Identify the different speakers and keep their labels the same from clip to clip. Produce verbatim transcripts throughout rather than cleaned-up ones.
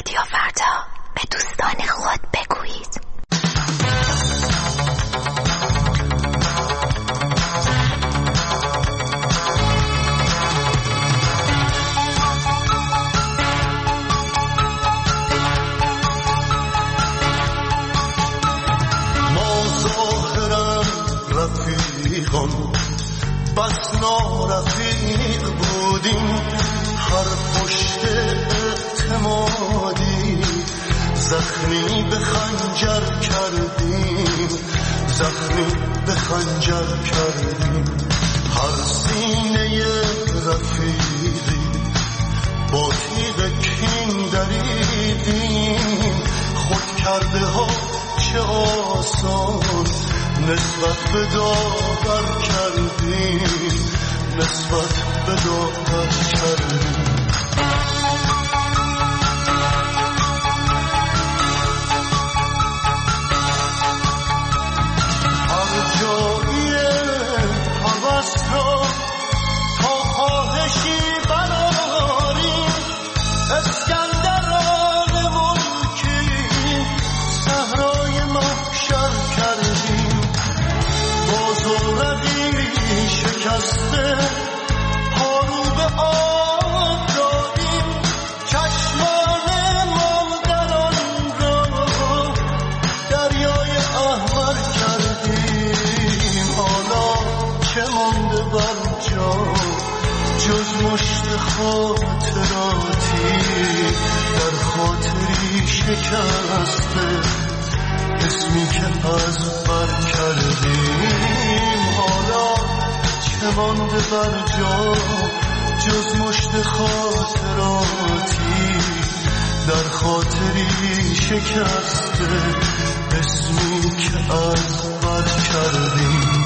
Speaker 1: رادیو فردا، به دوستان خود بگویید.
Speaker 2: ما ظاهرا رفیقان بس نارفیق بودیم، هر پشت اعتمادی زخمی به خنجر کردیم، زخمی به خنجر کردیم. هر سینه رفیقی با تیغ کین دریدیم، خود کرده ها چه آسان نسبت به داور کردیم، نسبت به داور کردیم. هر جایی حوث را تا خواهشی براریم، اسکندران ملکی صحرای محشر کردیم. با زورقی شکسته پارو به آب دادیم، چشمان مادران را دریای احمر کردیم. حالا چه مانده بر جا جز مشت خاطراتی، در خاطری شکسته اسمی که از بر کردیم. حالا چه مانده بر جا جز مشت خاطراتی، در خاطری شکسته اسمی که از بر کردیم.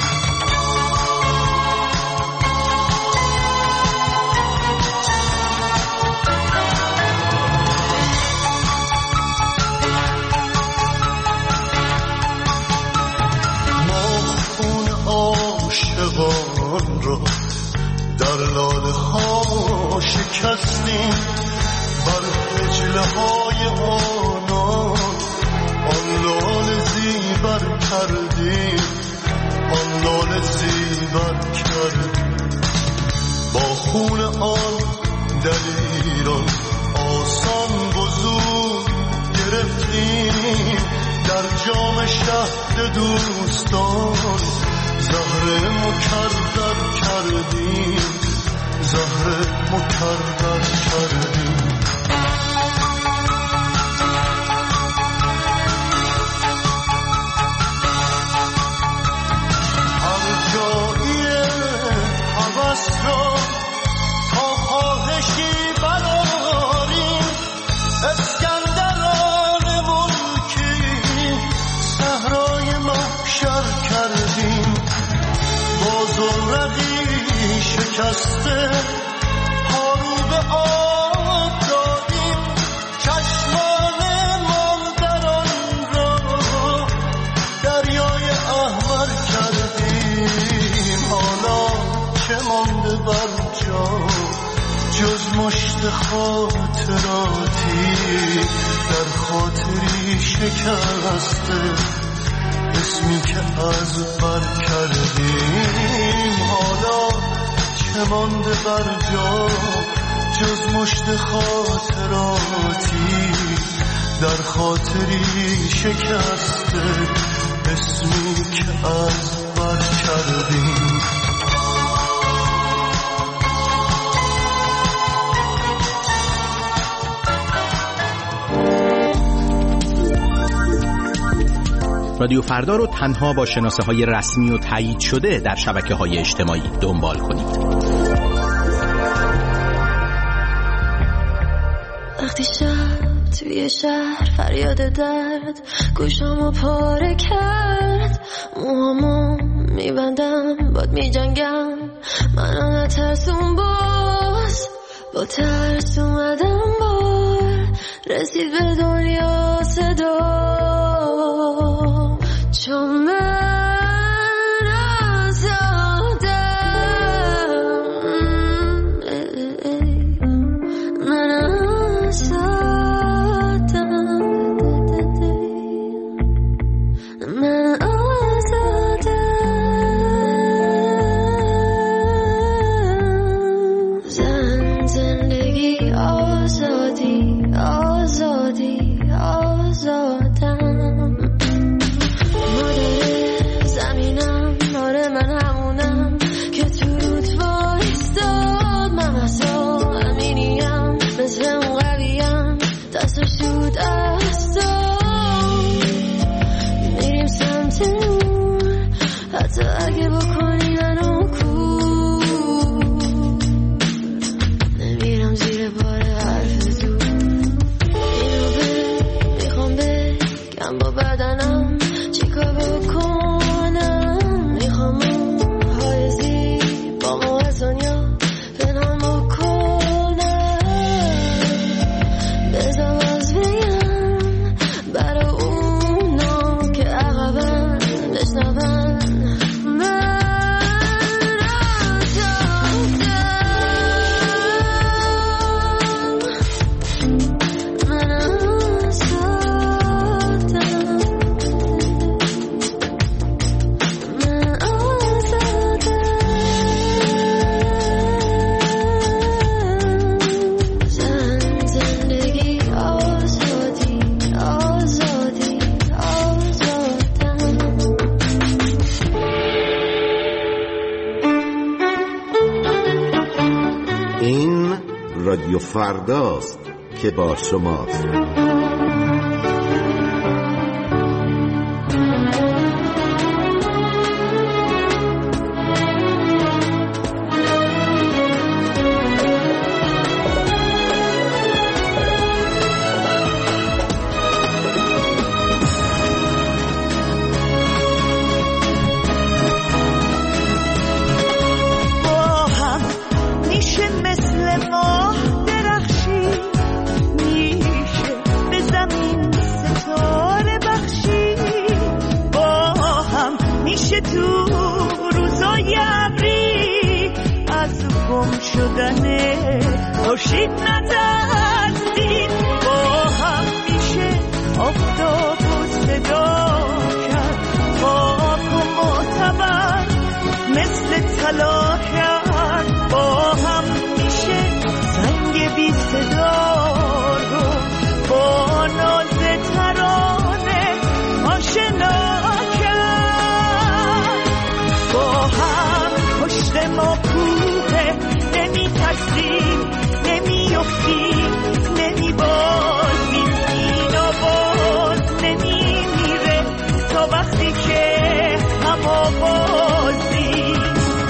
Speaker 2: عاشقان را در لاله ها شکستیم، بر حجله های آنان آن لاله زیبر کردیم، آن لاله زیبر کردیم. با خون آن دلیران آسان وضو گرفتیم، در جام شهد دوستان زهر مکرر کردیم، زهر مکرر کردیم. هر جایی حوث را تا خواهشی براریم، اسکندران ملکی صحرای محشر کردیم. با زورقی شکسته پارو به آب دادیم، چشمان مادران را دریای احمر کردیم. حالا چه مانده بر جا جز مشت خاطراتی، در خاطری شکسته اسمی که از بر کردیم. حالا چه مانده بر جا جز مشت خاطراتی، در خاطری شکسته اسمی که از بر کردیم.
Speaker 3: رادیو فردا رو تنها با شناسه های رسمی و تایید شده در شبکه های اجتماعی دنبال کنید.
Speaker 4: وقتی شب توی شهر فریاد درد گوشامو پاره کرد، موهامو میبندم باد میجنگم، منو نترسون باز، با ترس اومدم بار رسید به دنیا صدا، چون من آزادم، من آزادم. دستشو دستم میریم سمت نور حتی اگه بکنی منو کور نمیرم زیر بار حرف دور اینو به میخوام بگم با بدنم چیکار بکنم میخوام های زیبا ما از دنیا پنهان بکنم بذار باز بگم برای اونا که عقبن بشنون
Speaker 5: رادیو فرداست که با شماست.
Speaker 6: خورشید نترسید با هم میشه آفتاب و صدا کرد خاک و معتبر مثل طلا کرد با هم میشه سنگ بی صدا رو با ناز ترانه آشنا کرد با هم پشت ما کوه نمی ترسیم نمی افتیم نمی بازیم این آواز نمی میره تا وقتی که هم آوازیم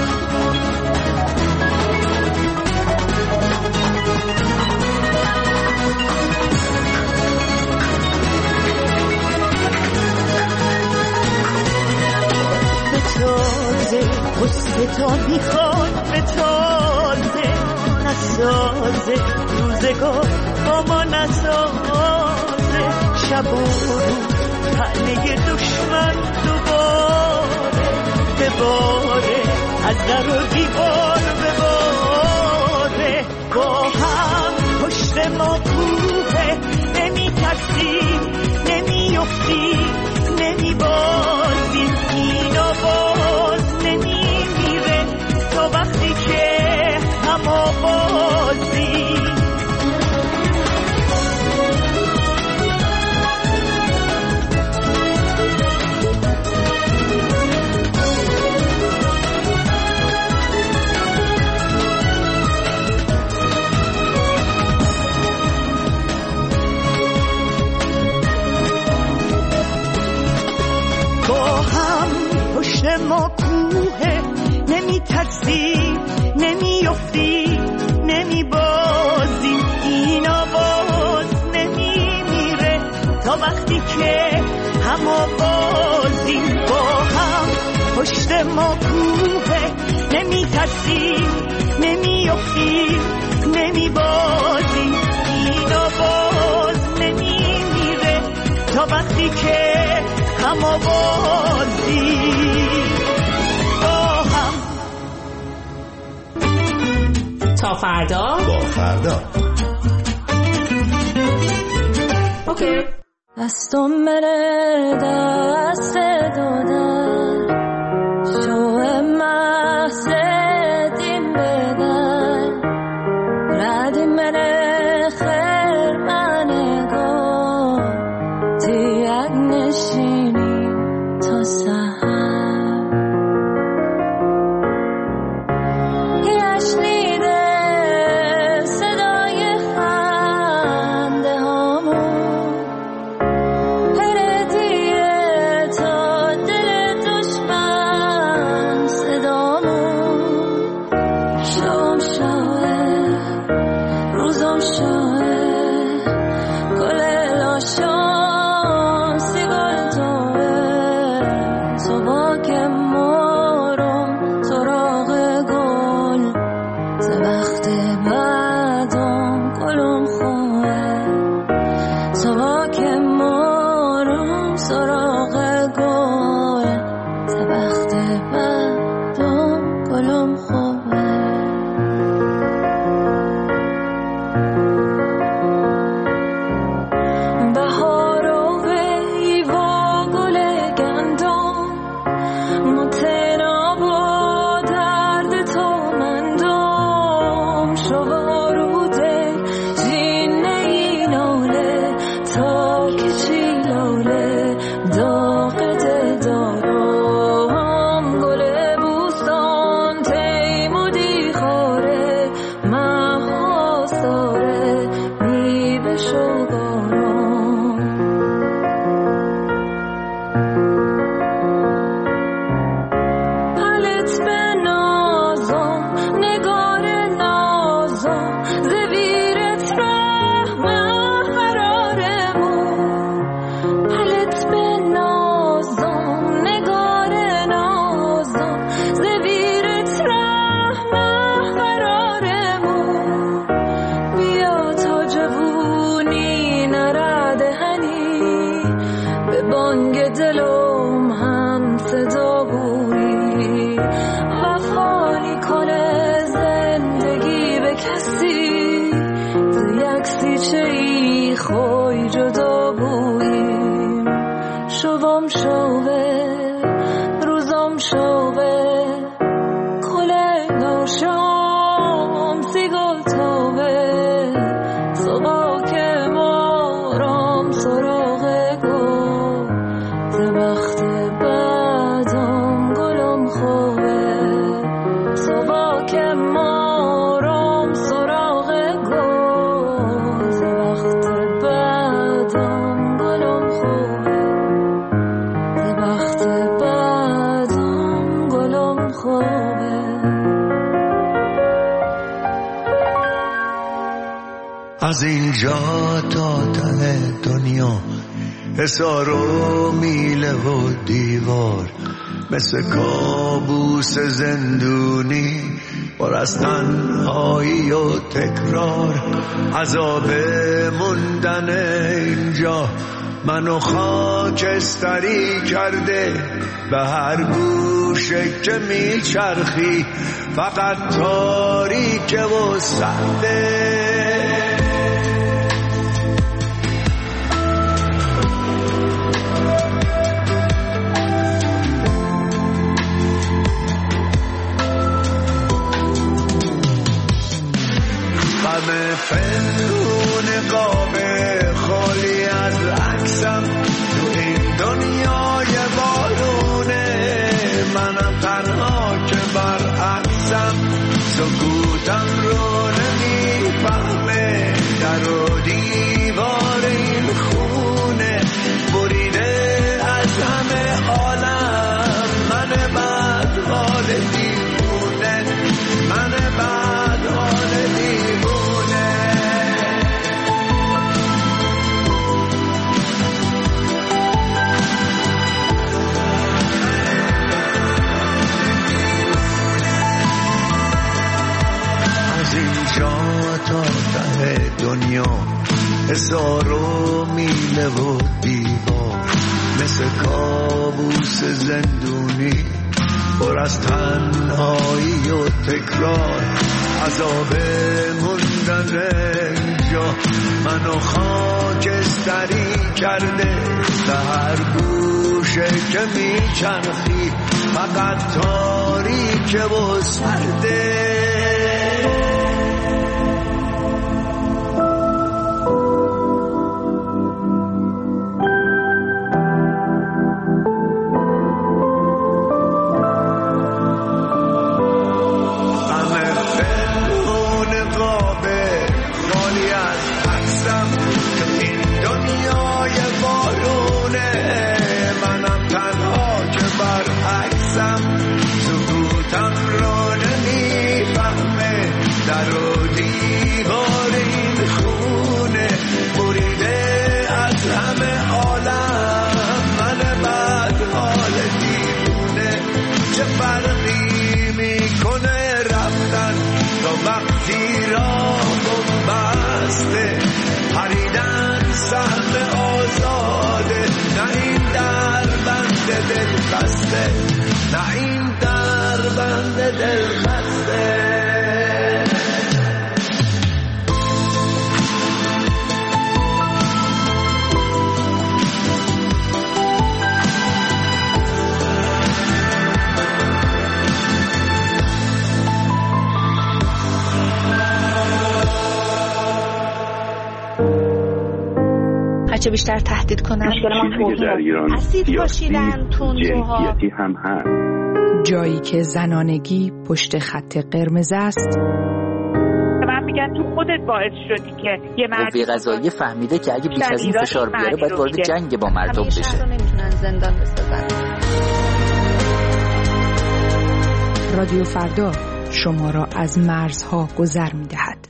Speaker 6: به تازه غصه تا میخواد به تازه نسازه روزگار با ما نسازه شب و روز پهنه دشمن دوباره بباره از در و دیوار بباره با هم پشت ما کوه نمی ترسیم نمی افتیم نمی بازیم این آواز نمی میره تا وقتی که هم آوازیم با هم پشت ما کوه نمی ترسیم نمی افتیم نمی بازیم این آواز نمی میره تا وقتی که هم آوازیم با هم پشت ما کوه نمی ترسیم نمی افتیم نمی بازیم این آواز نمی میره تا وقتی که هم آوازیم با هم
Speaker 7: تا فردا
Speaker 5: با فردا
Speaker 7: اوکی
Speaker 4: دستم بره دست دادن شو محض دین بدن ردیم بره خیر منگاه دیگ نشینی تا سهر گشنیده صدای خنده هامو
Speaker 2: از اینجا تا ته دنیا حصار و میله و دیوار مثل کابوس زندونی پر از تنهایی و تکرار عذاب موندن اینجا منو خاکستری کرده به هر گوشه که میچرخی فقط تاریکه و سخته غم پنهون قاب خالی از عکسم تو این دنیای بارونه منم تنها که برعکسم سکوتم رو نمیفهمه در و دیوار این خونه بریده از همه عالم من بد حال دیوونه من بد حال دیوونه تا ته دنیا حصار و میله و دیوار مثل کابوس زندونی پر از تنهایی و تکرار عذاب موندن اینجا منو خاکستری کرده به هر گوشه که میچرخی فقط تاریکه و سرده نه این در بند دل خسته
Speaker 1: هرچه بیشتر تهدید کنن
Speaker 8: در ایران
Speaker 1: اسید پاشیدن تندروها
Speaker 8: هم هست.
Speaker 9: جایی که زنانگی پشت خط قرمز است.
Speaker 10: من
Speaker 8: میگن تو خودت باعث شدی که یه مرد
Speaker 9: قوه قضاییه فهمیده که اگه بیش از این فشار بیاره باید وارد جنگ با مردم بشه.
Speaker 10: شهر رو نمیتونن زندان بسازن.
Speaker 11: رادیو فردا شما را از مرزها گذر می‌دهد.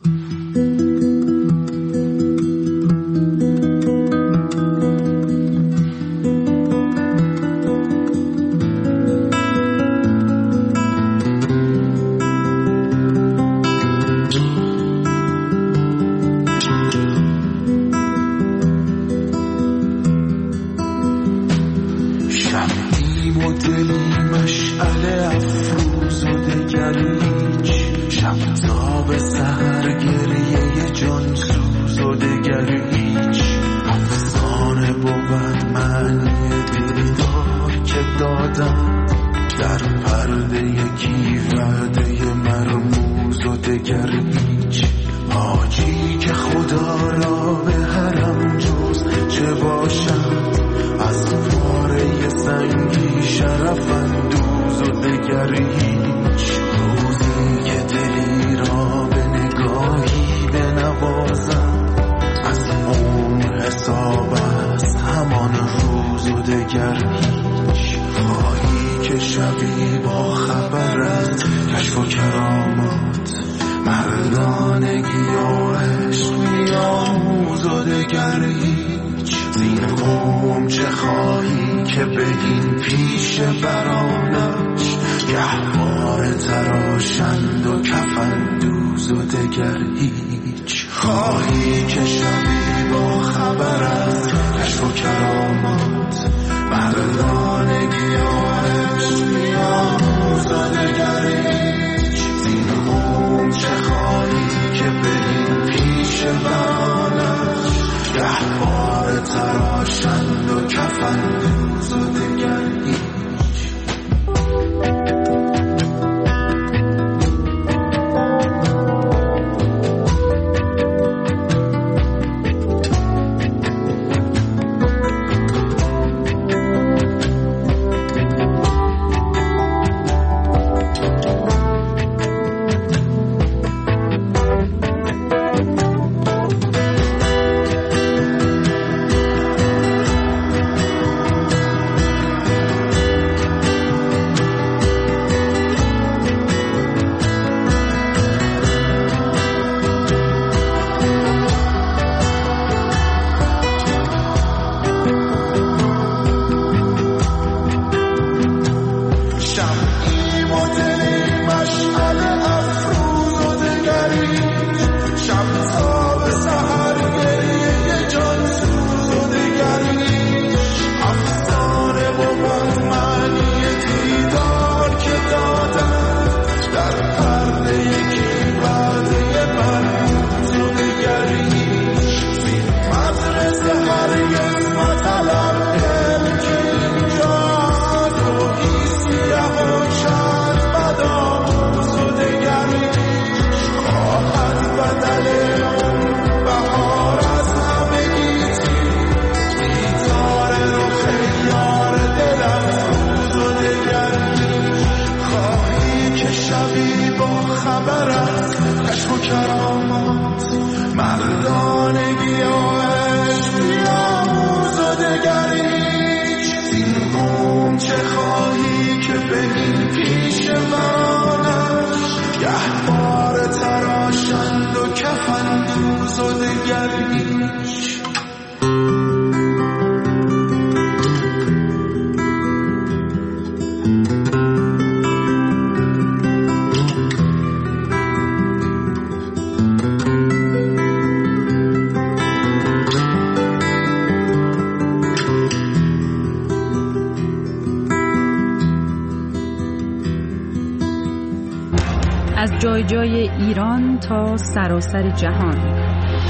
Speaker 11: از جای جای ایران تا سراسر جهان.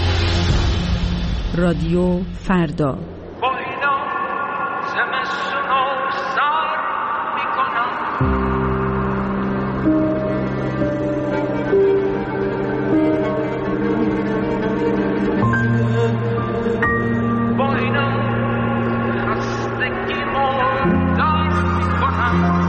Speaker 11: رادیو فردا.
Speaker 2: با اینا زمستون رو سر میکنم. با اینا خستگی مردار میکنم.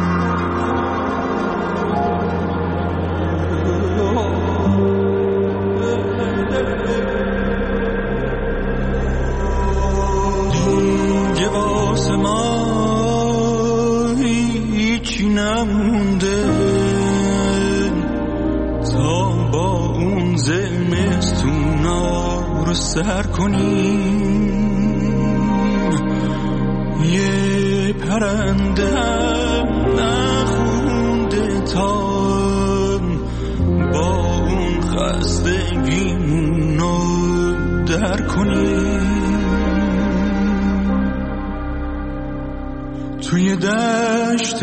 Speaker 12: سر کنیم. یه پرنده نخونده تا با اون خستگیمونو در کنیم. توی دشت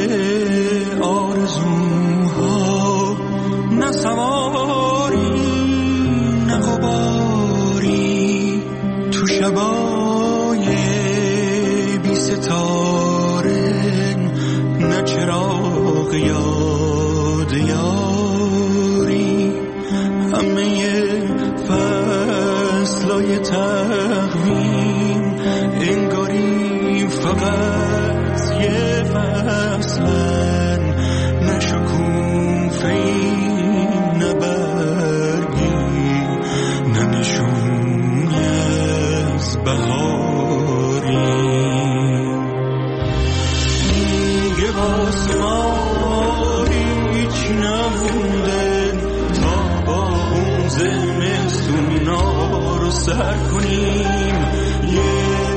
Speaker 12: آرزوها نه سواری نه غباری، تو شبای بی ستاره نه چراغ یاد یاری. همه فصلای تقویم انگاری فقط یه فصلن، نه شکوفه‌ای نه برگی نه نشونی از بهاری. میگه واسه ما هیچ نمونده تا با اون زمستونا رو سر کنیم. یه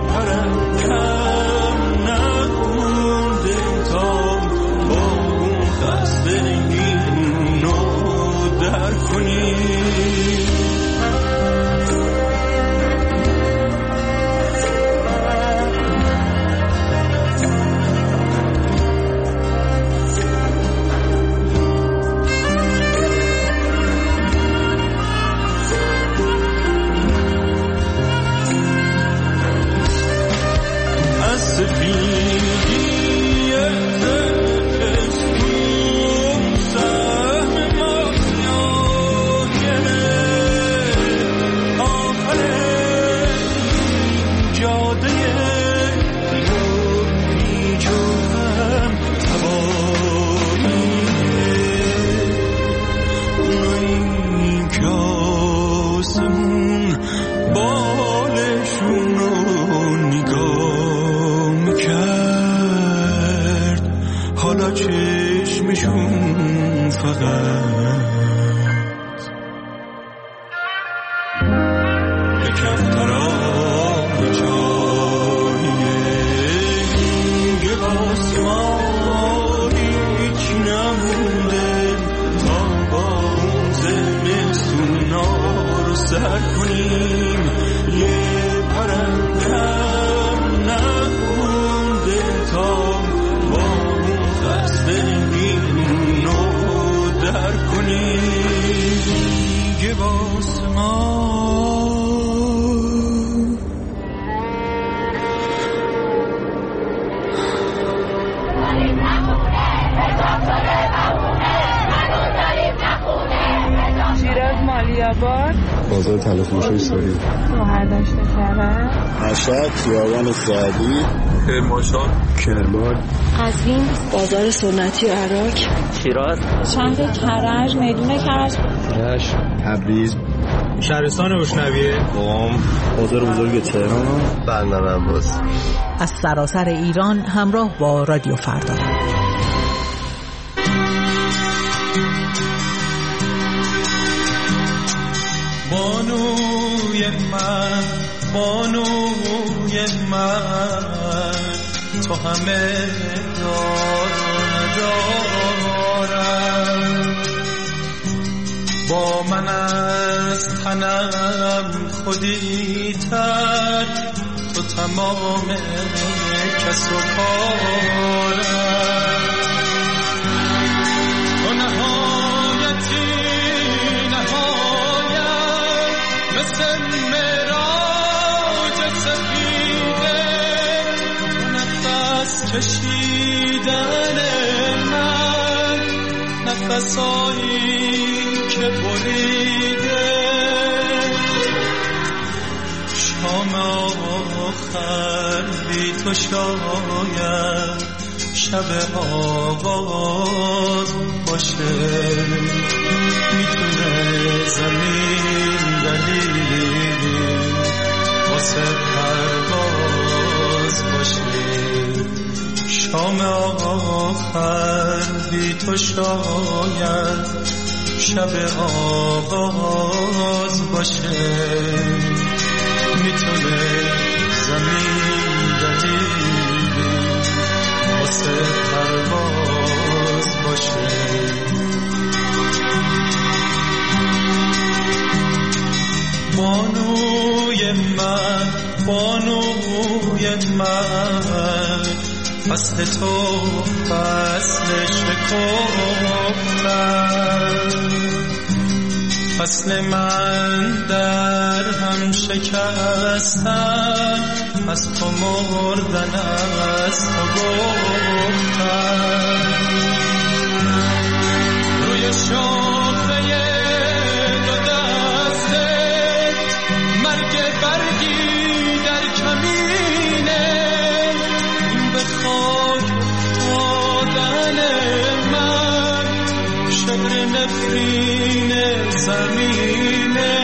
Speaker 12: پرندم نمونده تا با اون خستگیمونو در کنیم. چشمشون فقط به کفتران چاییه. میگه واسه ما هیچ نمونده تا با اون زمستونا رو سر کنیم. یه پرندم نمونده تا با اون خستگیمونو در کنیم. میگه واسه ما
Speaker 8: شیراز مالیاباد،
Speaker 13: بازار تلافروشی ساری،
Speaker 8: شوهر داشته کرد،
Speaker 13: مشهد، خیابان سعدی،
Speaker 12: کرمانشاه،
Speaker 13: کرمان،
Speaker 14: قزوین، بازار سنتی عراق،
Speaker 9: شیراز،
Speaker 14: شهر کرج، میدون کرج،
Speaker 13: رشت، تبریز،
Speaker 15: شهرستان روشنویه،
Speaker 13: قم، بازار بزرگ تهران، بندر عباس.
Speaker 16: از سراسر ایران همراه با رادیو فردا.
Speaker 12: بانوی من، بانوی من، تو همه دار ندارم. با من از تنم خودی تر، تو تمام کس و کارم. تو نهایتی نهایت مثل مراج سفیده. تو نفس کشیدن من، نفسایی که بریده. شام آخر بی تو شاید شب آغاز باشه. میتونه زمین دلیلی واسه پرواز باشه. شام آخر بی تو شاید شب آغاز باشه. میتونه زمین دلیلی واسه پرواز باشه. بانوی من بانوی من فصل تو فصل شکفتن، فصل من در هم شکستن، از تو مردن از تو گفتن. روی شاخه دو دسته مرگ برگی در کمینه، این به خاک دادن من شبر نفرین زمینه.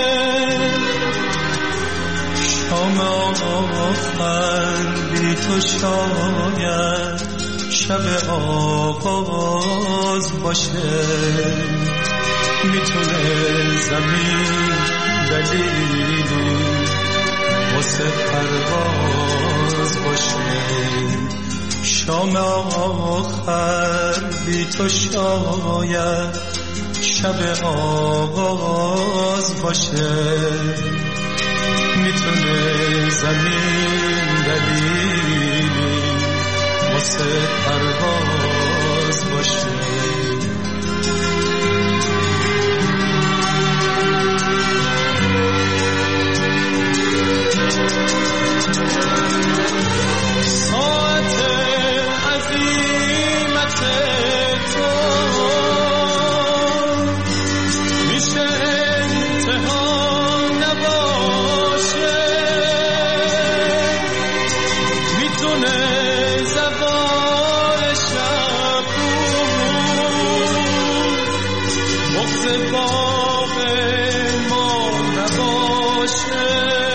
Speaker 12: شام آخر بی تو شاید شب آغاز باشه، میتونه زمین دلیلی واسه پرواز باشه. شام آخر بی تو شاید شب آغاز باشه، میتونه زمین دلیلی واسه پرواز باشه. ساعت عظیمت تو میشه انتها نباشه، میتونه زوال شب مغز باغ ما نباشه.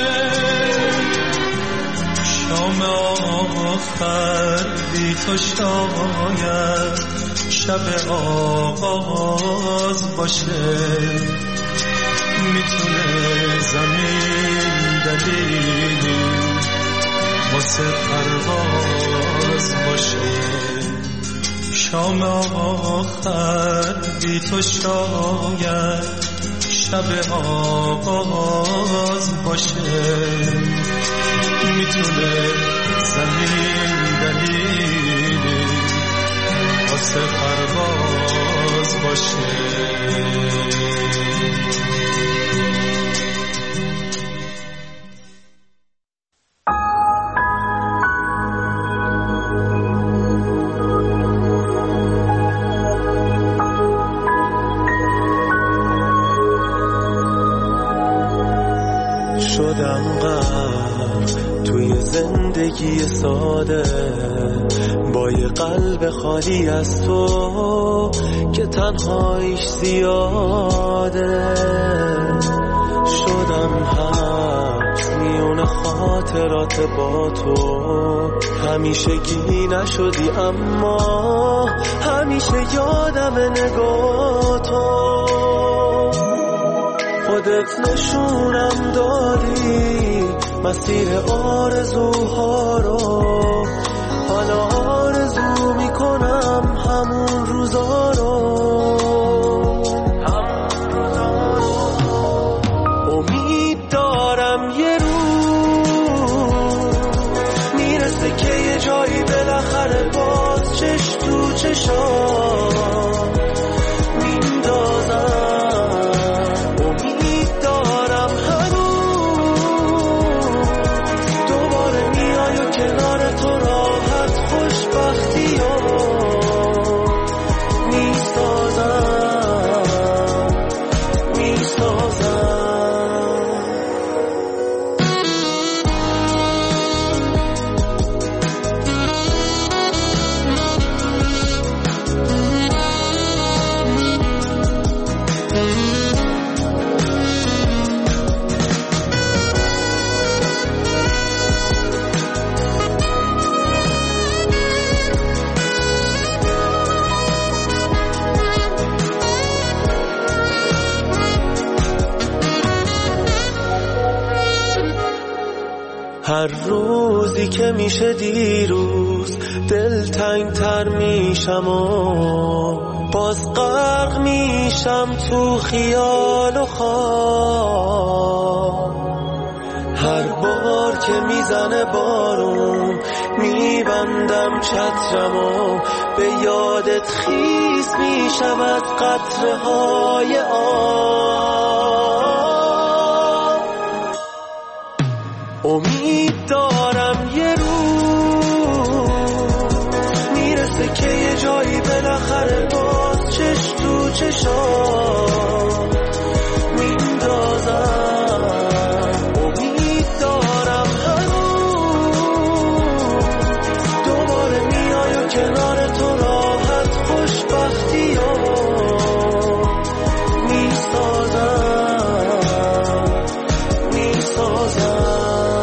Speaker 12: شام آخر بی تو شاید شب آغاز باشه، میتونه زمین دلیلی واسه پرواز باشه. شام آخر بی تو شاید شب آغاز باشه، میتونه زمین دلیلی واسه پرواز باشه.
Speaker 17: شدم غرق توی زندگی ساده با یه قلب خالی از تو که تنهاییش زیاده. شدم حبس میون خاطرات با تو، همیشگی نشدی اما همیشه یادم نگاه تو. خودت نشونم دادی مسیر آرزوها رو، حالا آرزو میکنم همون روزا رو. امید دارم یه روز میرسه که یه جایی بالاخره باز چش تو چشام میندازم. کنار تو راحت خوشبختی ها هر روزی که میشه دیروز دلتنگ تر میشم و باز غرق میشم تو خیال و خواب. هر بار که میزنه بارون میبندم چترم و به یادت خیس میشود قطره های آب. امید دارم یه روز میرسه که یه جایی بالاخره باز چش تو چشام میندازم. امید دارم هنوز دوباره میای و کنار تو راحت خوشبختی ها میسازم میسازم.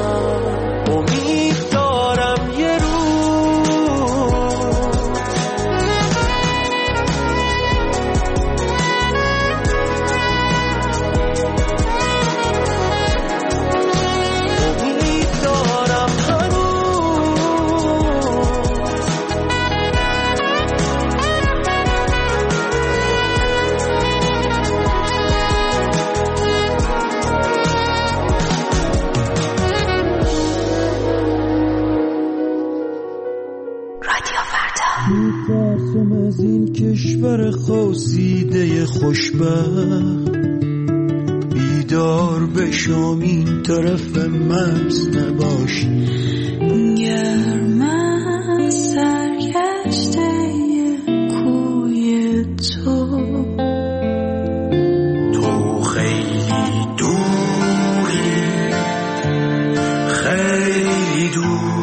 Speaker 2: از این کشور خواسیده خوشبخت بیدار بشم این طرف مرز نباش.
Speaker 4: گرم از سرگشته کوی تو
Speaker 2: تو خیلی دوری خیلی دوری.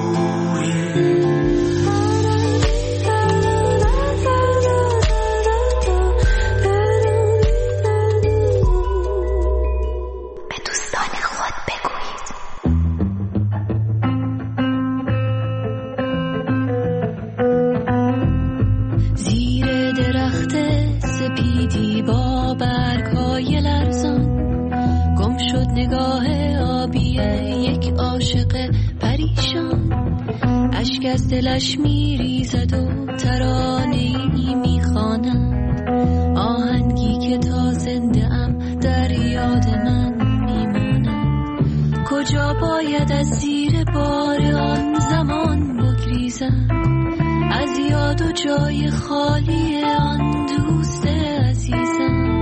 Speaker 4: از دلش میریزد و ترانه‌ای میخواند، آهنگی که تا زنده ام در یاد من میماند. کجا باید از زیر بار آن زمان بگریزم، از یاد و جای خالی آن دوست عزیزم.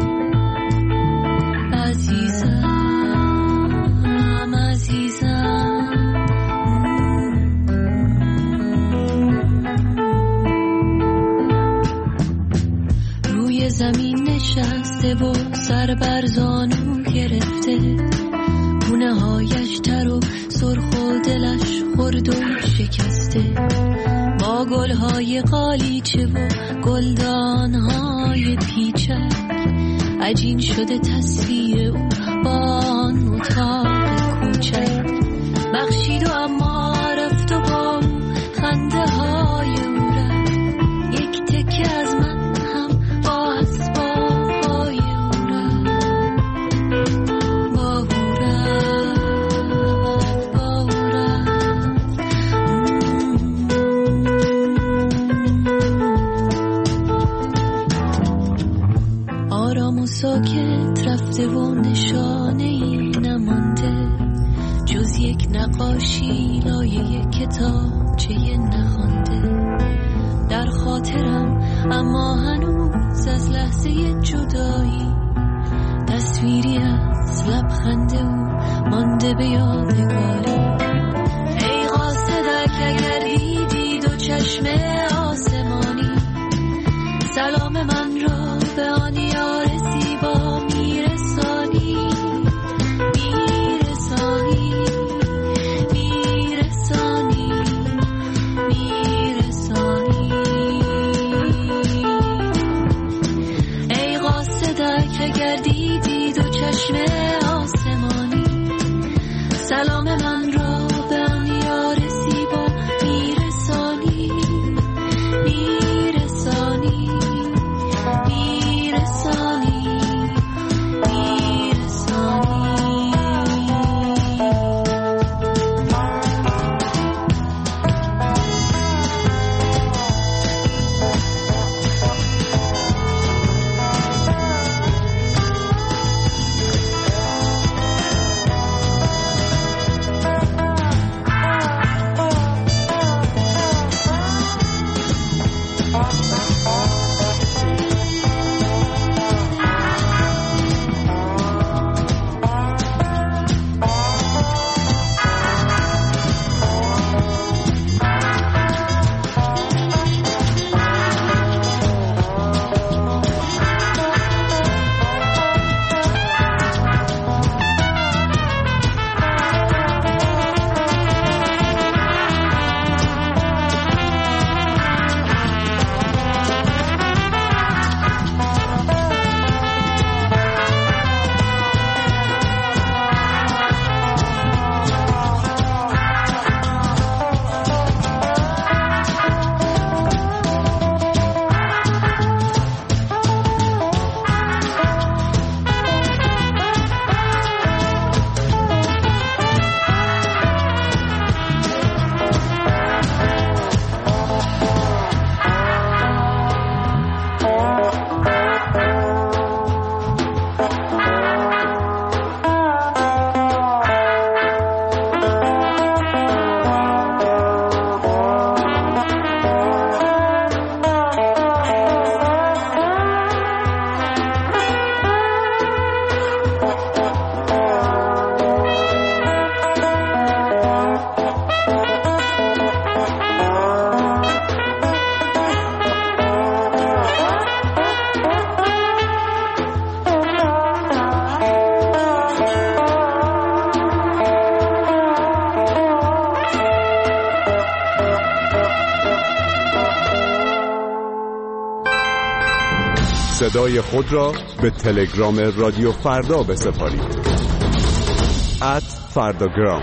Speaker 4: عزیزم عزیزم زمین نشسته و سر بر زانو گرفته، گونه هایش تر و سرخ و دلش خرد و شکسته، با گل های قالیچه و گلدان های پیچک عجین شده تصویر او با آن اتاق کوچک. بخشید و اما رفت و با خنده های او رفت، یک تکه از من ساکت رفته و نشانه ای نمانده، جز یک نقاشی لایه کتابچه نخوانده. در خاطرم اما هنوز از لحظه جدایی تصویری از لبخند او مانده به یادگاری. ای قاصدک اگر دیدی دو چشم آسمانی، سلام من را به آن یار زیبا میرسانی میرسانی میرسانی میرسانی. ای قاصدک اگر دیدی دو چشم آسمانی، سلام من
Speaker 18: صدای خود را به تلگرام رادیو فردا بسپارید. ات فرداگرام.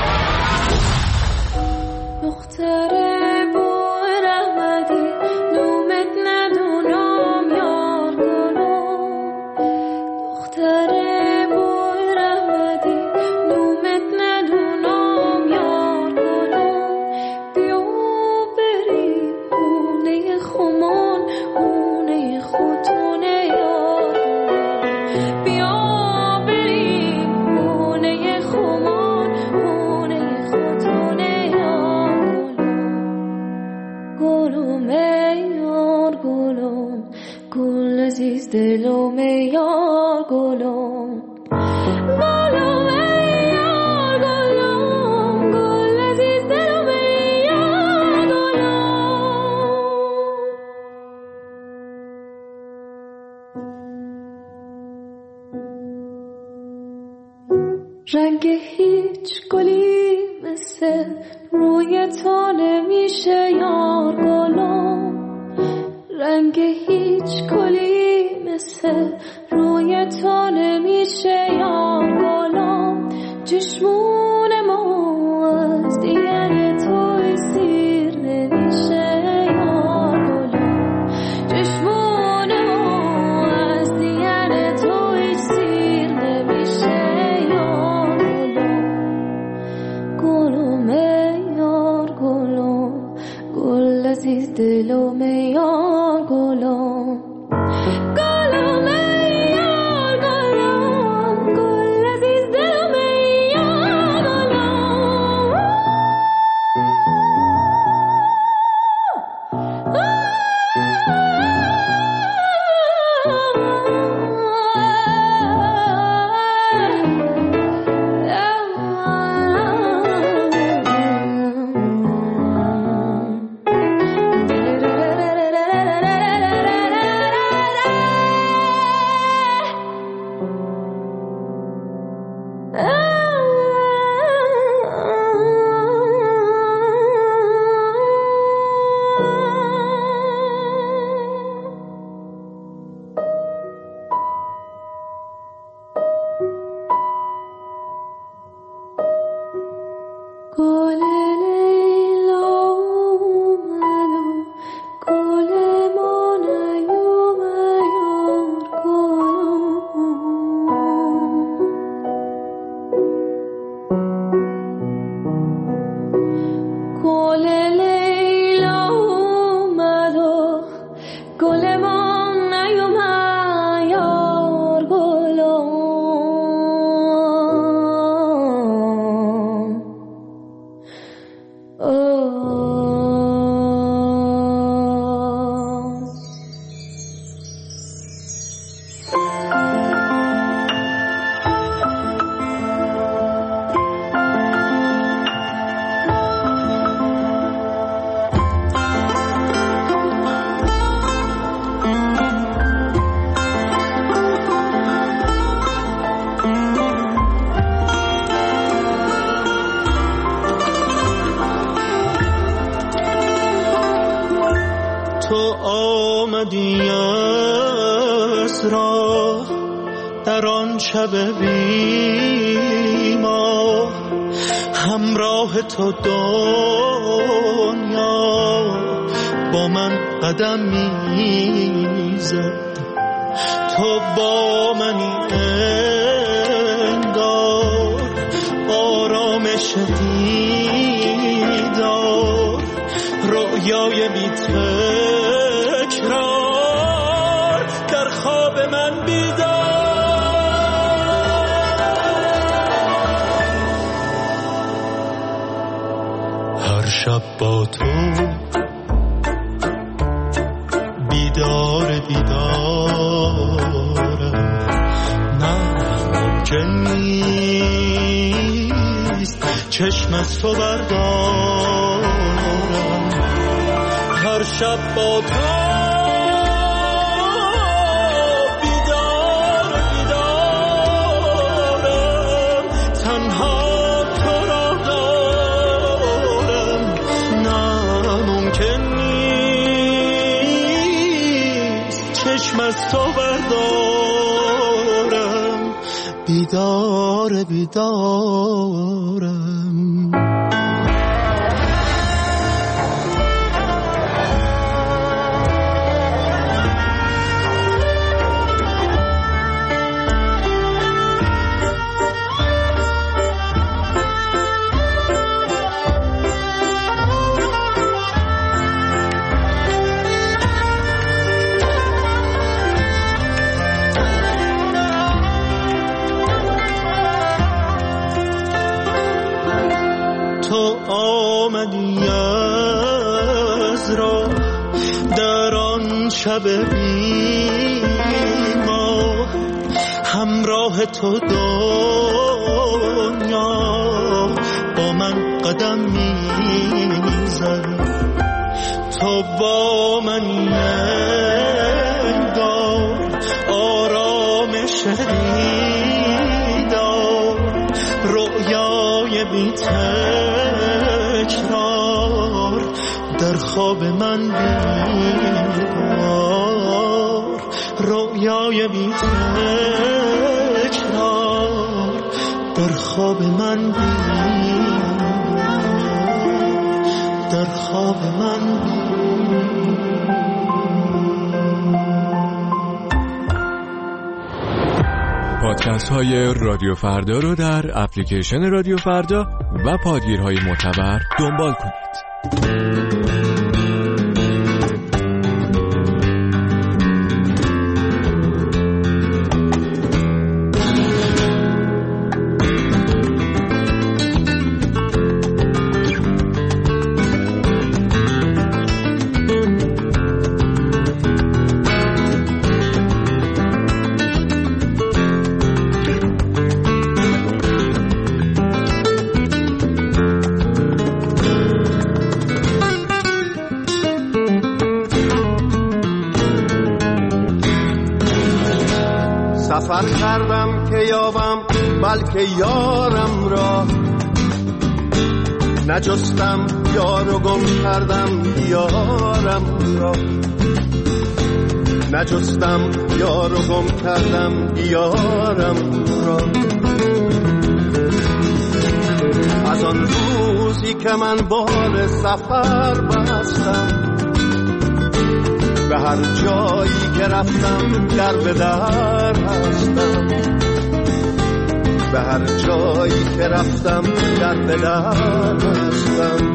Speaker 4: رنگ هیچ گلی مثل روی تو نمیشه یار گلم، رنگ هیچ گلی مثل روی تو نمیشه یار گلم، چشمون ما از دیگر توی سیر نمیشه یار گلم، چشمون ما از دیگر توی سیر نمیشه یار گلم، یار گلم، گل عزیز دلم یار گلم، گلم یار گلم، گل عزیز دلم یار گلم.
Speaker 12: آمدی از راه در آن شب بی ماه، همراه تو دنیا با من قدم میزد، تو با منی انگار آرامش دیدار، رویای بی تکرار در خواب من بیدار. هر شب با تو بیدار بیدارم، نه ممکن نیست چشم از تو بردارم. هر شب با تو بیدار بیدارم، تنها تو را دارم، نه ممکن نیست چشم از
Speaker 17: تو بردارم، بیدار بیدارم. شب بیما همراه تو دنیا با من قدم میزد، تو با من نگاه آرامش دیدار، رؤیای بی تکرار در خواب من بیدار، رویای بی تکرار در خواب من بیدار، در خواب من بیدار.
Speaker 19: پادکست های رادیو فردا رو در اپلیکیشن رادیو فردا و پادگیرهای معتبر دنبال کنید.
Speaker 2: سفر کردم که یابم بلکه یارم را، نجستم یار و گم کردم یارم را، نجستم یار و گم کردم یارم را. از آن روزی که من بال سفر بستم، به هر جایی که رفتم در به در هستم، به هر جایی که رفتم در به در هستم.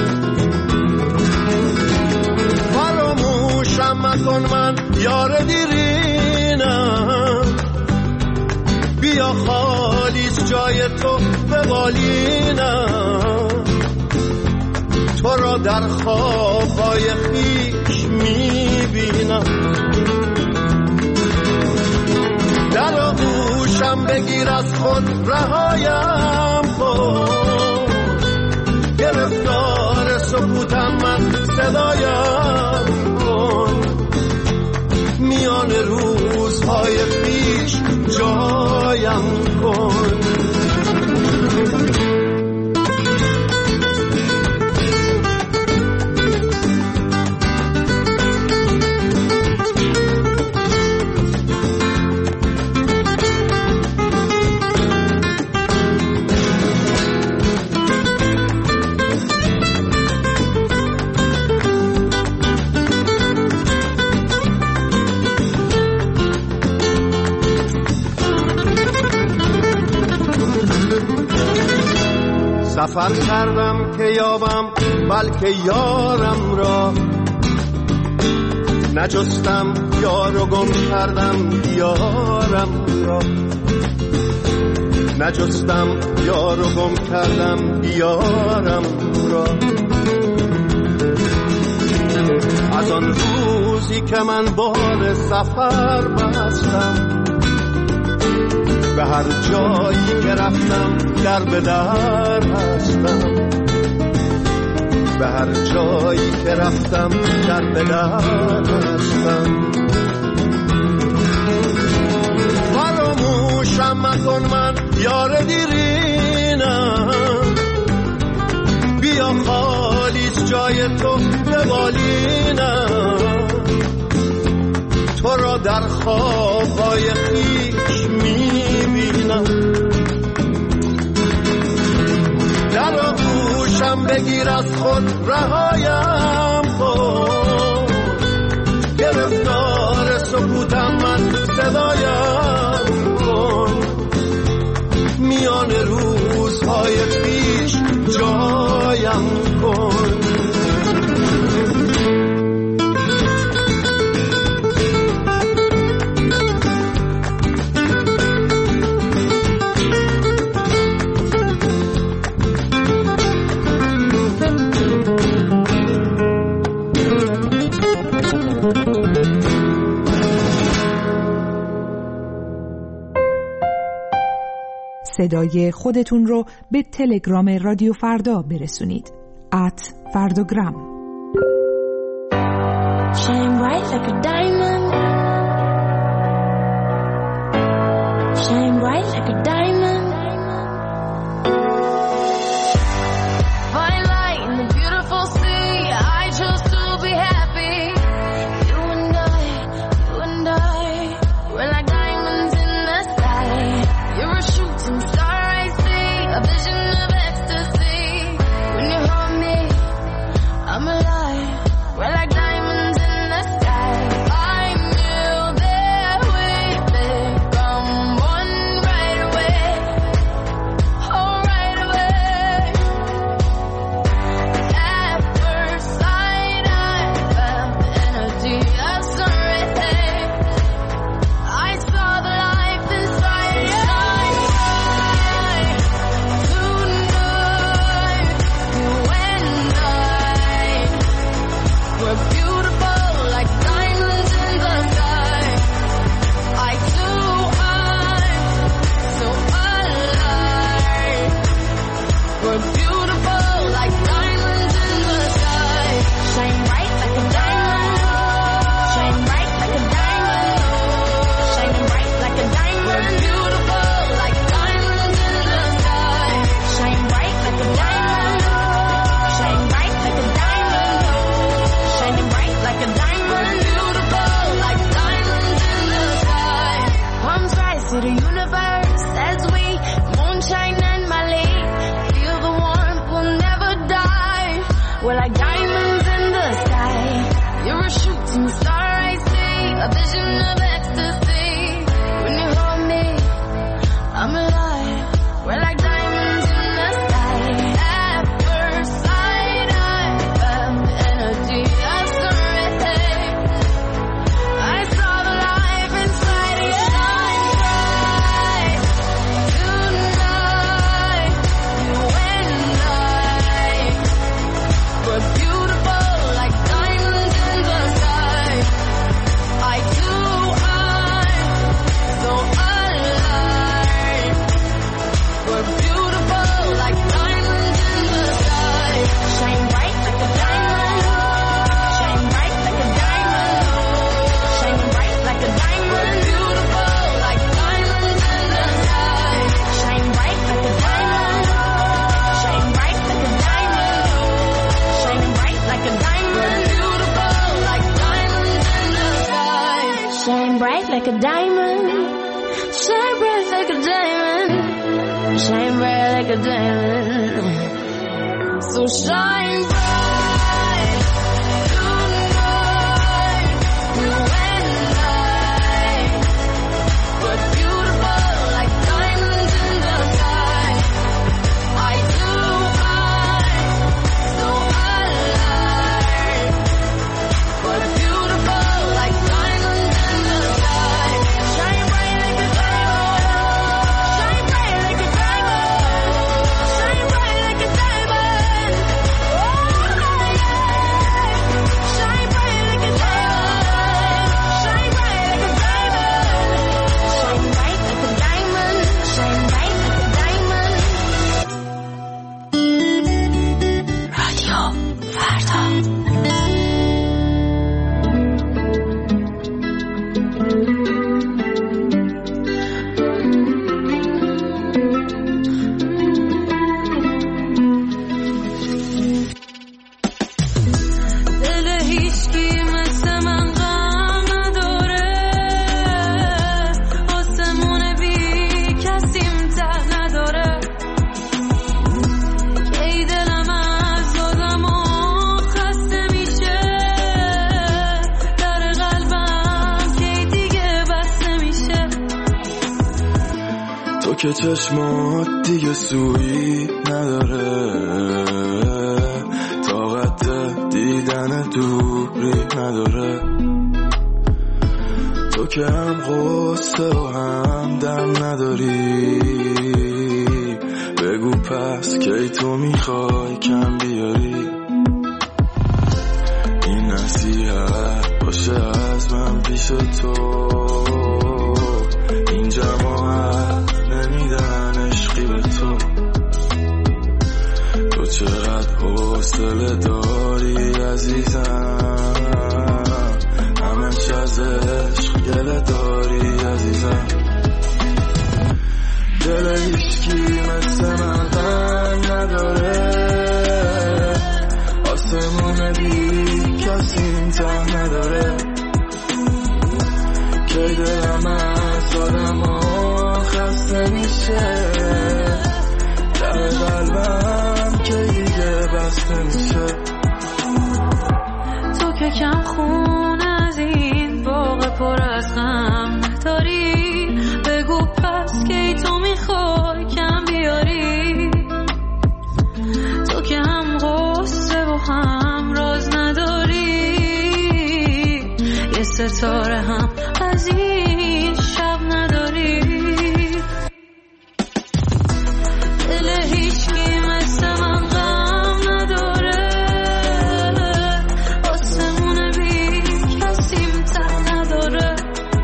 Speaker 2: فراموشم مکن من یار دیرینم، بیا خالیست جای تو به بالینم، تو را در خوابهای خویش میبینم. در آغوشم بگیر از خود رهایم کن، گرفتار سکوتم من صدایم کن، میان روزهای خویش جایم کن. سفر کردم که یابم بلکه یارم را، نجستم یار و گم کردم یارم را، نجستم یار و گم کردم یارم را. از آن روزی که من بال سفر بستم، به هر جایی که رفتم در به در هستم، به هر جایی که رفتم در به در هستم. فراموشم مکن من یار دیرینم، بیا خالیست جای تو به بالینم،
Speaker 17: تو را در خوابهای خیش میبینم. در آغوشم بگیر از خود رهایم کن، گرفتار سکوتم من صدایم کن، میان روزهای پیش جایم کن.
Speaker 11: صدای خودتون رو به تلگرام رادیو فردا برسونید. ات فرداگرام.
Speaker 4: Shine bright like a diamond. Shine bright like a diamond. Fine light in the beautiful sea. I chose to be happy. You and I, you and I, we're like diamonds in the sky. You're a shooting star I see, a vision of ecstasy. When you hold me, I'm alive. We're like diamonds in the sky. I knew that we'd become one right away. Oh, right away. At first sight, I felt the energy of sun rays. I saw the life inside you. We're beautiful like diamonds in the sky. I too am so alive. We're beautiful like diamonds in the sky. Shine bright like a diamond. Shine bright like a diamond. Shine bright like a diamond. We're beautiful like diamonds in the sky. Shine bright like a diamond. Shine bright like a diamond. Shining bright like a diamond, beautiful like diamonds in the sky. Palms rise to the universe as we moonshine and Mali. Feel the warmth, we'll never die. We're like diamonds in the sky. You're a shooting star I see, a vision of ecstasy. When you hold me, I'm alive. We're like diamonds in the sky. At first sight, I felt the energy of sun rays. I saw the life inside you. Shine bright tonight, you and I. We're beautiful like diamonds in the sky. I too am so alive. We're beautiful like diamonds in the sky. Shine bright like a diamond. Shine bright like a diamond. Shine bright like a diamond. Beautiful like diamonds in the sky. Shine bright like a diamond. Shine bright like a diamond. Shine bright like a diamond. Beautiful like diamonds in the sky. Shine bright like a diamond. Shine bright like a diamond. Shine bright like a diamond. So shine bright tonight, you and I. We're beautiful like diamonds in the sky. I too am so alive. We're beautiful like diamonds in the sky. Shine bright like a diamond. Shine bright like a diamond. Shine bright like a diamond. Oh.
Speaker 17: که چشمات دیگه سویی نداره، طاقت دیدن دوری نداره. تو که هم غصه و هم دم نداری، بگو پس کی تو میخوای کم بیاری. این نصیحت باشه از من پیش تو، این جماعت نمیدن عشقی به تو. تو چقدر حوصله داری عزیزم، همش از عشق گله داری عزیزم. دل هیچکی مثل من غم نداره، آسمون بی کسی ته نداره. که دلم از آدم ها خسته میشه، در قلبم که دیگه بسته میشه.
Speaker 4: تو که کم خون از این باغ پر از غم نداری، بگو پس که تو میخوای کم بیاری. تو که هم غصه و هم راز نداری، یه ستاره هم از این شب نداری. دل هیچکی مثل من غم نداره، آسمون بی کسی ته نداره.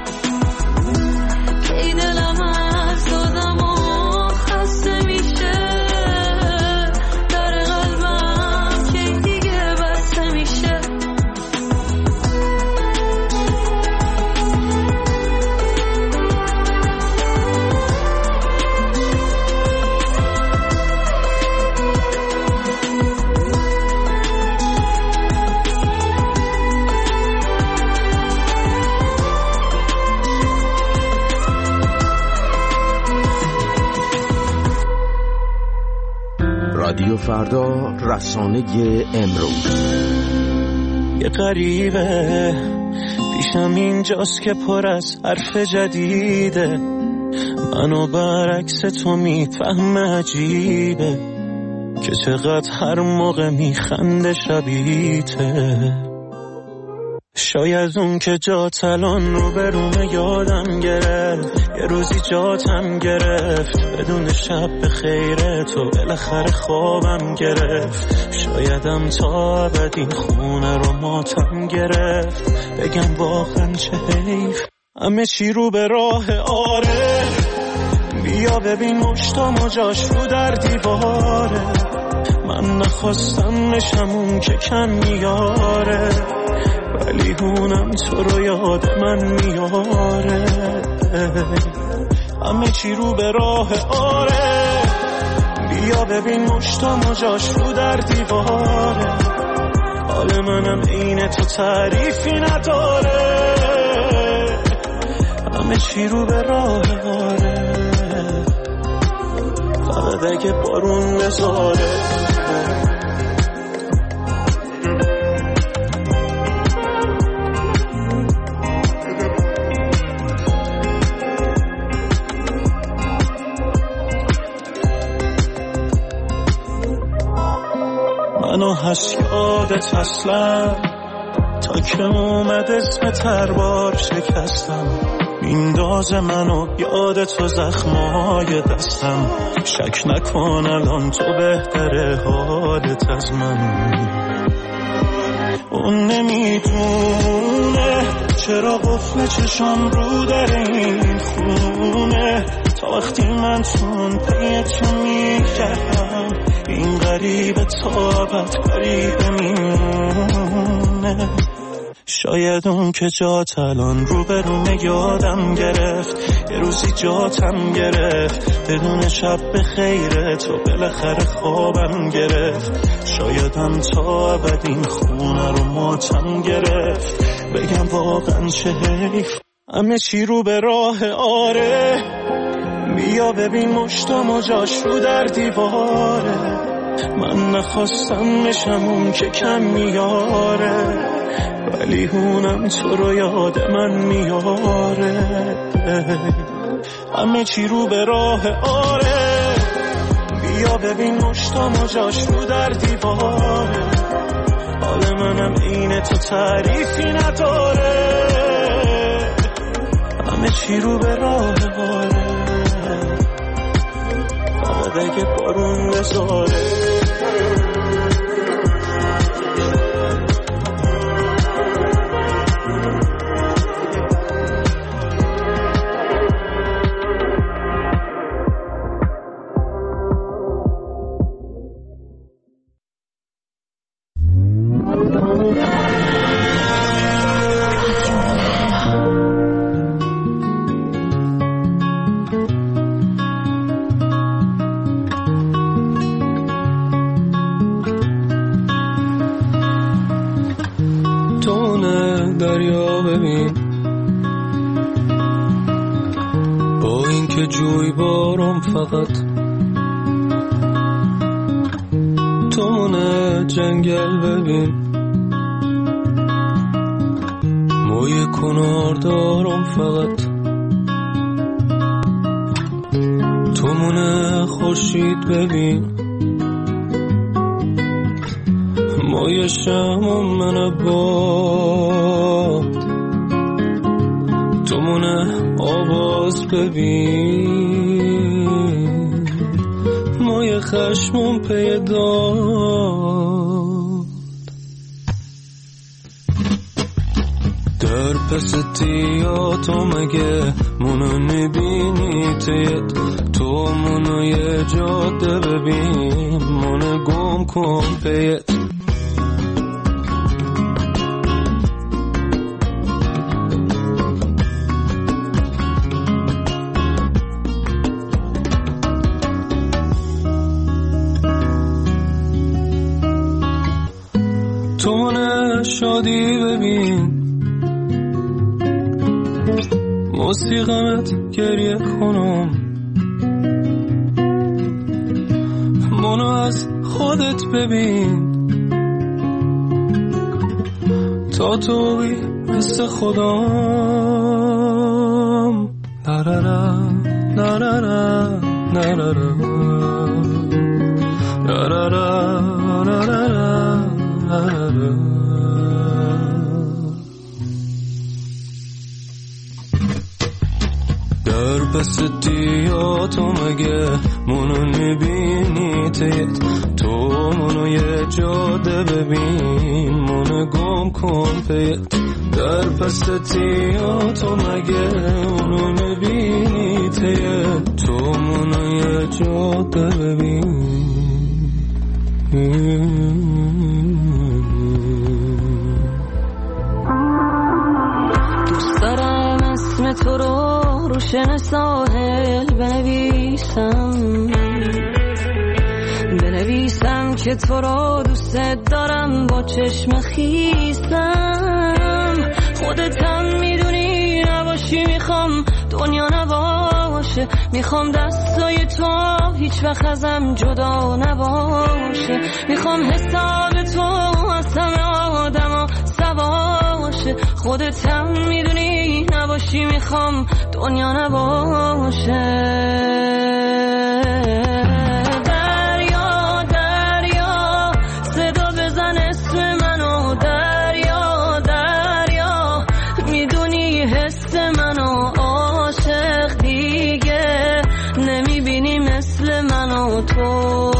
Speaker 4: کی دلم از آدم ها خسته میشه، در قلبم کی دیگه بسته میشه.
Speaker 5: رادیو فردا، رسانه امروز.
Speaker 17: یه غریبه پیشم اینجاست که پر از حرف جدیده، منو برعکس تو میفهمه عجیبه، که چقدر هر موقع میخنده شبیته. شاید اون که جات الان رو برومه یادم گرفت، یه روزی جاتم گرفت، بدون شب به خیره تو بالاخره خوابم گرفت. شایدم تا ابد این خونه رو ماتم گرفت، بگم واقعا چه حیف همه چی رو به راه آره. بیا ببین مشتام و جاش رو در دیواره، من نخواستم نشم اون که کم میاره، ولی هونم تو رو یاد من میاره. همه چی رو به راه آره. بیا ببین مشتام و جاش رو در دیواره، حال منم عین تو تعریفی نداره. همه چی رو به راه آره، فقط اگه بارون نزاره. منو هست یادت اصلا، تا که اومد اسم تربار شکستم، میندازه منو یاد تو زخمای دستم. شک نکن الان تو بهتره حالت از من. اون نمیدونه چرا قفل چشام رو در این خونه، تا وقتی من چون پیتون میگردم این غریب تابت غریب میمونه. شاید اون که جات الان رو برومه یادم گرفت، یه روزی جاتم گرفت، بدون شب به خیره تو بالاخره خوابم گرفت. شایدم تا ابد این خونه رو ماتم گرفت، بگم واقعا چه حیف همه چی رو به راه آره. بیا ببین مشتام و جاش رو در دیواره، من نخواستم نشم اون که کم میاره، ولی هونم تو رو یاد من میاره. همه چی رو به راه آره، بیا ببین مشتام و جاش رو در دیواره، حال منم اینه تو تعریفی نداره، همه چی رو به راه آره، فقط اگه بارون بزاره.
Speaker 12: دریا ببین با اینکه جوی بارم فقط تو مونه جنگل ببین موی کنار دارم فقط تو مونه خورشید ببین مای شمم من باد تو مونه آواز ببین مای خشمم پیداد در پس تیا تو مگه منو نبینی تیت تو منو یه جاده ببین منو گم کن پیت شادی ببین موسیقمت گریه کنم منو از خودت ببین تا توی مثل خودم نرارا نرارا نرارا نرارا نرارا نرارا در پس دیا تو مگه منو نبینی تیت تو منو یه جاده ببین منو گم کن پیت در پس دیا تو مگه منو نبینی تیت تو منو یه جاده ببین
Speaker 4: دوست دارم اسم تو رو روشن ساحل بنویسم بنویسم که تو رو دوست دارم با چشم خیسم خودت هم میدونی نباشی میخوام دنیا نباشه میخوام دستای تو هیچ وقت ازم جدا نباشه میخوام حساب تو از همه آدم ها سواشه خودت هم میدونی نباشی میخوام دنیا نباشه دریا دریا صدا بزن اسم منو دریا دریا میدونی حس منو عاشق دیگه نمیبینی مثل منو تو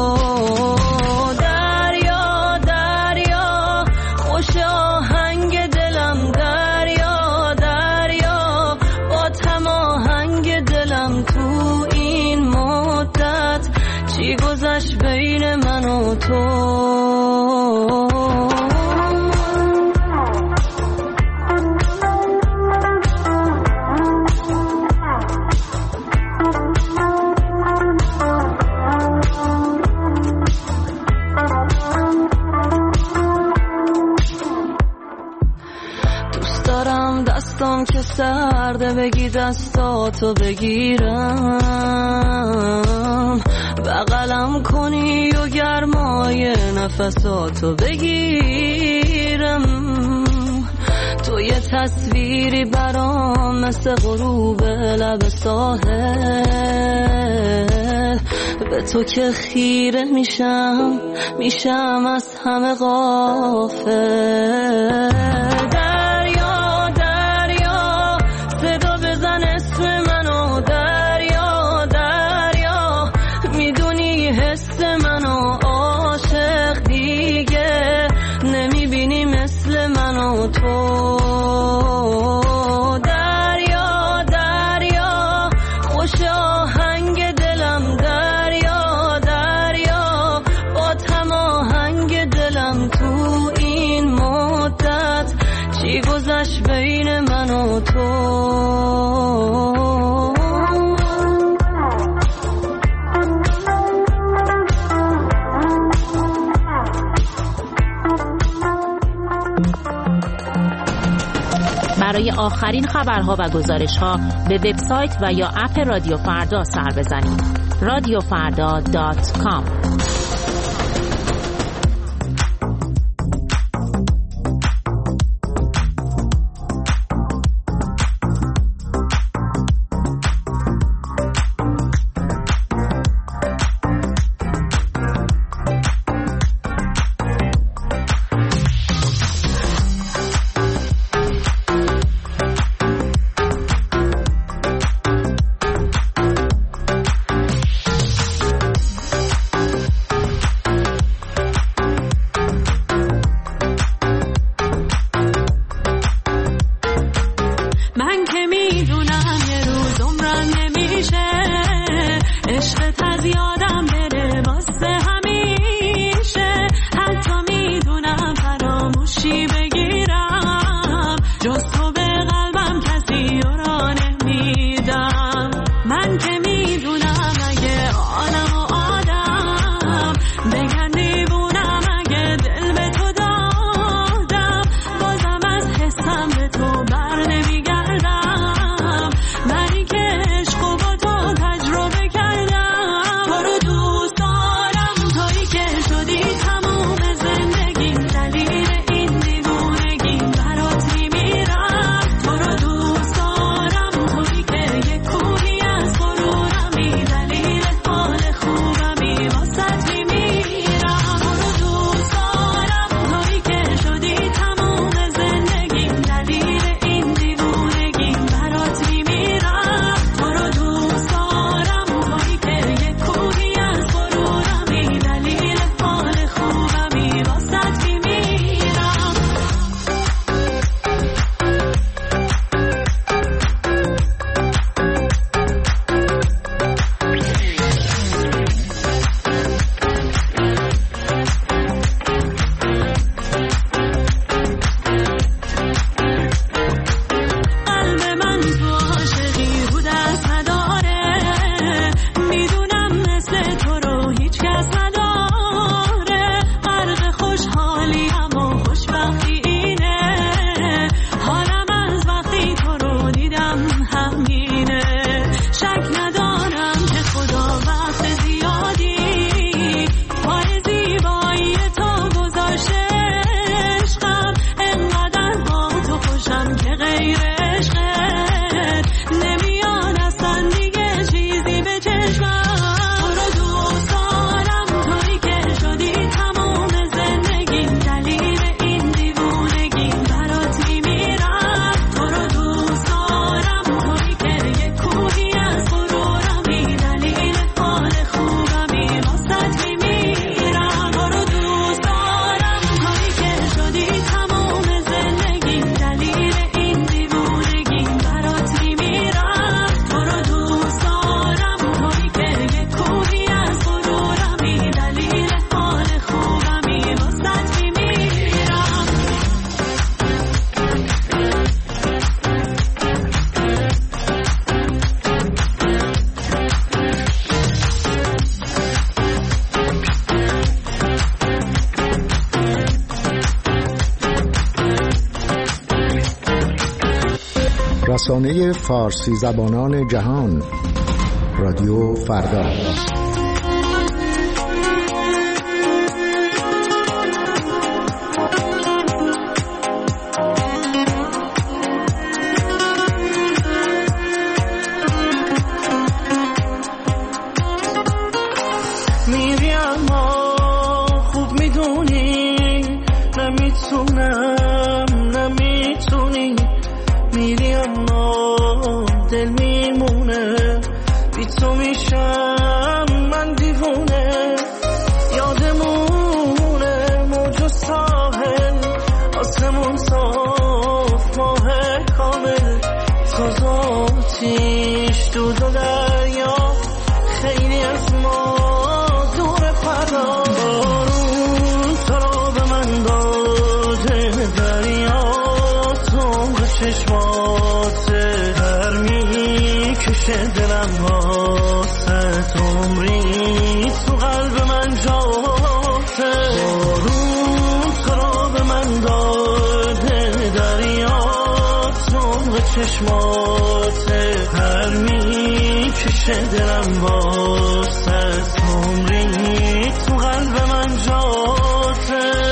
Speaker 4: دریا دریا خوش آهنگ دلم دریا دریا با تماهنگ دلم تو این مدت چی گذشت بین من و تو که سرده بگی دستاتو بگیرم بغلم کنی و گرمای نفساتو بگیرم تو تو یه تصویری برام مثل غروب لب ساحل، به تو که خیره میشم میشم از همه غافل. دریا دریا صدا بزن اسم منو، دریا دریا میدونی حس منو، عاشق دیگه نمیبینی مثل منو تو. دریا دریا خوش آهنگ دلم، دریا دریا با هماهنگ دلم. تو این مدت چی گذشت بین من و تو؟
Speaker 20: برای آخرین خبرها و گزارش‌ها به وبسایت و یا اپ رادیو فردا سر بزنید. رادیو فردا دات کام.
Speaker 21: رسانه فارسی زبانان جهان، رادیو فردا.
Speaker 17: نمیتونم نمیتونی میری اما دل میمونه بی تو میشم من دیوونه یادمونه موج و ساحل آسمون صاف ماه کامل ساز آتیش دود و دریا خیلی از ما دور فردا بارون تو رو به من داده دریا سنگ چشمات در میکشه دلم واسه عمری تو قلب من جاته بارون تو رو به من داده دریا سنگ چشمات در میکشه دلم واسه عمری تو قلب من جاته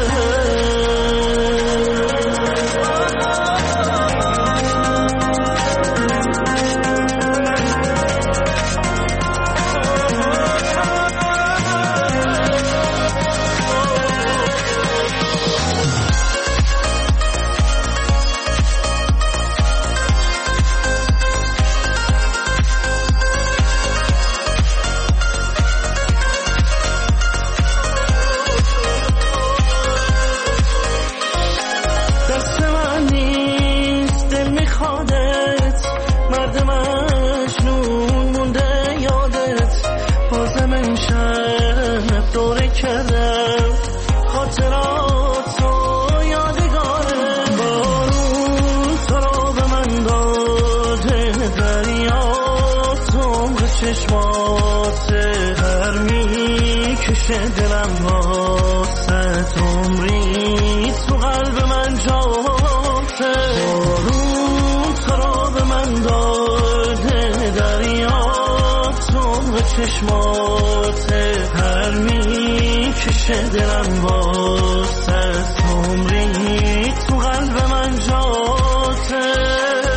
Speaker 17: چشمات هر میکشه دلم واسه عمری تو قلب من جاته بارون تو رو به من داده دریا تو چشمات هر میکشه دلم واسه عمری تو قلب من جاته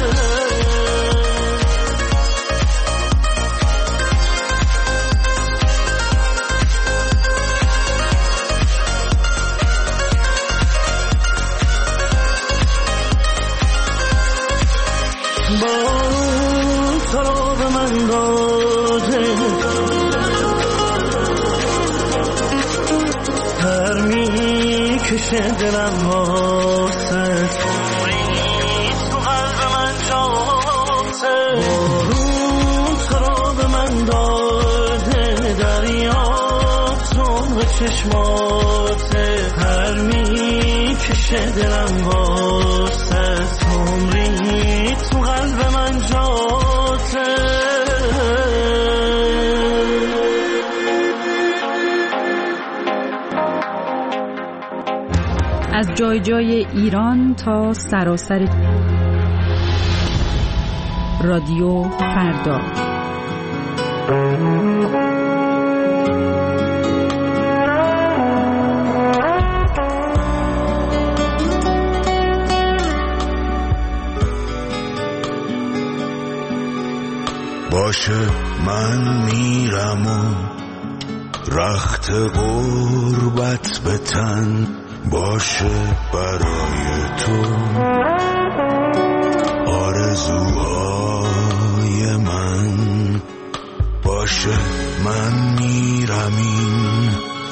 Speaker 17: بارون تو رو به من داده هر میکشه دلم واسه تو قلب من جاته بارون تو رو به من داده دریا تو چشمات هر میکشه دلم واسه عمری تو قلب من جاته
Speaker 3: از جای جای ایران تا سراسر رادیو فردا.
Speaker 22: باشه من میرم و رخت غربت به تن باشه برای تو آرزوهای من باشه من میرم این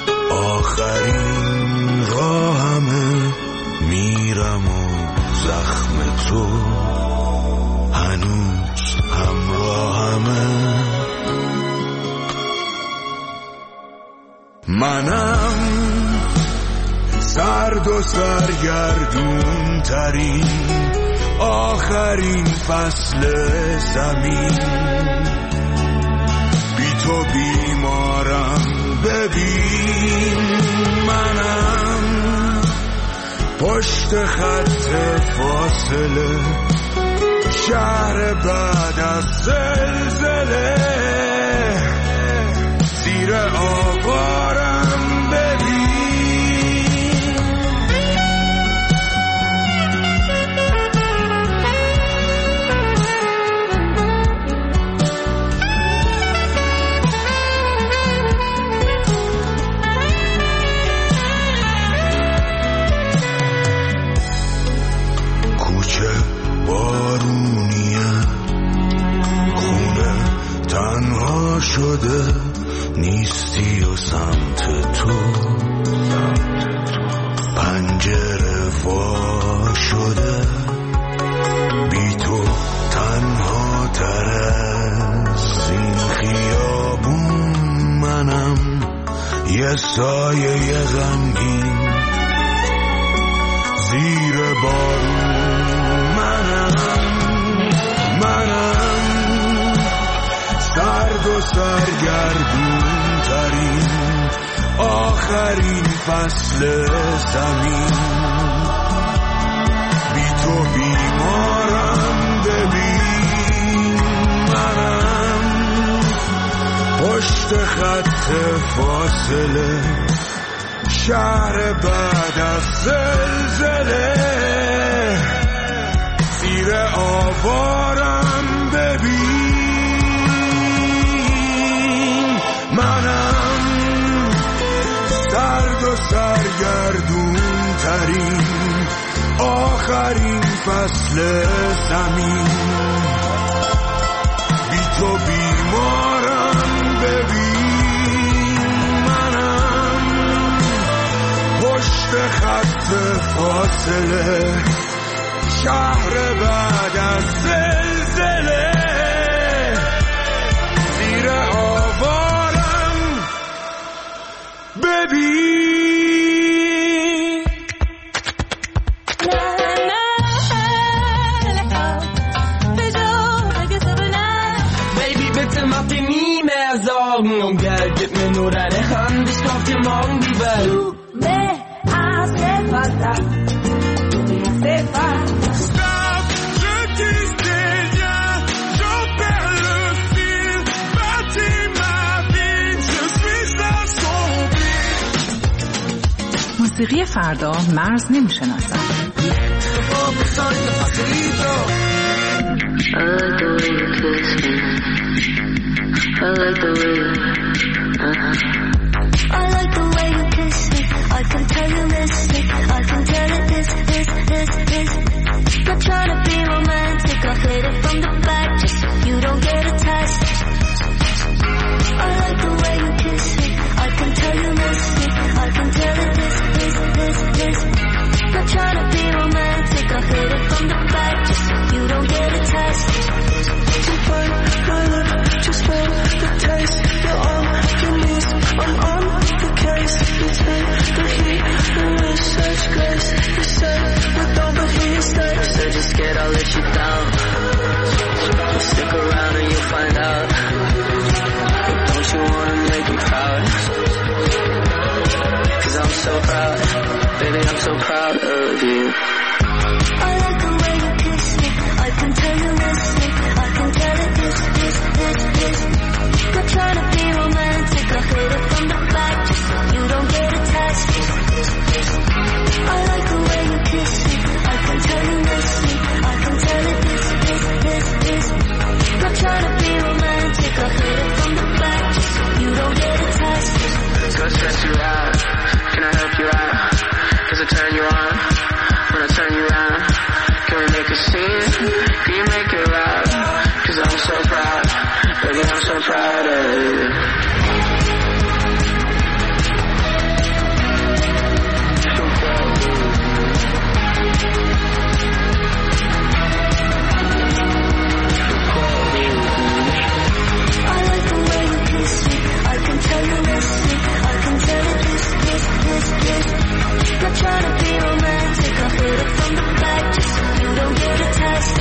Speaker 22: آخرین راهمه میرم و زخم تو هنوز همراهمه منم سرد و سرگردون ترین آخرین فصل زمین بی تو بیمارم ببین منم پشت خط فاصله شهر بعد از زلزله زیر آوارم ببین سرگردون ترین آخرین فصل زمین. بی تو بیمارم ببین منم پشت خط فاصله شهر بعد از زلزله زیر آوارم ببین منم سرد و سرگردون ترین آخرین فصل زمین. بی تو بیمارم ببین منم پشت خط فاصله شهر بعد از زلزله زیر آوارم ببین.
Speaker 2: Und Geld, gib mir nur deine Hand, ich kauf dir morgen die Welt.
Speaker 4: Du me hace falta, tú me hace falta.
Speaker 22: Stop, je disais rien, j'en perds le fil. Bâtis ma vie, je suis à son fil.
Speaker 3: موسیقی فردا مرز نمیشناسد.
Speaker 4: I like the way you uh-huh. I like the way you kiss me. I can tell you miss me. I can tell it this, this, this, this. Not trying to be romantic. I hit it from the back just so you don't get attached. I like the way you kiss me. I can tell you miss me. I can tell it this, this, this, this. Not trying to be romantic. I hit it from the back just so you don't get attached. To find my love, just feel the taste. You're on your knees, I'm on the case. You take the heat and with such grace. You say we don't, but here stay.
Speaker 2: Said you're scared I'll let you down. Stick around and you'll find out. But don't you wanna make me proud? Cause I'm so proud, baby, I'm so proud of you.
Speaker 4: I like the way you kiss me. I can tell you miss me. I can tell it this, this, this, this. Not trying to be romantic. I hit it from the back just so you don't get attached. I like the way you kiss me. I can tell you miss me. I can tell it this, this, this, this. Not trying to be romantic. I hit it from the back just so you don't get attached.
Speaker 2: Go stress you out. Can I help you out? Cause I turn you on. When I turn you on, can we make a scene? Can you make it loud? Cause I'm so proud, baby, I'm so proud of you. So proud of you.
Speaker 4: I like the way you kiss me. I can tell you miss me. I can tell it this, this, this, this. Not trying to be romantic. I hit it from the back just so you don't get attached.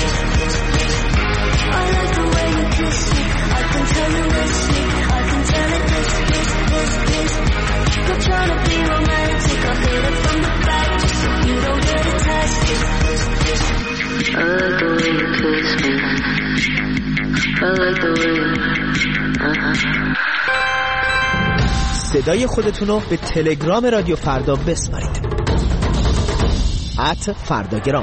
Speaker 4: I like the way you kiss me. I can tell you miss me. I can tell it this, this, this, this. Not trying to be romantic. I hit it from the back just so you don't get attached.
Speaker 2: I like the way you kiss me. I like the way you uh-huh.
Speaker 6: صدای خودتون رو به تلگرام رادیو فردا بسپارید. ات فرداگرام.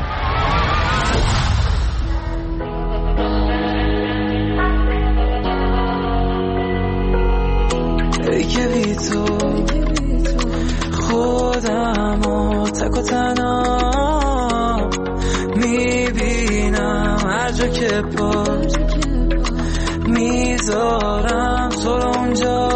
Speaker 2: ای که بی تو خودم و تک و تنها میبینم هر جا که پا میذارم تو اونجا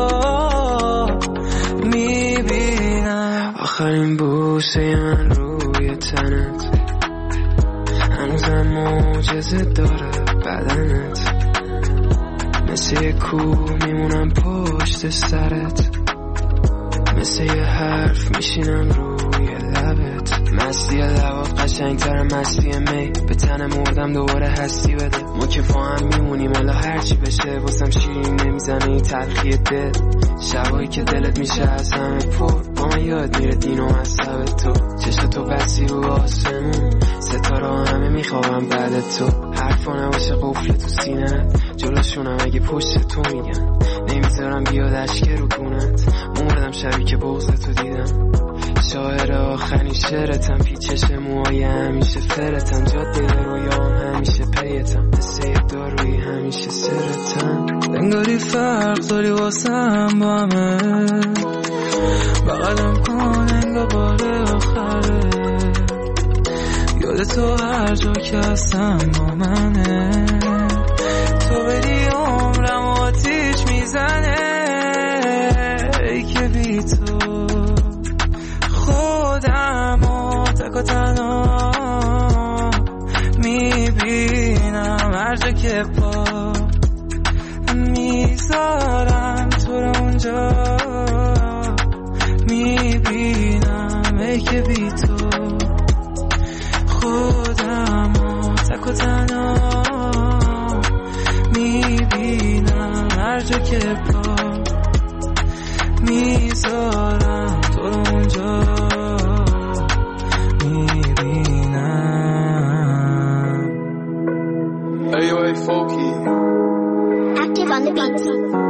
Speaker 2: میبینم آخرین بوسه من روی تنت هنوزم معجزه داره بدنت مثل یه کوه میمونم پشت سرت مثل یه حرف میشینم روی لبت مستی لبات قشنگ قشنگترم مستی می به تن مردم دوباره هستی بده. ما که با هم میمونیم الا هرچی بشه واسم شیرین نمیزنه این تلخی دل. شبایی که دلت میشه از همه پر با من یاد میره دین و مذهب تو. چشم تو بسی رو آسمون ستاره همه میخوابم بعد تو. حرفا نباشه قفل تو سینه جلوشونم اگه پشت تو میگن نمیذارم بیاد اشکه رو گونت. مردم شبی که بغض تو دیدم. شاعر آخرین شعرتم پیچش موهای همیشه فرتم. جاده رویام همیشه پیتم قصه دارویی همیشه سرتم.
Speaker 12: انگاری فرق داری واسم با همه بغلم کن انگار بار آخره. یاد تو هر جا که هستم با منه. تو بدی عمرم آتیش میزنه ای که بی تو خودم و تک و تنها میبینم هر جا که پا میذارم تو رو اونجا میبینم ای که بی تو خودم و تک و تنها میبینم هر جا که پا میذارم تو رو اونجا میبینم.
Speaker 2: Ayo, hey, Folky.
Speaker 1: Active on the beat.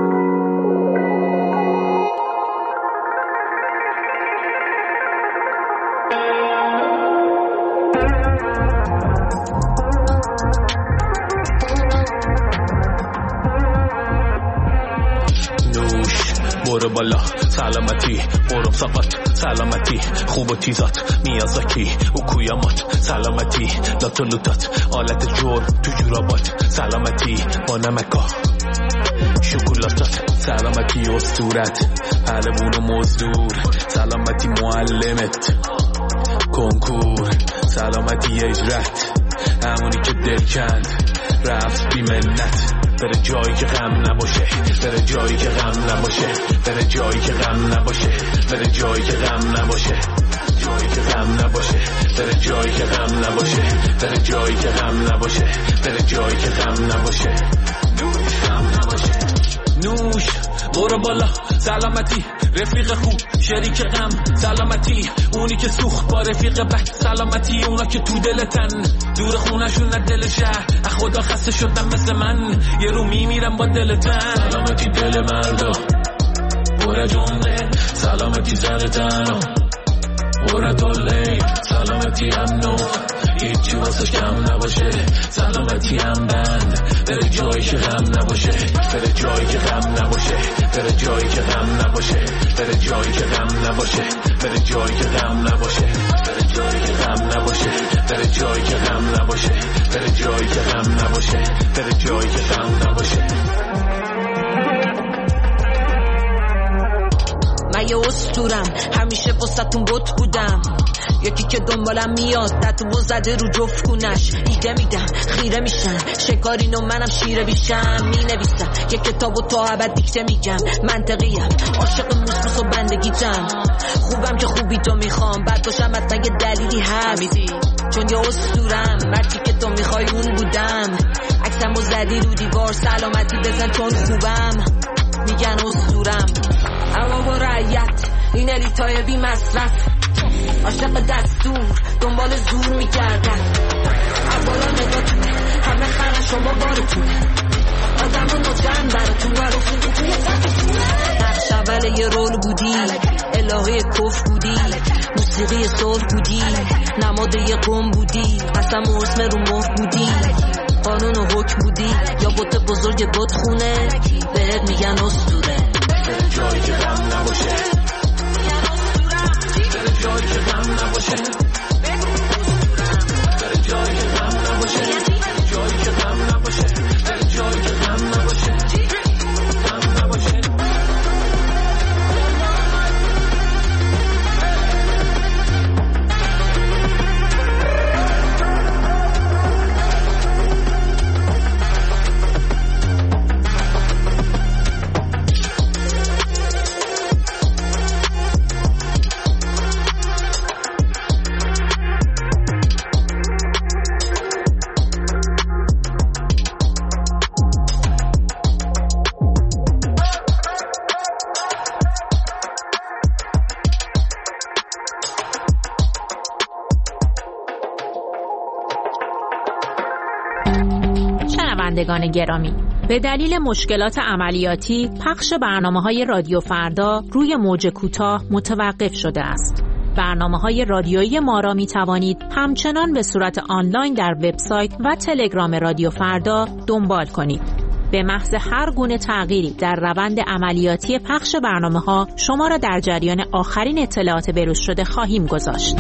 Speaker 17: برو بالا سلامتی برو سقط سلامتی خوب و تیزات میازاکی او کویامات سلامتی لاتو لوتات آلت جور تو جورابات سلامتی با نمکا شکلاتات سلامتی اسطورت پهلوون و مزدور سلامتی معلمت کنکور سلامتی اجرت همونی که دل کند رفت بی منت. بره جایی که غم نباشه بره جایی که غم نباشه بره جایی که غم نباشه بره جایی که غم نباشه جایی که غم نباشه بره جایی که غم نباشه بره جایی که غم نباشه بره جایی که غم نباشه غم نباشه. نوش برو بالا سلامتی رفیق خوب شریک غم سلامتی اونی که سوخت با رفیق بد سلامتی اونا که تو دلتن دور خونشون نه دل شهر خدا خسته شدم مثل من یه رو میمیرم با دلتن. سلامتی دل مردا برا جمله سلامتی زر تنها برا طله سلامتی امنو هیچی واسش کم نباشه سلامتی هم بند بره جایی که غم نباشه بره جایی که غم نباشه بره جایی که غم نباشه بره جایی که غم نباشه بره جایی که غم نباشه بره جایی که غم نباشه بره جایی که غم نباشه بره جایی که غم نباشه بره جایی که غم نباشه.
Speaker 7: من یه اسطورم همیشه واسه‌تون بت بودم یکی که دنبالم میاد تتو زده رو جفت کونش ایده میدم خیره میشن شکارین و منم شیره بیشم مینویسم یه کتاب و تا ابد دیکته میگم منطقیم عاشق موسوس و بندگیتم خوبم که خوبی تو میخوام بعد باشم حتما یه دلیلی هست چون یه اسطورم مرچی که تو میخوای اون بودم عکسم و زدی رو دیوار سلامتی بزن چون خوبم میگن اسطورم اما با رعیت این الیتای بی مصرف عاشق دستور دنبال زور میگردن اولا نگاتونه همه خرن شما بارتونه آدم و نجن براتون و رفیقی توی زفتونه نقش اول یه رول بودی الهه کف بودی موسیقی صلح بودی نماد یه قوم بودی قسم و اسم رو مهر بودی قانون و حکم بودی یا بوت بزرگ بوت خونه بهت میگن اسطوره
Speaker 17: بره جایی که غم نباشه بره جایی که غم نباشه بره جایی که غم نباشه بره جایی که غم نباشه بره جایی که غم نباشه غم نباشه.
Speaker 20: شنوندگان گرامی، به دلیل مشکلات عملیاتی پخش برنامه‌های رادیو فردا روی موج کوتاه متوقف شده است. برنامه‌های رادیویی ما را می‌توانید همچنان به صورت آنلاین در وبسایت و تلگرام رادیو فردا دنبال کنید. به محض هر گونه تغییری در روند عملیاتی پخش برنامه‌ها شما را در جریان آخرین اطلاعات بروز شده خواهیم گذاشت.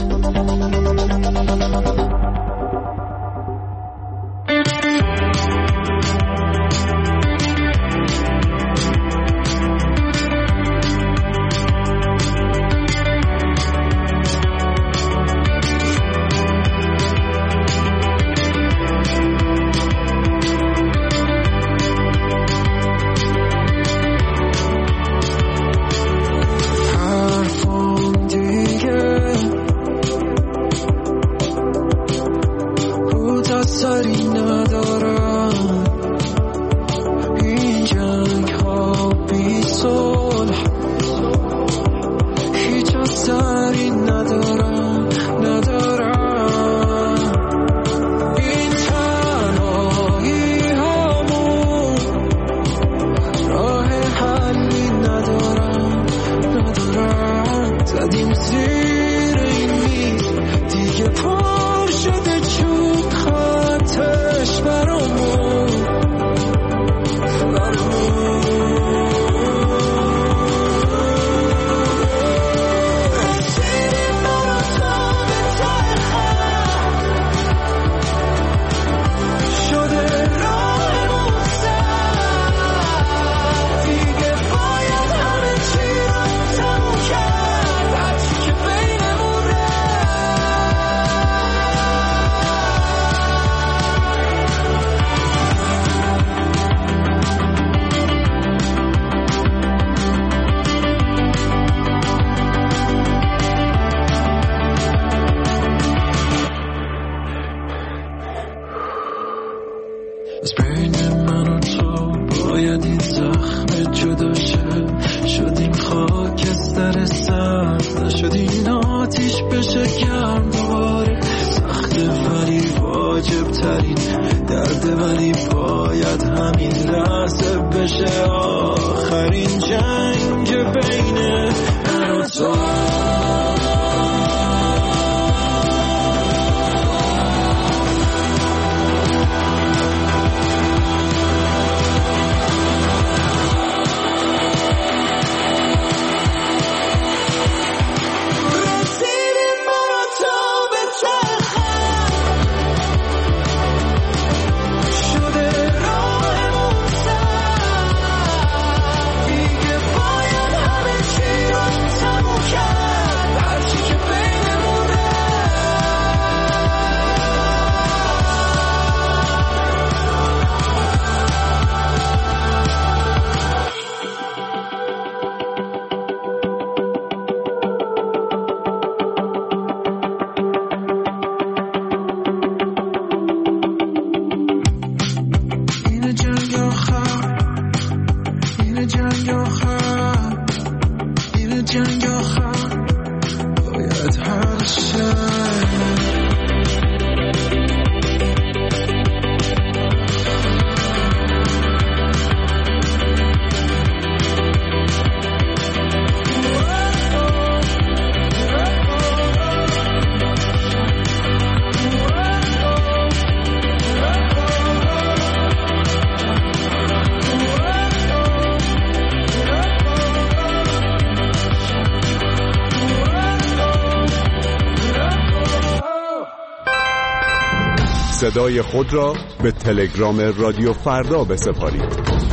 Speaker 18: صدای خود را به تلگرام رادیو فردا بسپارید.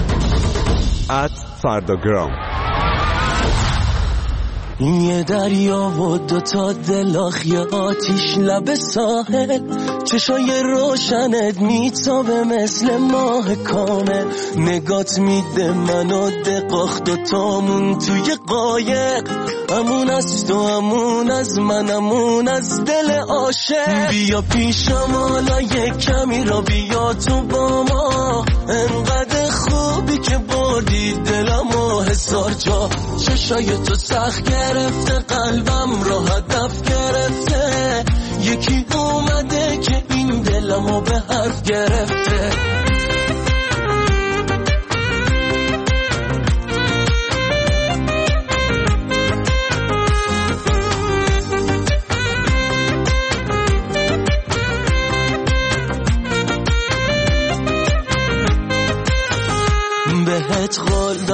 Speaker 18: ات فرداگرام.
Speaker 17: این یه دریا و دوتا دلاخی آتیش لب ساحل، چشای روشنت میتابه مثل ماه کامل، نگات میده منو دقاخ دوتامون توی قایق، امون از تو امون از من امون از دل عاشق. بیا پیشم حالا یک کمی را بیا تو با ما، انقدر خوبی که بردی دلم و هزار جا، چشای تو سخت گرفته قلبم را هدف گرفته، یکی اومده که این دلمو به حرف گرفته.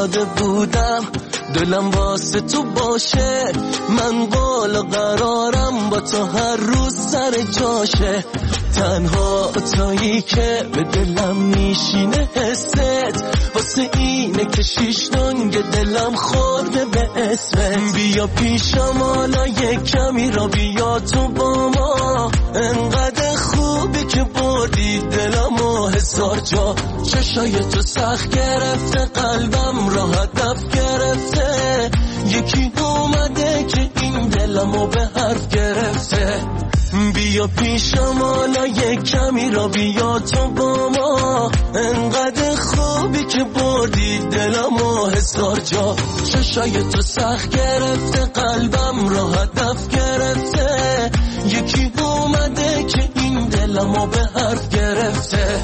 Speaker 12: داده بودم دلم واسه تو باشه، من قول و قرارم با تو هر روز سر جاشه. تنها تایی که به دلم میشینه حست، واسه اینه که شیش ننگ دلم خورده به اسمت. بیا پیشم حالا یک کمی را بیا تو با ما، انقدر خوبی که بردی دلم و هزار جا. چشای تو سخت گرفته قلبم را هدف گرفته، یکی اومده که این دلمو به حرف گرفته. بیا پیشم حالا یک کمی را بیا تو با ما، انقدر خوبی که بردی دلم و هزار جا. چشای تو سخت گرفته قلبم را هدف گرفته، یکی اومده که این دلمو به حرف گرفته.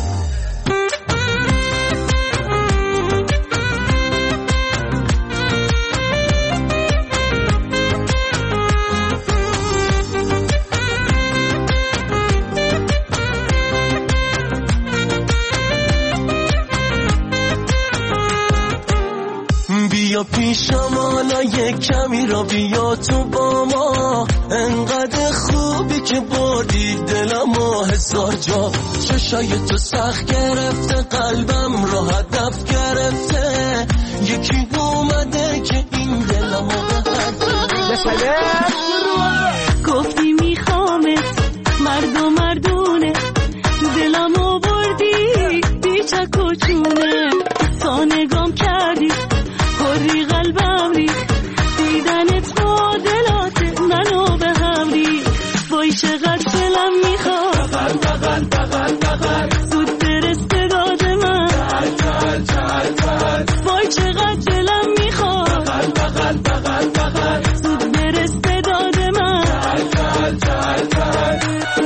Speaker 12: بیا پیشم حالا یک کمی را بیا تو با ما، انقدر خوبی که بردی دلم و هزار جا. چشای تو سخت گرفته قلبم را هدف گرفته، یکی اومده که این دلم رو به حرف
Speaker 4: گفتی میخوامت مرد و مردونه، دلمو بردی بیچک و چونه. تا نگام کردی کری قلبم ری، دیدنت معادلات منو به هم ری. وای چقدر دلم میخواد بغل بغل بغل بغل زود برس به داد من. چل چل چل وای چقدر دلم میخواد بغل بغل بغل بغل زود برس به داد من. چل چل چل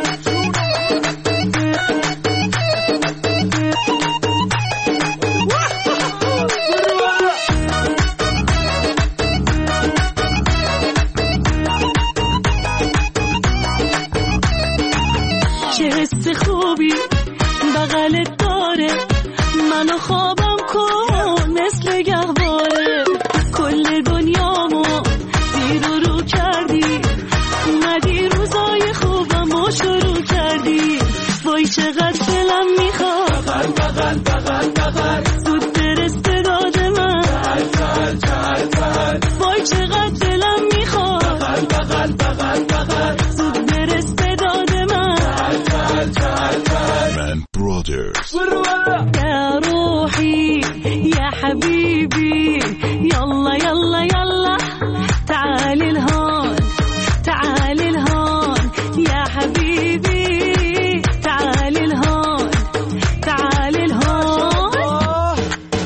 Speaker 4: بغلت داره منو خوابم کن مثل گهواره. کل دنیامو زیر و رو کردی، اومدی روزای خوبمو شروع کردی. وای چقدر دلم میخواد بغل بغل بغل بغل زود برس به داد من. چل چل چل وای چقدر دلم میخواد بغل بغل بغل بغل زود برس به داد من. چل چل چل
Speaker 18: Brothers.
Speaker 4: يا روحي يا حبيبي يلا يلا يلا تعالي لهون تعالي لهون يا حبيبي تعالي لهون تعالي لهون.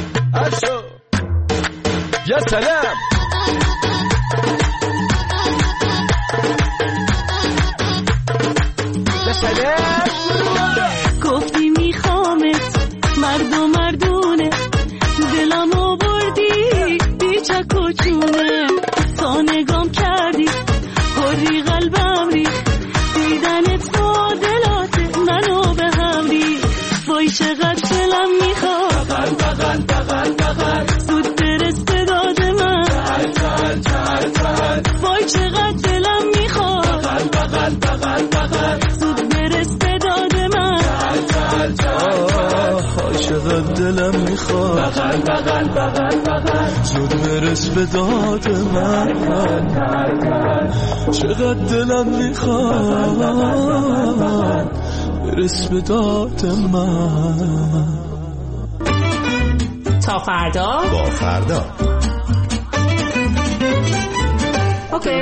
Speaker 12: يا سلام يا سلام.
Speaker 4: گفتی میخوامت مرد و مردونه، دلمو بردی بیچک و چونه. تا نگام کردی کری قلبم ری، دیدنت معادلات منو به هم ری. وای چقدر دلم میخواد بغل بغل بغل بغل زود برس به داد من. چل چل چل وای چقدر دلم میخواد بغل بغل بغل بغل زود برس به داد من.
Speaker 12: چقدر دلم میخواد بغل بغل بغل بغل زود برس به داد من. چقدر دلم میخواد برس به داد من.
Speaker 20: تا فردا
Speaker 5: با فردا
Speaker 20: اوکی.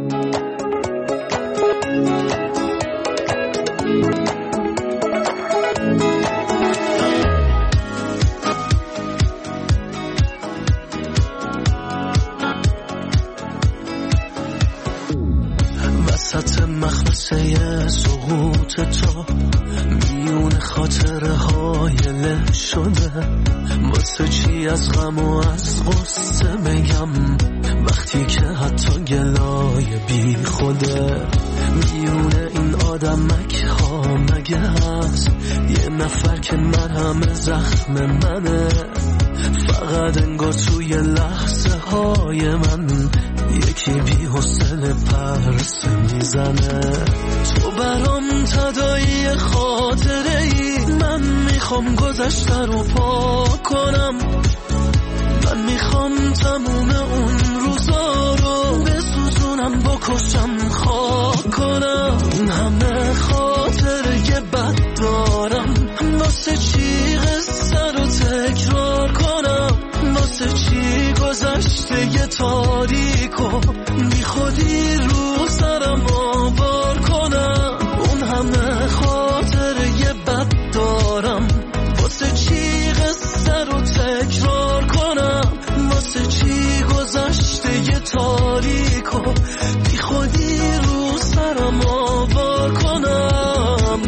Speaker 12: وسط مخمسه سقوط تو میون خاطره های له شده، واسه چی از غم و از غصه بگم وقتی که حتی گلای بی خوده. میون این آدمک ها مگه هست یه نفر که مرهم زخم منه، فقط انگار توی لحظه های من یکی بی حوصله پرسه میزنه. تو برام تداعی خاطره ای، من میخوام گذشته رو پاک کنم. من میخوام تموم اون روزا رو بسوزونم، بکشم، خاک کنم. این همه خاطره بد دارم، واسه چی قصه رو تکرار کنم؟ واسه چی گذشته یه تاریکو بی خودی رو سرم آوار کنم؟ اون همه خاطره بد دارم، واسه چی قصه رو تکرار کنم؟ واسه چی گذشته یه تاریکو بی خودی رو سرم آوار کنم؟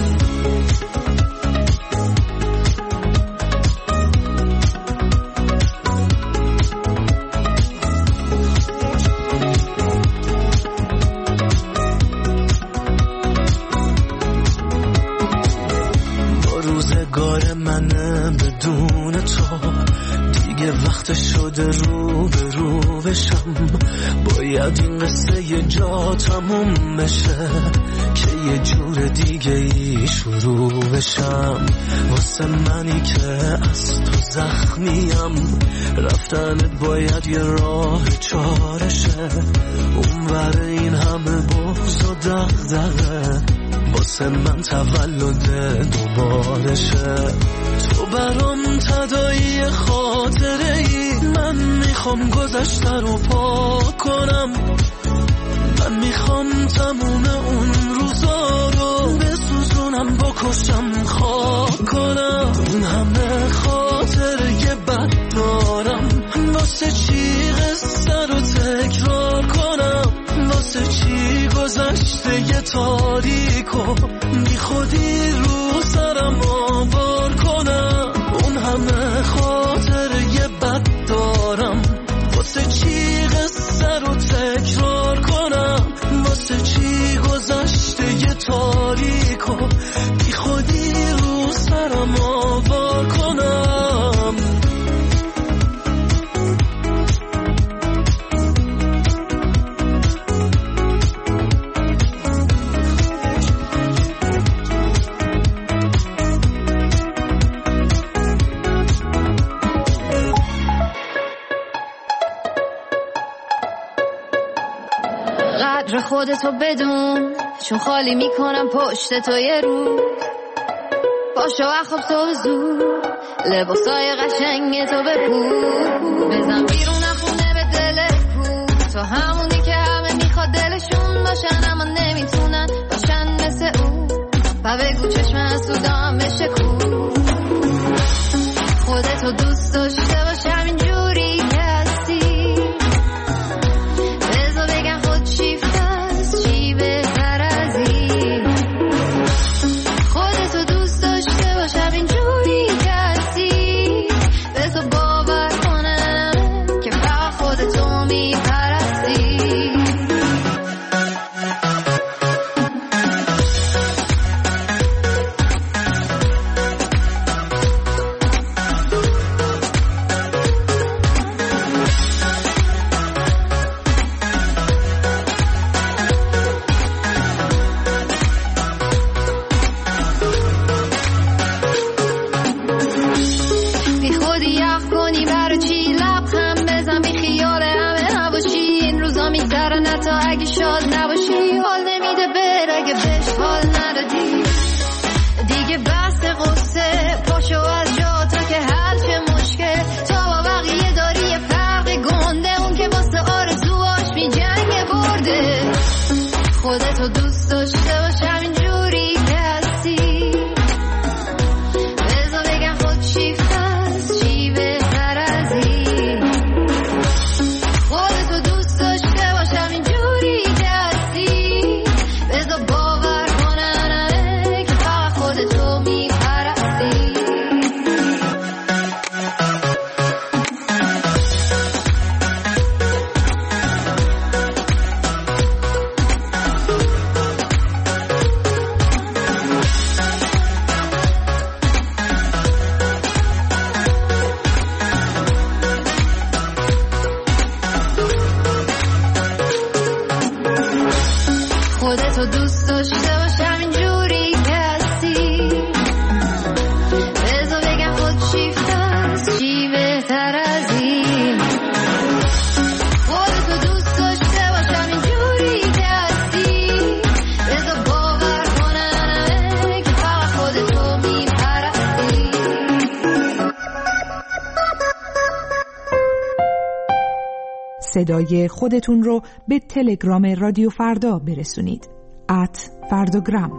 Speaker 12: روزگار منه بدون تو، دیگه وقت شده رو به رو بشم. باید این قصه یه جا تموم بشه که یه جور دیگه ای شروع بشم. واسه منی که از تو زخمیم، رفتنت باید یه راه چارشه. اونور این همه بغض و دغدغه، واسه من تولد دوبارشه. تو برام تداعی خاطره ای، من میخوام گذشته رو پاک کنم. من میخوام تموم اون روزا رو بسوزونم، بکشم، خاک کنم. این همه خاطره بد دارم، واسه چی قصه رو تکرار کنم؟ واسه چی گذشته یه تاریکو بی خودی رو سرم آوار کنم؟ اون همه خاطره بد دارم، واسه چی قصه رو تکرار کنم؟ واسه چی گذشته یه تاریکو بی خودی رو سرم آوار کنم؟
Speaker 8: قدر خودتو بدون، چون خالی میکنم پشت تو یه روز. پاشو اخواب تو زود، لباسای قشنگ تو بپوش. بزن بیرون خونه به دل کو، تو همونی که همه میخواد دلشون باشن اما نمیتونن باشن مثل اون. و بگو چشم حسودام بشه کو، خودتو دوست داشته باش همین جوری که هستی. بذار بگم خود شیفته است، چی بهتر از این؟ خودتو دوست داشته باش همین جوری که هستی. بذار باور کنم که فقط خودتو میپرستی. خودتو دوست داشته باش همین جوری که هستی. بذار بگم خود شیفته است، چی بهتر از این؟ خودتو دوست داشته باش همین جوری که هستی. بذار باور کنن که فقط خودتو میپرستی.
Speaker 11: صدای خودتون رو به تلگرام رادیو فردا برسونید. ات فرداگرام.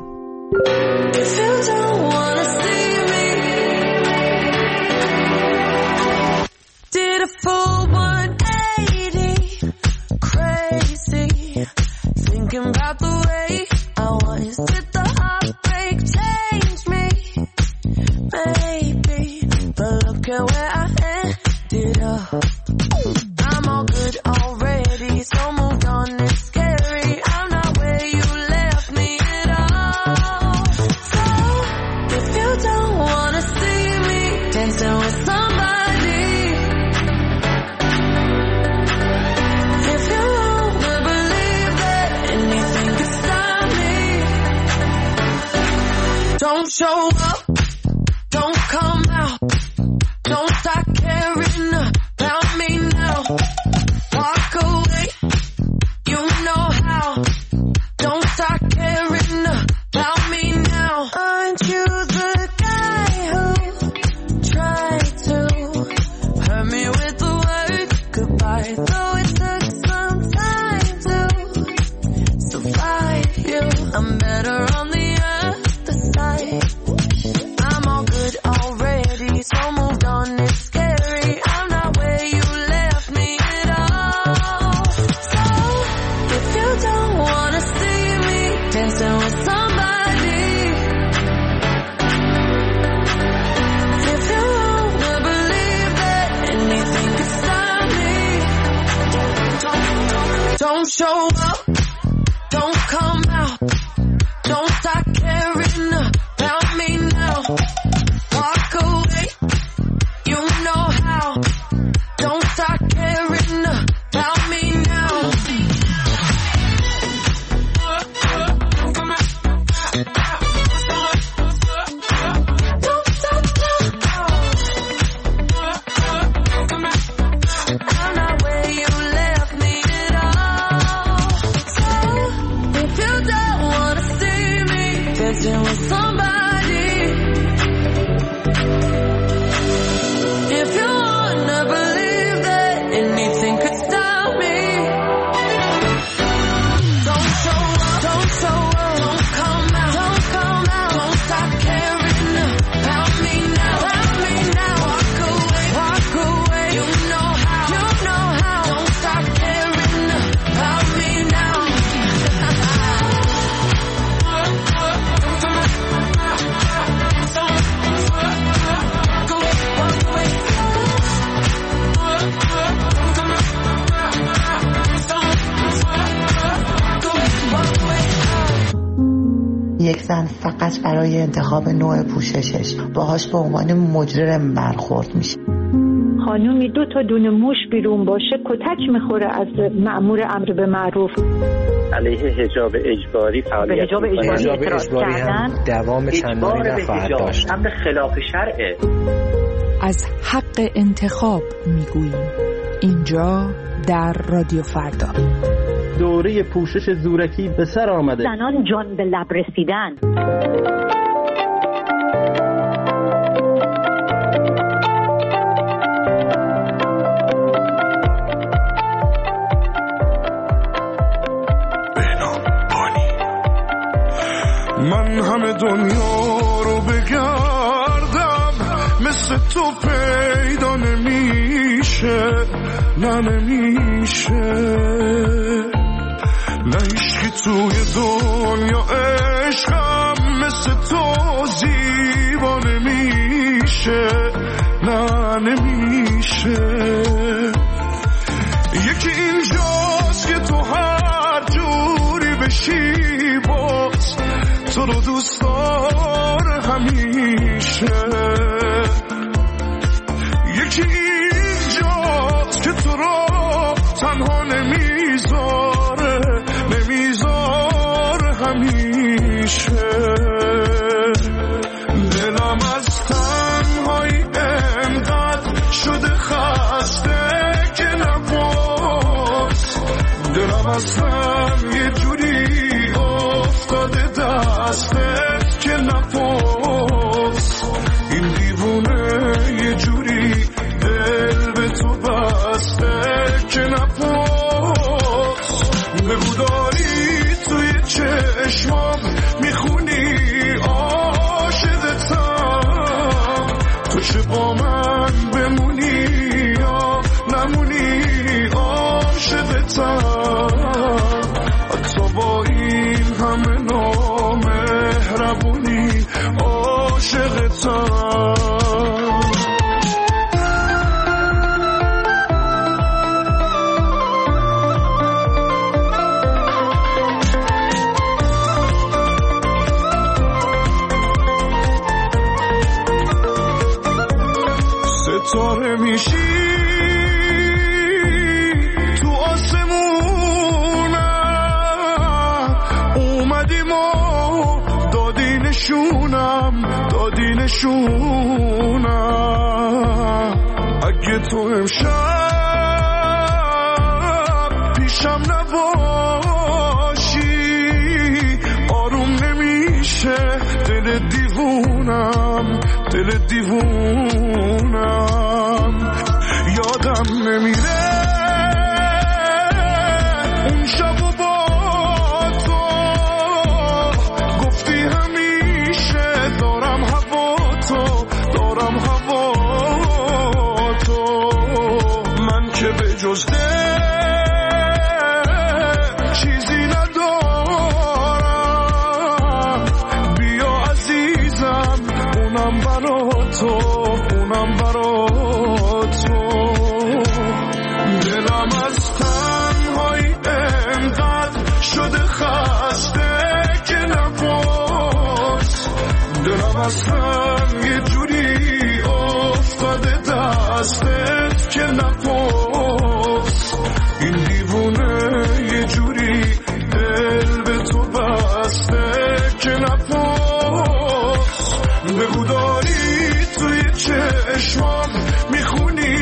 Speaker 4: Did a full one eighty, crazy, thinking about the way I was. Did the heartbreak change me? Maybe, but look at where I ended up. I'm all good already, so moved on, it's scary. I'm not where you left me at all. So, if you don't wanna see me dancing with somebody, don't show up, don't come out, don't start caring about me now. Walk away, you know how. Don't start caring about me now. Aren't you the guy who tried to hurt me with the word goodbye? Though it took some time to survive you, I'm better on the other side. I'm all good already, so moved on, it's scary. I'm not where you left me at all. So, if you don't wanna see me dancing with somebody, if you wanna believe that anything could stop me, don't show up, don't come out, don't start caring about me now. Walk away, you know how. Don't start caring about me now. Don't stop now. I'm not where you left me at all. So, if you don't wanna see me dancing with somebody, if you wanna believe that anything could stop me, don't show up, don't show up, don't come out, don't come out, don't stop caring about me now, about me now. Walk away, walk away, you know how, you know how. Don't stop caring about me now.
Speaker 9: یک زن فقط برای انتخاب نوع پوششش باهاش به عنوان مجرم برخورد میشه.
Speaker 14: خانومی دو تا دونه موش بیرون باشه کتک میخوره از مأمور امر به معروف.
Speaker 10: علیه حجاب اجباری فعالیت
Speaker 14: حجاب اجباری اعتراض کردن
Speaker 6: دوام چندانی نخواهد داشت.
Speaker 10: امر خلاف شرعه.
Speaker 11: از حق انتخاب میگوییم اینجا در رادیو فردا.
Speaker 13: دوره پوشش زورکی به سر آمده.
Speaker 14: زنان جان به لب رسیدن.
Speaker 22: من همه دنیا رو بگردم مثل تو پیدا نمیشه، نه نمیشه. نه عشقی توی دنیا عشقم مثل تو زیبا نمیشه، نه نمیشه. یکی اینجاست که تو هر جوری بشی باز تو رو دوست داره همیشه. یکی اینجاست که تو رو تنها نمیذاره، نمیذاره همیشه. دلم از تنهایی انقدر شده خسته که نفس، دلم اصلا یه جوری افتاده دستت که نفس. این دیوونه یه جوری دل به تو بسته که نفس. نشونم دادی نشونم اگه تو امشب پیشم نباشی آروم نمیشه دل دیوونم دل دیوونم یادم نمیره اون شب و با تو گفتی همیشه دارم هوا تو دارم هوا تو من که به جز چیزی ندارم بیا عزیزم اونم برا تو اونم برا تو دلم از تنهایی انقدر شده خسته که نفس دلم از هم یه جوری افتاده دستت که نفس این دیوونه یه جوری دل به تو بسته که نفس بگو داری توی چشمام میخونی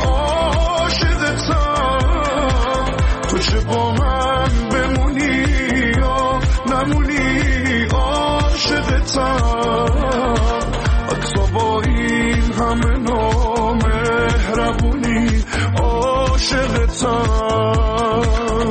Speaker 22: عاشقتم تو چه با من بمونی یا نمونی عاشقتم حتی با این همه نامهربونی عاشقتم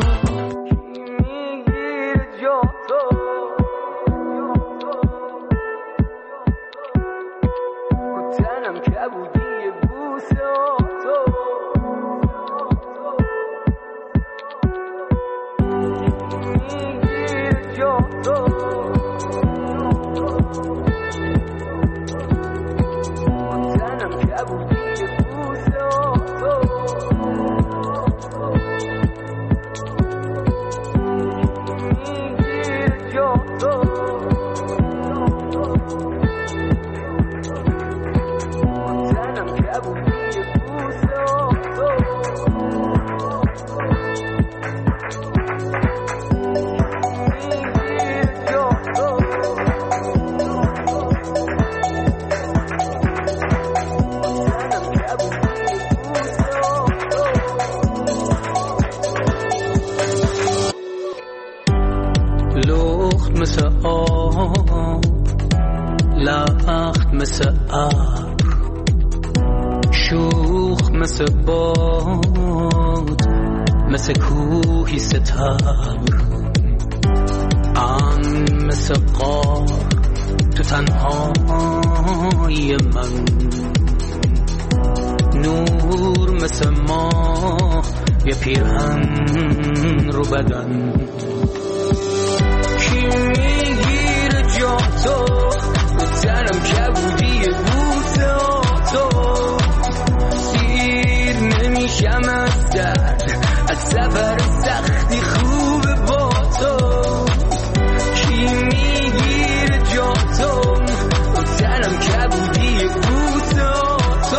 Speaker 15: لخت مثل ابر شوخ مثل باد مثل کوهی ستبر ام مثل قار تو تنهای من نور مثل ماه یه پیرهن رو بدن کی میگیره جا تو تنم کبودی بوسه تو دیر نمیشم از درد از سفر سختی خوب با تو کی میگیره جا تو تنم کبودی بوسه تو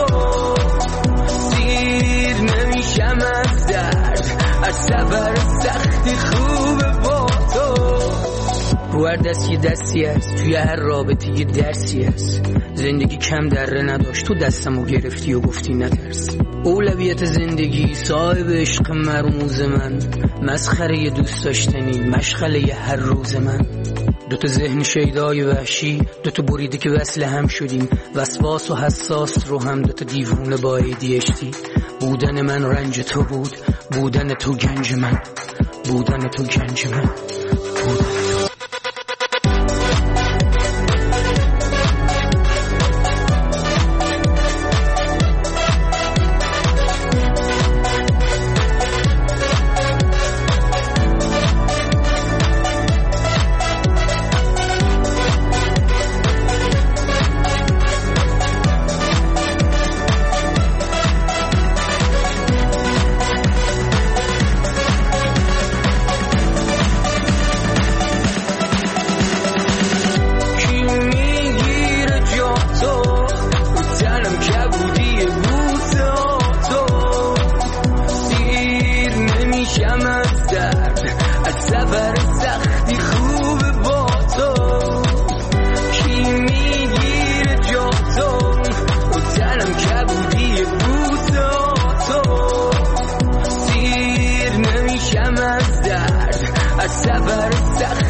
Speaker 15: دیر نمیشم از درد از سفر سختی خوب با تو رو هر دست یه دستی هست توی هر رابطه یه درسی هست زندگی کم دره نداشت تو دستمو گرفتی و گفتی نترس اولویت زندگی صاحب عشق مرموز من مسخره یه دوست داشتنی مشغله یه هر روز من دوتا ذهن شیدای وحشی دوتا بریده که وصل هم شدیم وسواس و حساس رو هم دوتا دیوونه با ایدیشتی بودن من رنج تو بود بودن تو گنج من بودن تو گنج من بودن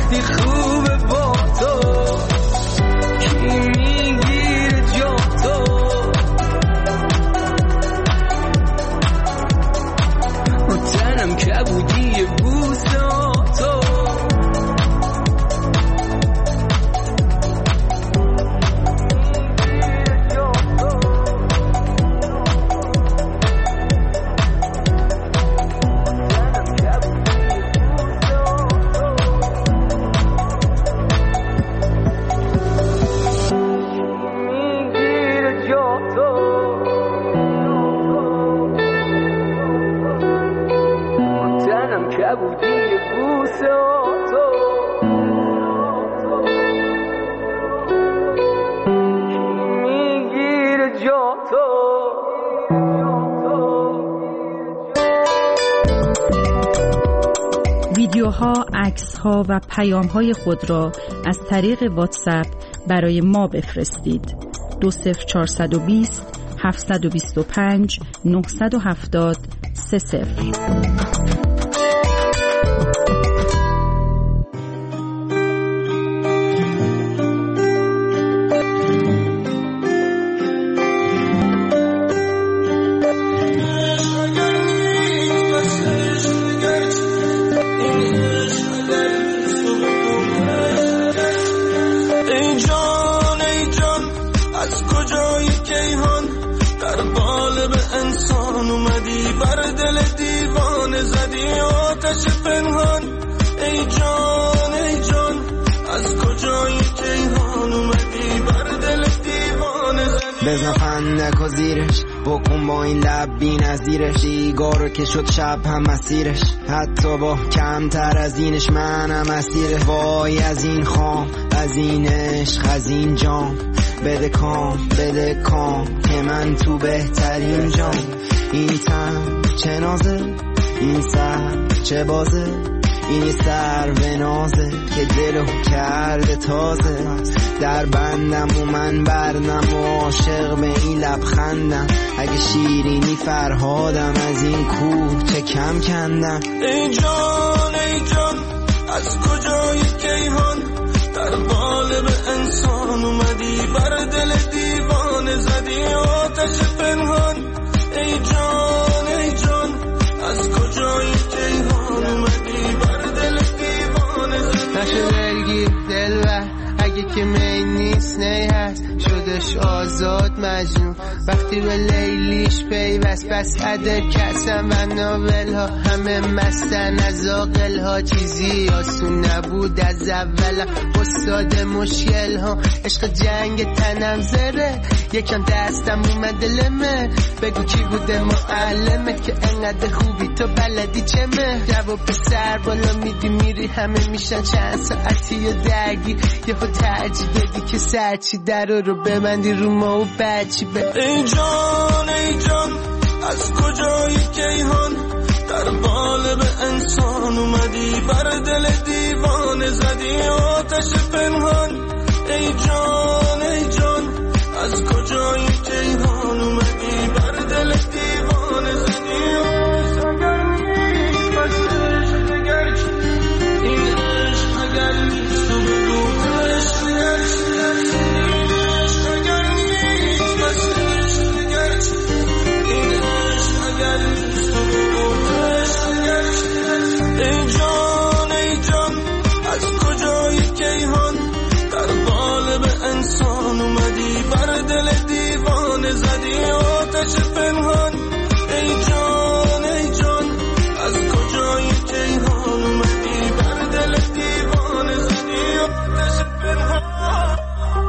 Speaker 15: سختی خوبه با تو کی میگیره جا تو و تنم کبودی بوسه تو
Speaker 16: ویدیوها، عکس‌ها و پیام‌های خود را از طریق واتساپ برای ما بفرستید. دو صفر چهارصد و بیست هفتصد و بیست و پنج نهصد و هفتاد سه صفر.
Speaker 19: بزن فندک و زیرش بکن با این لب بی نظیرش دیگارو که شد شب هم مسیرش حتی با کمتر از اینش منم اسیرش وای از این خام از این عشق از این جام بده کام بده کام که من تو بهترین جام این تن چه نازه این سر چه بازه اینی سر به نازه که دلو کرده تازه در بندم و من بردم و عاشق به این لبخندم اگه شیرینی فرهادم از این کوه چه کم کندم
Speaker 12: ای جان ای جان از کجای کیهان در قالب انسان اومدی بر دل دیوانه زدی آتش پنهان ای جان ای جان از کجای کیهان اومدی بر دل دیوانه زدی
Speaker 15: نشو دلگیر دلبر اگه که می نیست نی هست شدش آزاد مجنون وقتی به لیلیش پیوست بس عدد کسم و ناول ها همه مستن از آقل ها چیزی آسون نبود از اول استاد مشکل ها عشق جنگ تنم زره یکم دستم اومد لمه بگو کی بوده معلمه که انقدر خوبی تو بلدی چمه جواب سر بالا میدی میری همه میشن چند ساعتی و درگیر یهو ترجیح بدی که سرچی در رو ببندی رو ما و بچی به
Speaker 12: ای جان ای جان از کجای کیهان در قالب انسان اومدی بر دل دیوانه زدی آتش پنهان ای جان ای جان از کجای کیهان اومدی بر دل دیوانه زدی اگر نیست بس عشق اگر چی این عشق اگر نیست تو بگو عشق اگر چی این عشق اگر نیست بس عشق اگر چی این عشق اگر نیست تو بگو عشق اگر چی ای جان ای جان از کجای کیهان در قالب انسان اومدی بر دل دیوانه زدی آتش پنهان ای جان ای جان از کجای کیهان اومدی بر دل دیوانه زدی آتش پنهان.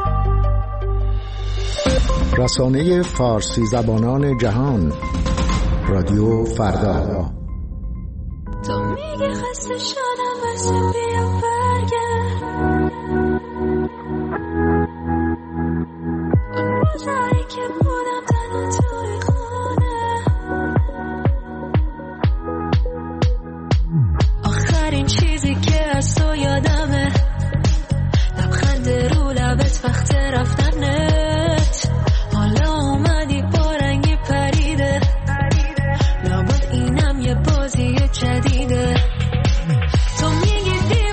Speaker 21: رسانه فارسی زبانان جهان رادیو فردا.
Speaker 4: تو میگی خسته شدم بس بیا برگرد اون روزایی که بودم تنها توی خونه آخرین چیزی که از تو یادمه لبخند رو لبت وقت رفتنت حالا اومدی با رنگی پریده لابد اینم یه بازی جدیده تو میگی بیا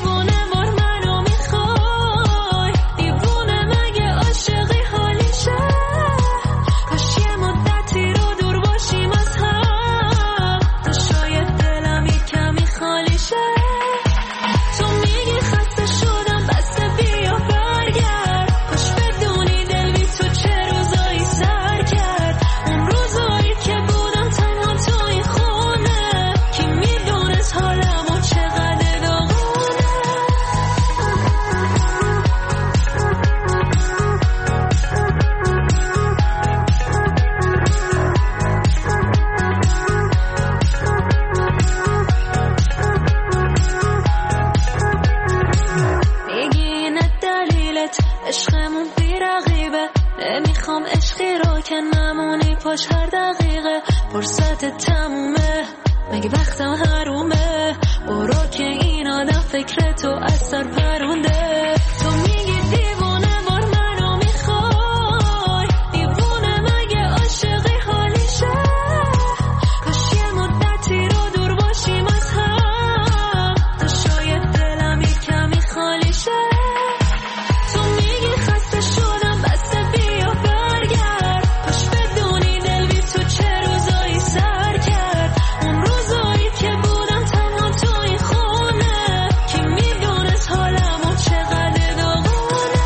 Speaker 4: عشقمون بی رقیبه، نمیخوام عشقی رو که نمونی پاش هر دقیقه. فرصت تمومه مگه وقتم حرومه، برو که این آدم فکر تو از سر پرونده. تو میگی دیوونه بار منو میخوای، دیوونه مگه عاشقی حالیشه؟ کاش یه مدتی رو دور باشیم از هم، تا شاید دلم یه کمی خالی شه. تو میگی خسته شدم بس بیا برگرد، کاش بدونی دل بی تو چه روزایی سر کرد. اون روزایی که بودم تنها تو این خونه، کی میدونست حالمو چقدر داغونه.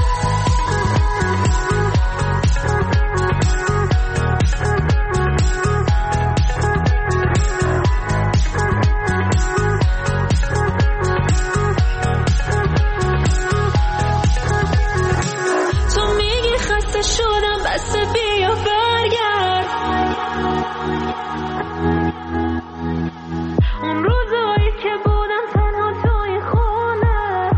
Speaker 4: تو میگی خسته شدم بس بیا برگرد، اون روزایی که بودم تنها تو این خونه.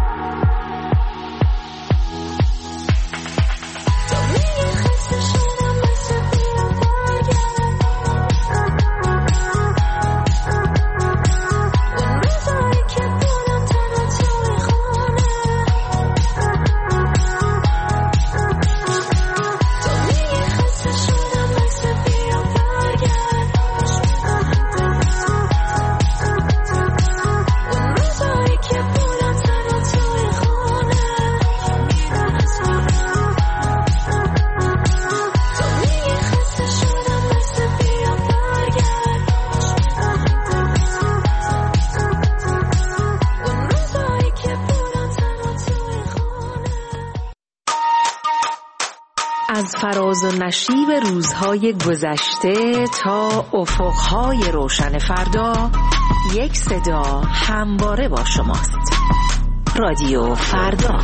Speaker 4: تو میگی خسته شدم بس بیا برگرد، اون روزایی که بودم تنها تو این خونه. تو میگی خسته شدم بس بیا برگرد، اون روزایی که بودم تنها تو این خونه. تو میگی خسته شدم بس بیا برگرد، اون روزایی که بودم تنها تو این خونه.
Speaker 20: از فراز و نشیب روزهای گذشته تا افقهای روشن فردا، یک صدا همواره با شماست. رادیو فردا.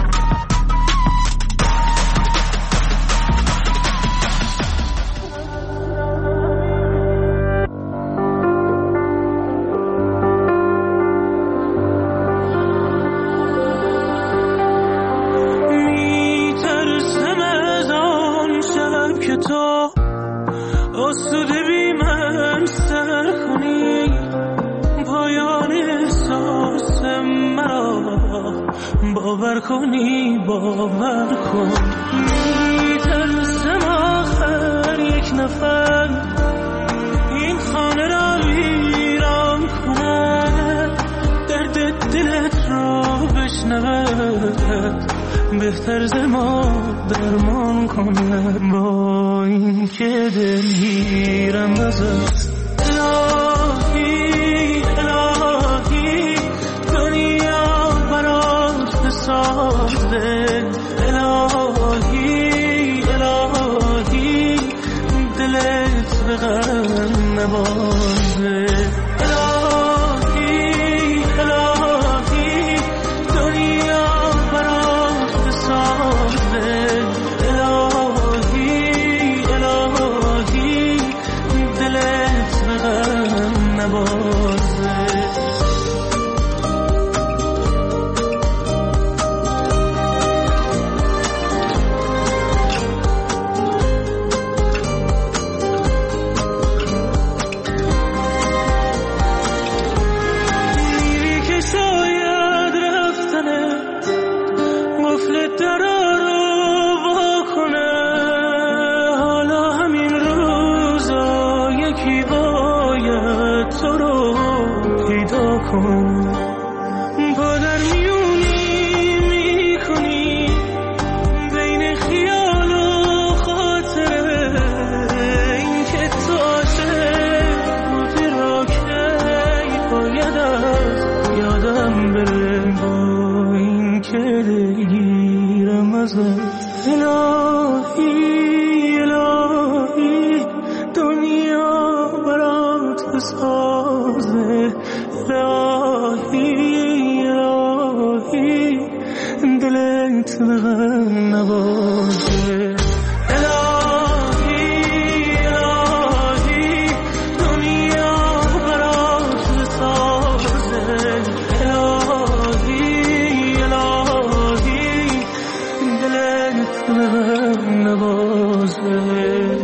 Speaker 17: میترسم از آن شب که تو آسوده بی من سر کنی، پایان احساس مرا باور کنی، باور کن. میترسم آخر یک نفر این خانه را ویران کنه، درد دلت را بشنود، بهتر ز ما درمان کنه. با این که دلگیرم ازت الهی الهی، دنیا برات بسازه. الهی الهی، دلت به غم نبازه. الهی الهی، دنیا برات بسازه. الهی الهی، دلت به غم نبازه.
Speaker 12: به من نوازه.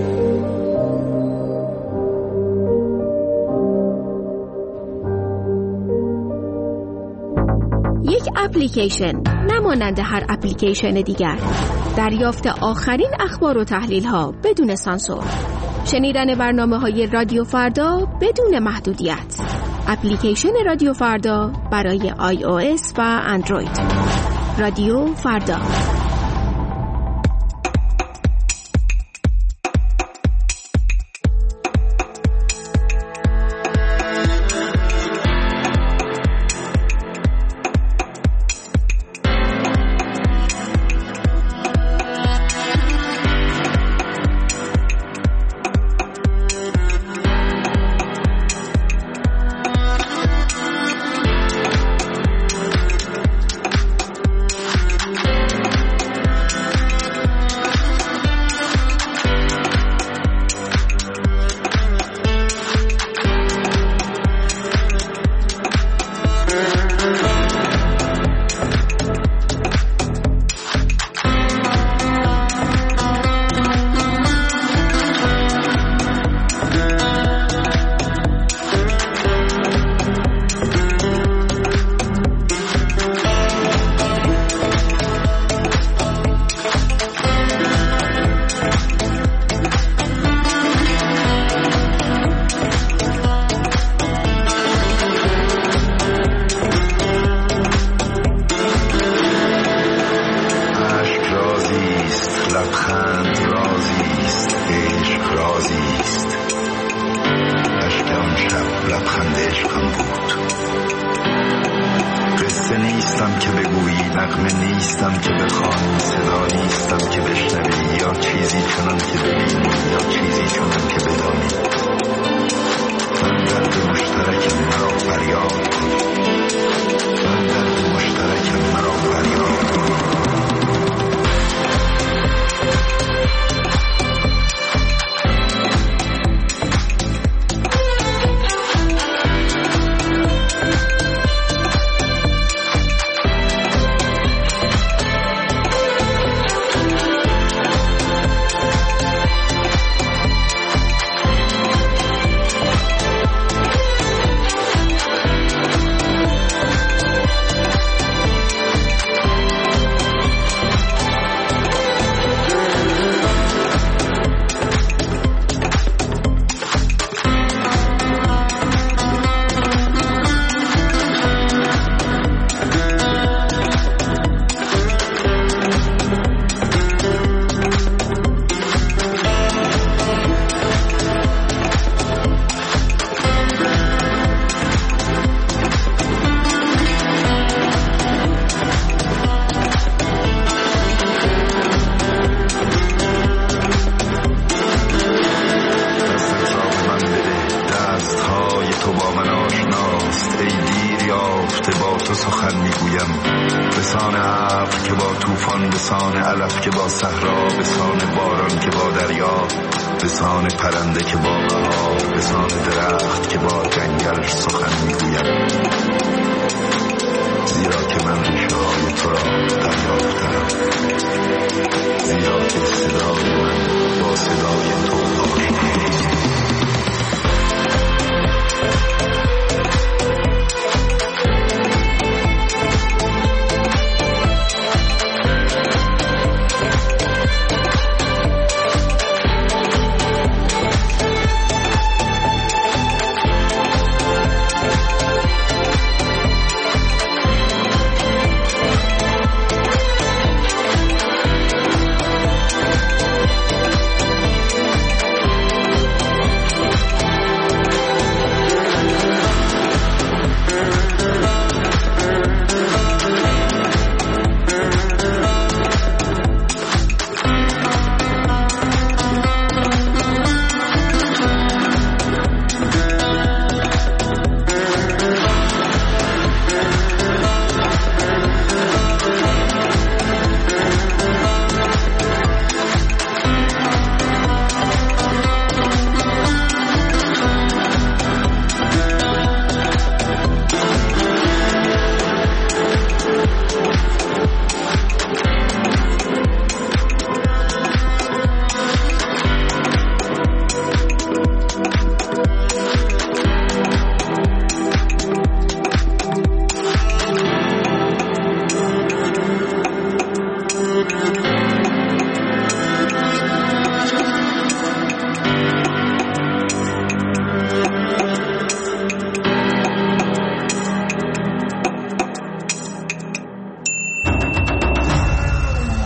Speaker 2: یک اپلیکیشن نمانند هر اپلیکیشن دیگر، دریافت آخرین اخبار و تحلیل ها بدون سانسور، شنیدن برنامه های رادیو فردا بدون محدودیت. اپلیکیشن رادیو فردا برای آی او اس و اندروید. رادیو فردا.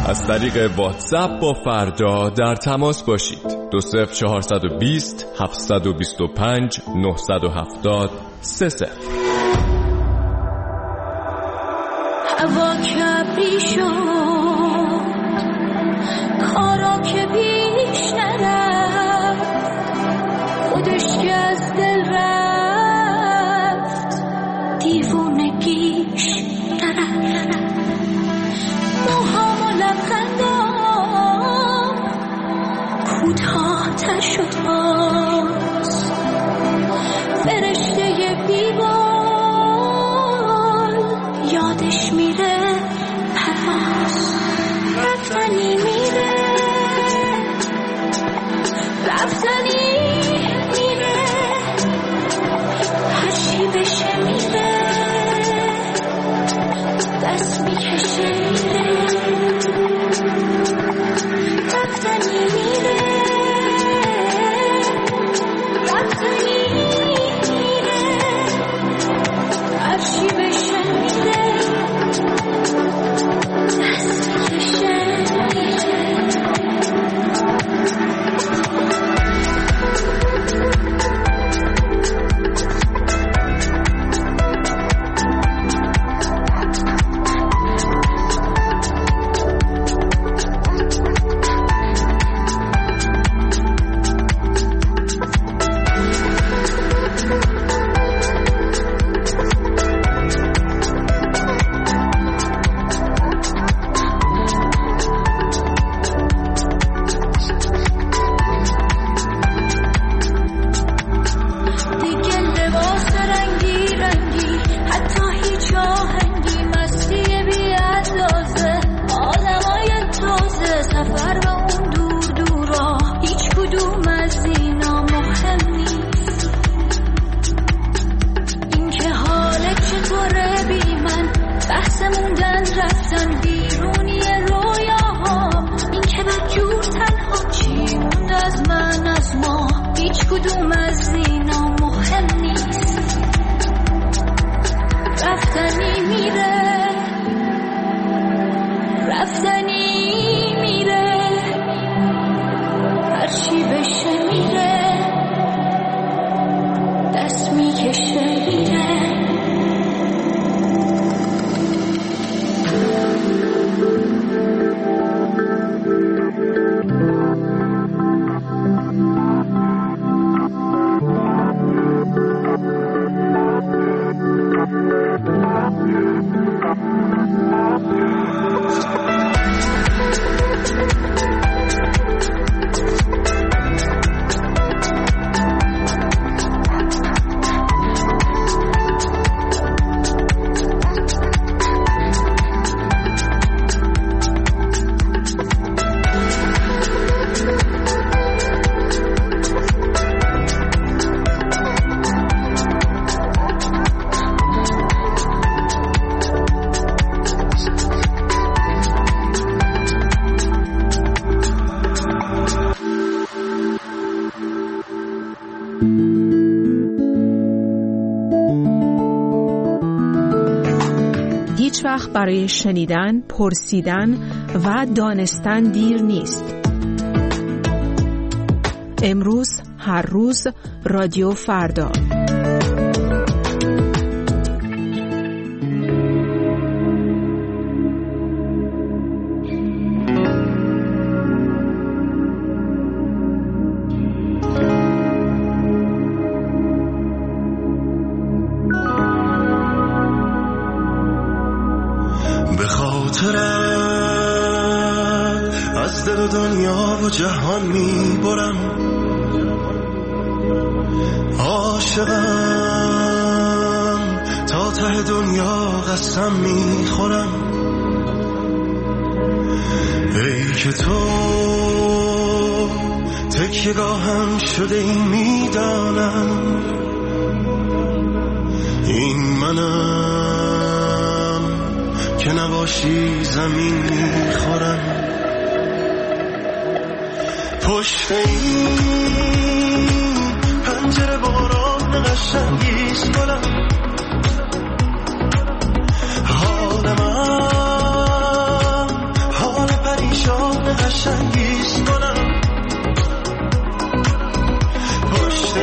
Speaker 1: از طریق واتساپ با فردا در تماس باشید. دو صفر چهارصد و بیست هفتصد و بیست و پنج نهصد و هفتاد سه صفر.
Speaker 4: هوا کبری شد، کارا که پیش نرفت، خودش که از دل رفت، دیوونگیش نرفت. موهام و لبخندام کوتاه‌تر شد باز، فرشته بیبال یادش میره پرواز. رفتنی میره، رفتنی میره، هرچی بشه میره، دست میکشه میره. رفتنی میره، رفتنی میره، هرچی بشه میره، دست میکشه میره.
Speaker 2: هیچ وقت برای شنیدن، پرسیدن و دانستن دیر نیست. امروز، هر روز، رادیو فردا.
Speaker 22: از دل دنیا و جهان میبرم، عاشقم تا ته دنیا قسم میخورم. ای که تو تکیه‌گاهم شده این میدانم، این منم که نباشی زمین میخورم. پشت این پنجره باران قشنگیست گلم، حال من حال پری
Speaker 17: قشنگیش کنم پشت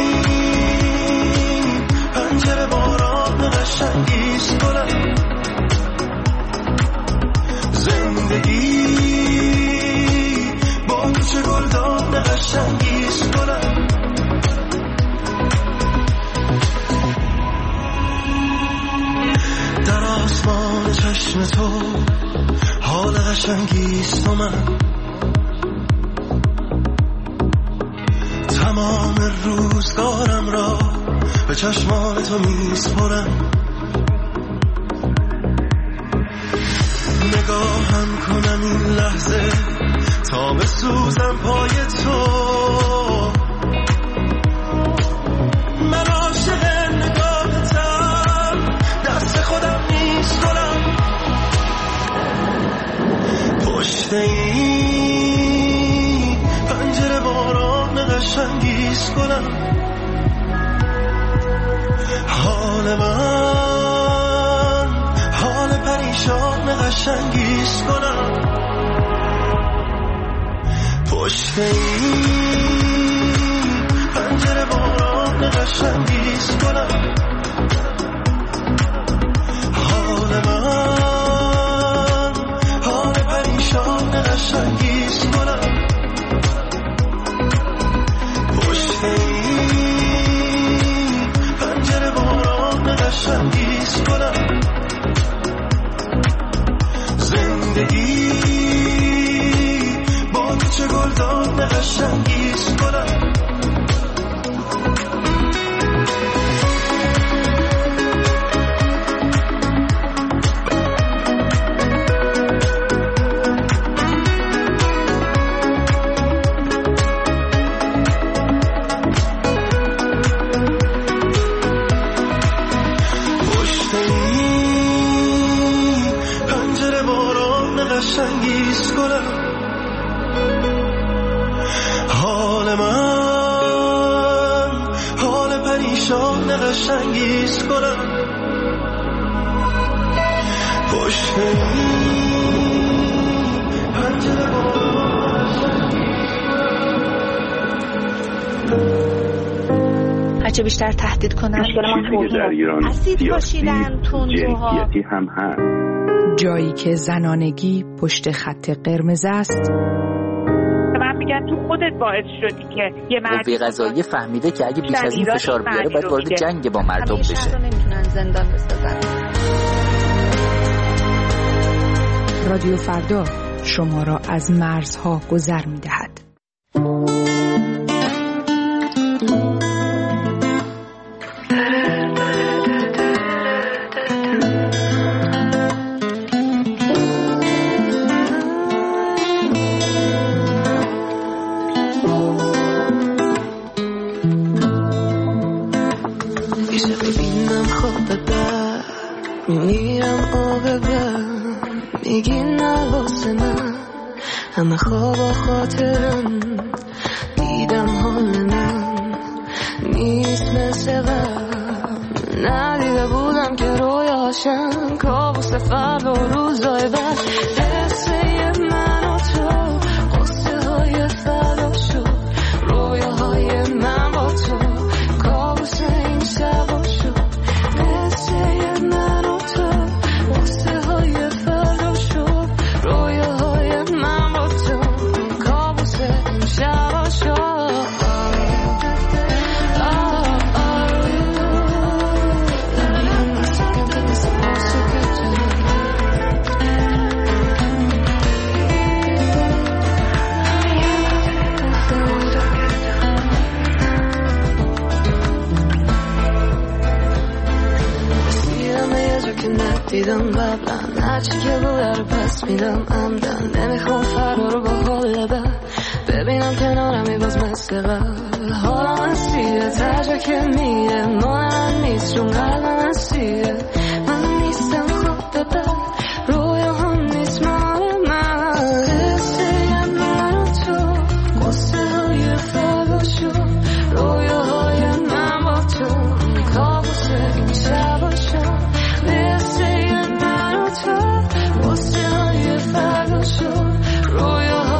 Speaker 17: این پنجره باران قشنگیش کنم زندگی با چه گلدان قشنگیش کنم در آسمان چشم تو حال قشنگیست و من تمام روزگارم را به چشمان تو میسپرم نگاهم کنم این لحظه تا بسوزم پای تو من عاشق نگاهتم دست خودم میسپرم پشت این پنجره باران قشنگیش کنم حال من حال پریشان قشنگیش کنم پشت این پنجره باران قشنگیش کنم حال من حال پریشان قشنگیش کنم پشت این پنجره باران قشنگیش کنم زندگی با چه گلدان قشنگیش کنم قشنگیش کنم حال من حال پریشان قشنگیش کنم پشت این پنجره
Speaker 3: هرچه بیشتر تهدید کنن اسید پاشیدن تندروها
Speaker 7: هم هست
Speaker 11: جایی که زنانگی پشت خط قرمز است.
Speaker 14: من میگم تو خودت باعث شدی که یه مرد
Speaker 23: قوه قضاییه فهمیده که اگه بیش از این فشار بیاره باید وارد جنگ با مردم بشه.
Speaker 3: همیشه نمیتونن زندان بسازن.
Speaker 11: رادیو فردا شما را از مرزها گذر میدهد.
Speaker 4: میمیرم آب بر میگی نواسه من همه خواب و خاطرم دیدم حال من نیست مثل قبل ندیده بودم که رویاشم کابوس فردا و روزای بعد قصه من و تو قصه های فردا شد رویاهای من با تو کابوس این شبا شد قصه من و تو قصه های فردا شد رویاهای من با تو کابوس این شبا شد دیدم قبلا هرچی که بوده رو پس میدم عمدن نمیخوام فردا رو با حال بد ببینم کنارمی باز مثل قبل حالا من سیره تجا که میره مال من نیست چون قلب من سیره من نیستم خود بد رویا هم نیست مال من قصه من و تو قصه های فردا شد رویا های من با تو کابوس این شبا شد قصه من و تو قصه های فردا شد رویا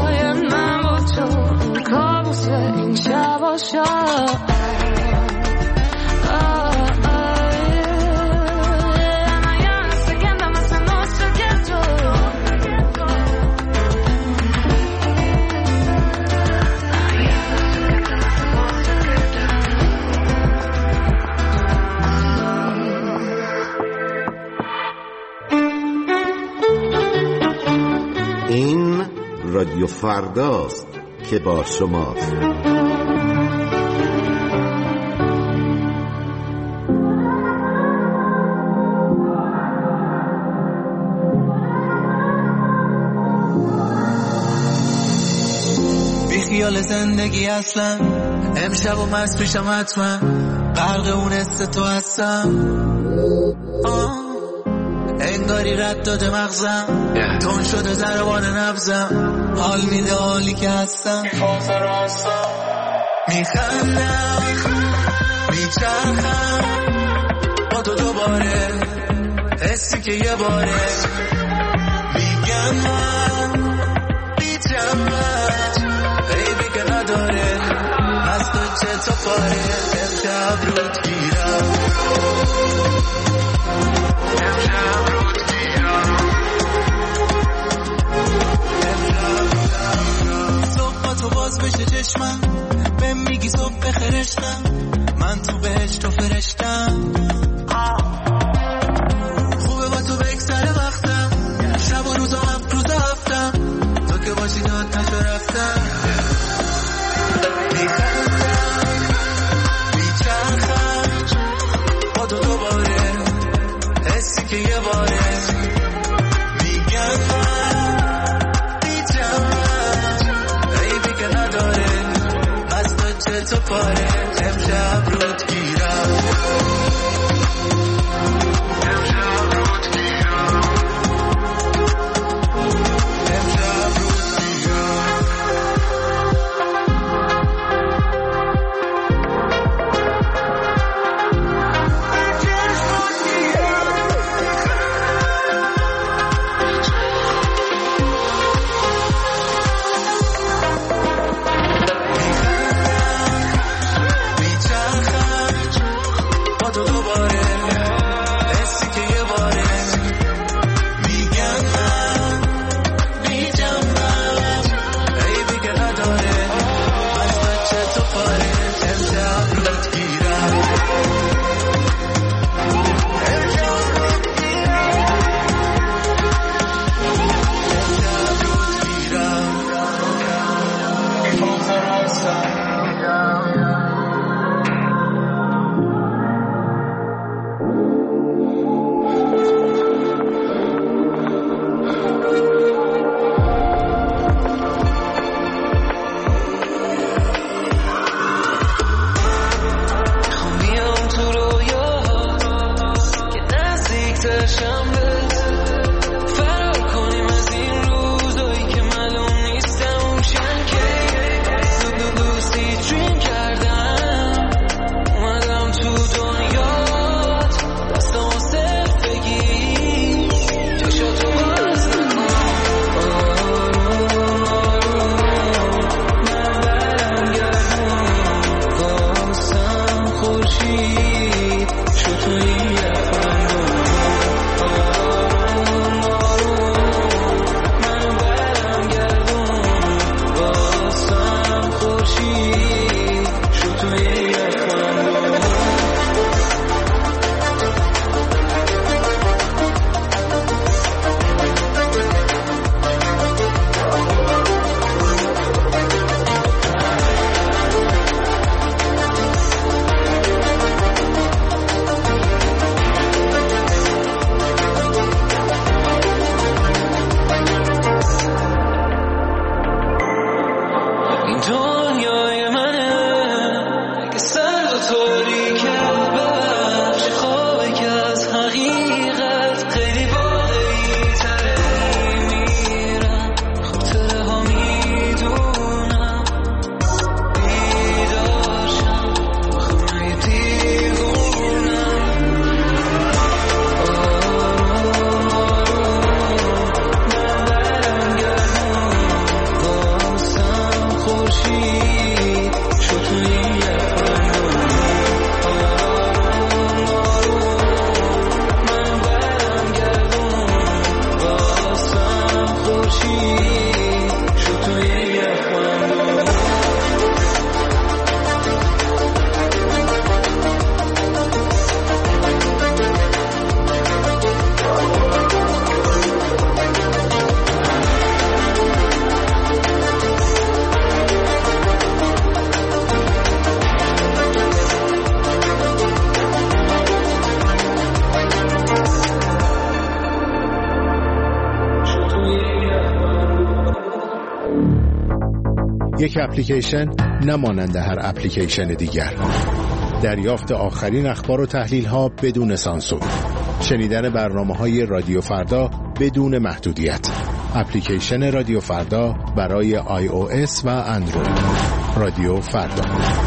Speaker 21: رادیو فرداست که با شماست.
Speaker 5: بی خیال زندگی اصلا امشب و مست پیشم حتما غرق اون است تو هستم. انگاری رد داده مغزم تون شده ضربان نبزم. حال میده حالی که هستم میخندم میچرخم با تو دوباره حسی که یه باره میگم من بی‌جمعت عیبی که نداره از تو چه تا پاره امشب رود گیرم امشب رود گیرم صبح با تو باز بشه چشمم بهم میگی صبح بخیر عشقم من تو بهشت و فرشتم خوبه با تو بگذره وقتم شب و روز و هفت روز هفتم تو که باشی داد نشو رفتم میخندم میچرخم با تو دوباره حسی که یه باره میگم من بی‌جمعت عیبی که نداره از تو چه تو پاره امشب رود گیرم امشب رود گیرم امشب رود گیرم خورشید
Speaker 7: یک اپلیکیشن نمانند هر اپلیکیشن دیگر. دریافت آخرین اخبار و تحلیل ها بدون سانسور. شنیدن برنامه‌های رادیو فردا بدون محدودیت. اپلیکیشن رادیو فردا برای آی او اس و اندروید. رادیو فردا.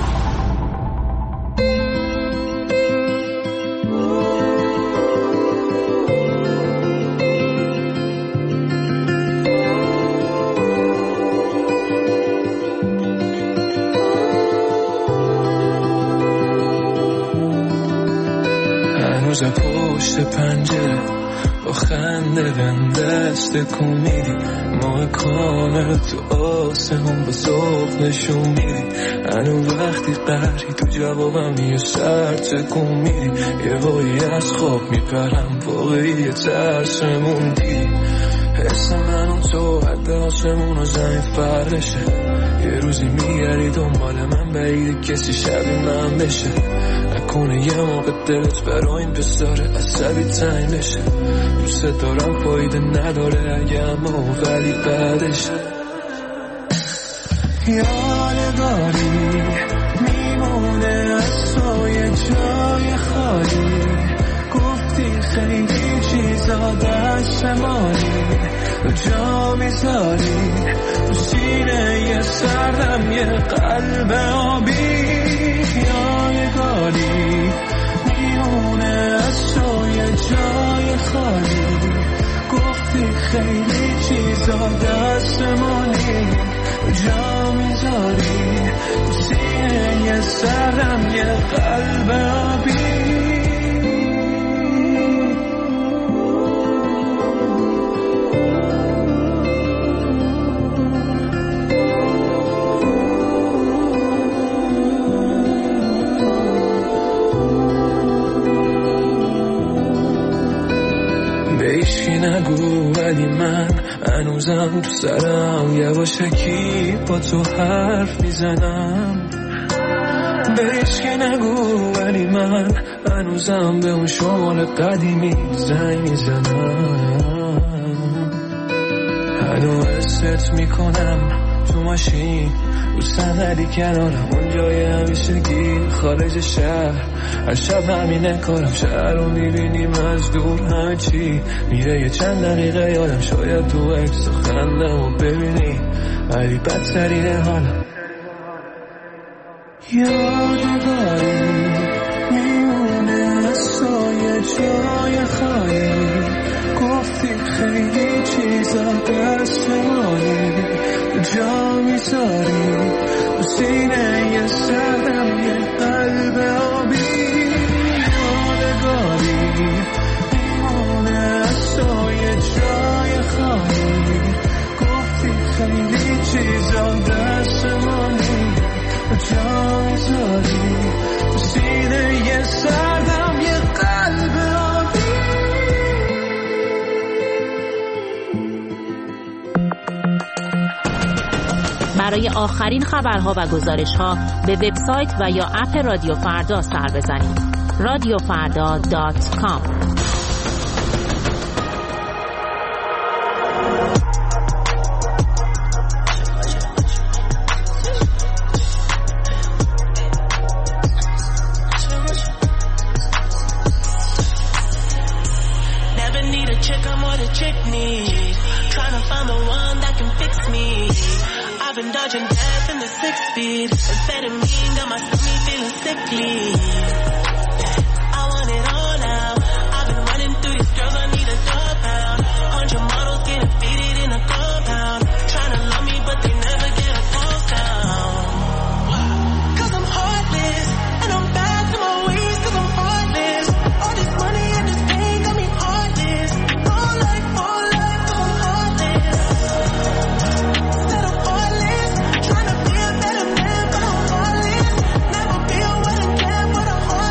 Speaker 12: هنوزم پشت پنجره با خنده بهم دست کن میدی، ماه کامل تو آسمون با ذوق نشون میدی. هنو وقتی قهری تو جوابم یه سر تکون میدی، یه وایی از خواب میپرم واقعی ترسمون دیدی. حس من اون تو حد آسمون و زمین فرشه، یه روزی میگردی دنبال من بعید کسی شبیه من بشه. نکنه یه موقع دلت برای این پسر عصبی تنگ بشه. دوست دارم فایده نداره اگه اما ولی بعدش یادگاری میمونه از تو یه جای خالی. گفتی خیلی چیزا دست مالی تو جا میذاری تو سینه یه سردم یه قلب آبی. یادگاری میمونه از تو یه جای خالی. گفتی خیلی چیزا دست مالی جا میذاری تو سینه یه سردم یه قلب آبی. نگو ولی من هنوزم تو سرم یواشکی با تو حرف میزنم. بهش که نگو ولی من هنوزم به اون شمال قدیمی زنگ میزنم. هنو حست میکنم تو ماشین رو صندلی کنارم اون جای همیشگی خارج شهر. هر شب همینه کارم شهر رو میبینیم از دور همه چی میره. یه چند دقیقه یادم شاید تو عکس و خندم و ببینی ولی بدترینه حالم. یادگاری میمونه از تو یه جای خالی. گفتی خیلی چیزا دست مالی جا میذاری تو سینه یه سردم یه قلب آبی. یادگاری میمونه از تو یه جای خالی. گفتی خیلی چیزا دست مالی جا میذاری تو سینه یه سردم یه قلب آبی.
Speaker 20: برای آخرین خبرها و گزارش‌ها به وبسایت و یا اپ رادیو فردا سر بزنید. رادیو فردا دات کام.
Speaker 8: Dodging death in the six speed. Amphetamine got my stomach feeling sickly. I want it all now. I've been running through these girls, I need a dog pound. Hundred models getting faded in a compound. Trying to love me, but they never get a pulse down. Cause I'm heartless, and I'm bad to my ways, cause I'm heartless. All this money and this pain got me heartless. All life, all life, cause I'm heartless. Said I'm heartless, trying to be a better man, but I'm heartless. Never be a wedding man, but I'm heartless.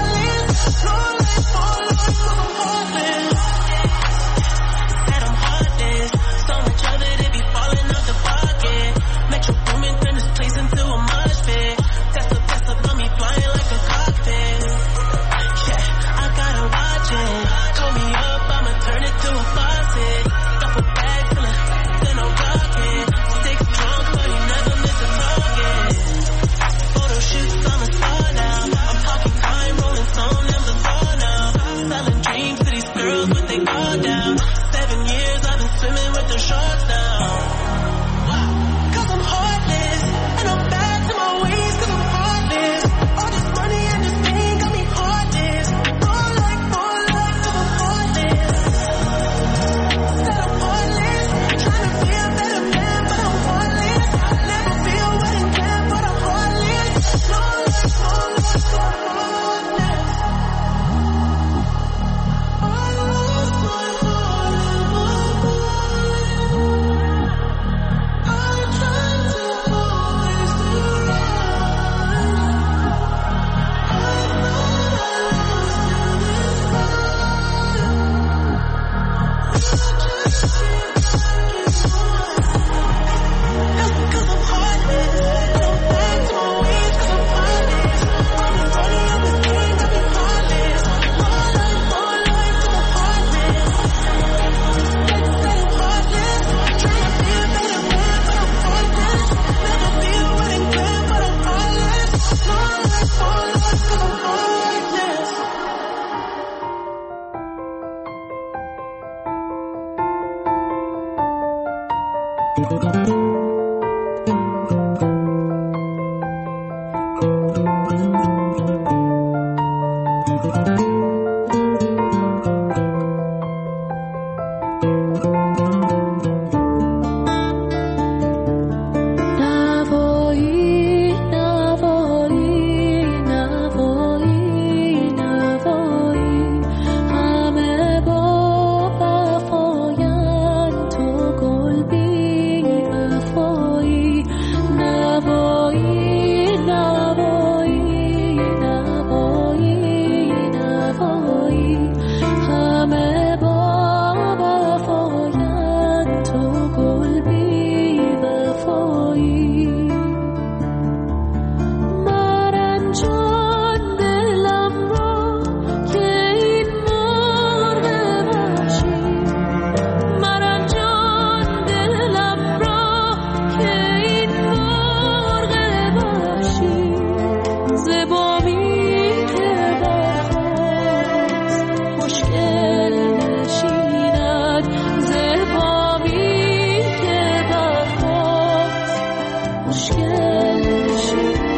Speaker 4: خوشگل بشی.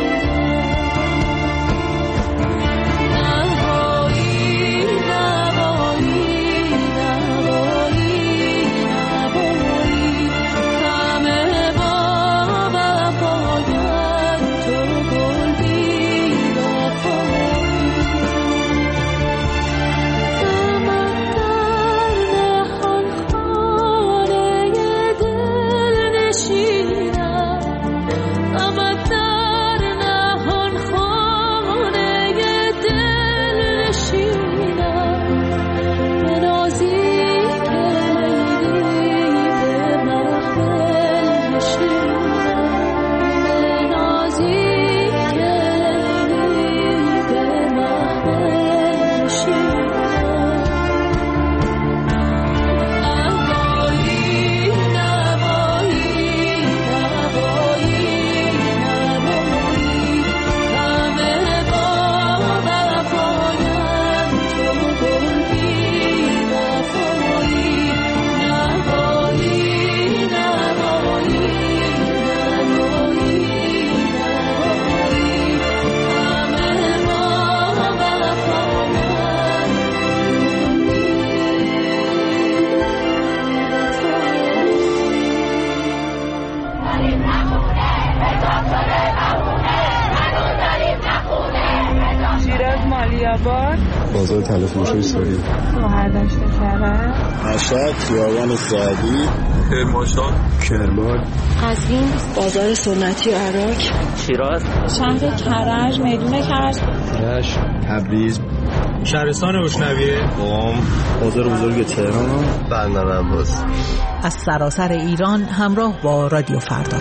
Speaker 6: بازار تلفروشی سوری
Speaker 9: سوهر داشته کرد
Speaker 6: مشهد خیابان سعدی
Speaker 12: کرمانشاه
Speaker 6: کرمان
Speaker 9: قزوین بازار سنتی عراق
Speaker 20: شیراز
Speaker 9: شهر کرج میدون کرج
Speaker 6: رشت تبریز
Speaker 18: شهرستان روشنویه
Speaker 13: قم بازار بزرگ تهران
Speaker 21: بندر عباس.
Speaker 24: از سراسر ایران همراه با رادیو فردا.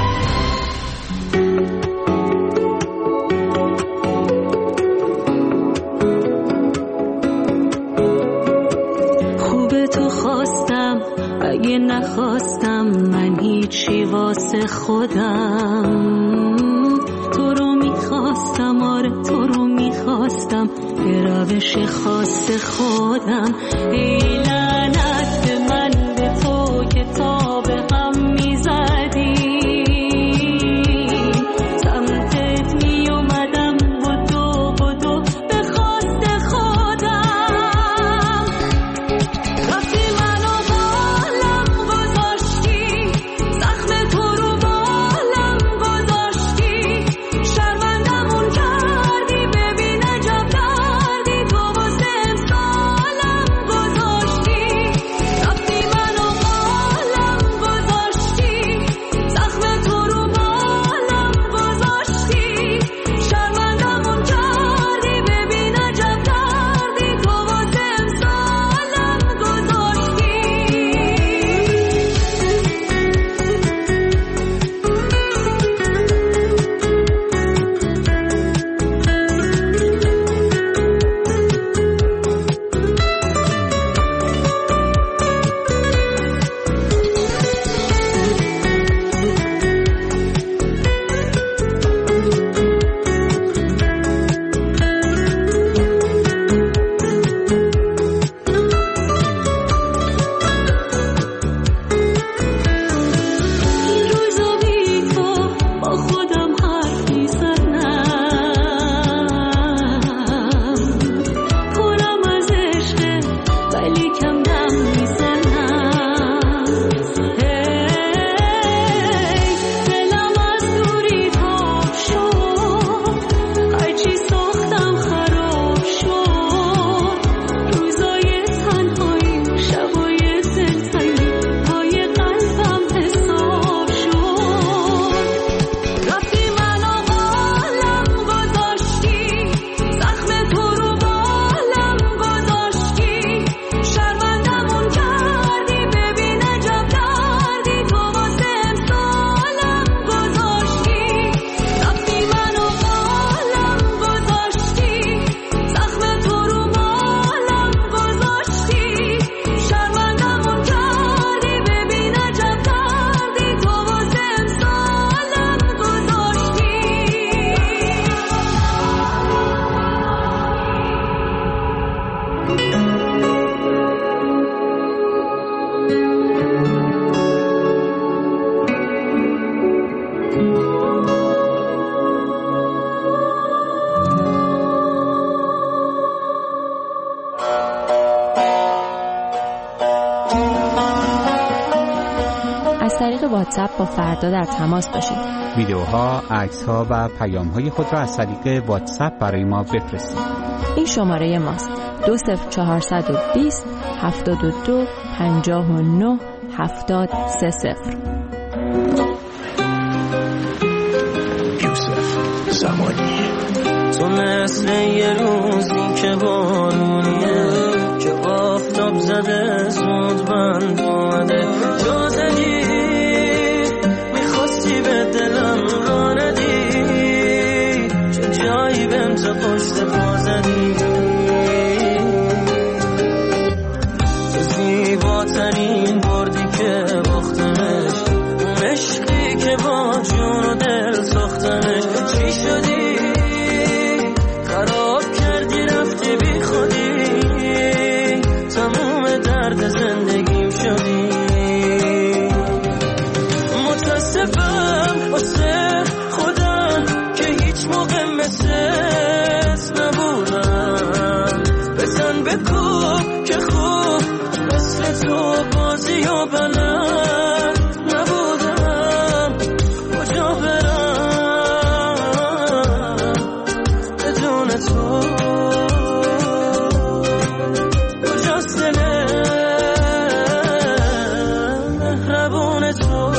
Speaker 4: اگه نخواستم من هیچی واسه خودم، تو رو میخواستم، آره تو رو میخواستم به روش خاص خودم. ای لعنت به من به تو که تا به هم میزدی، سمتت میومدم بدو بدو به خواست خودم. رفتی
Speaker 10: از طریق واتساپ با فردا در تماس باشید.
Speaker 15: ویدیوها، عکس‌ها و پیام‌های خود را از طریق واتساپ برای ما بفرستید.
Speaker 10: این شماره ماست: دو صفر چهارصد و بیست هفتاد و دو پنجاه و نه هفتاد سه صفر.
Speaker 12: یوسف زمانی. تو مثل یه روزی که بارونیه، که آفتاب زده زود بند اومده، جا زدی میخواستی به دلم را ندی، چه جایی بهم تو پشت پا زدی. تو زیباترین بردی که باختمش، اون عشقی که با جون و دل ساختمش. چی شدی؟ خراب کردی رفتی بی خودی، تموم درد زندگیم شدی. متاسفم واسه خودم که هیچ موقع مثلت نبودم. بزن بکوب که خوب مثل تو بازی و بلد نبودم. کجا برم بدون تو؟ کجاست دل مهربون تو؟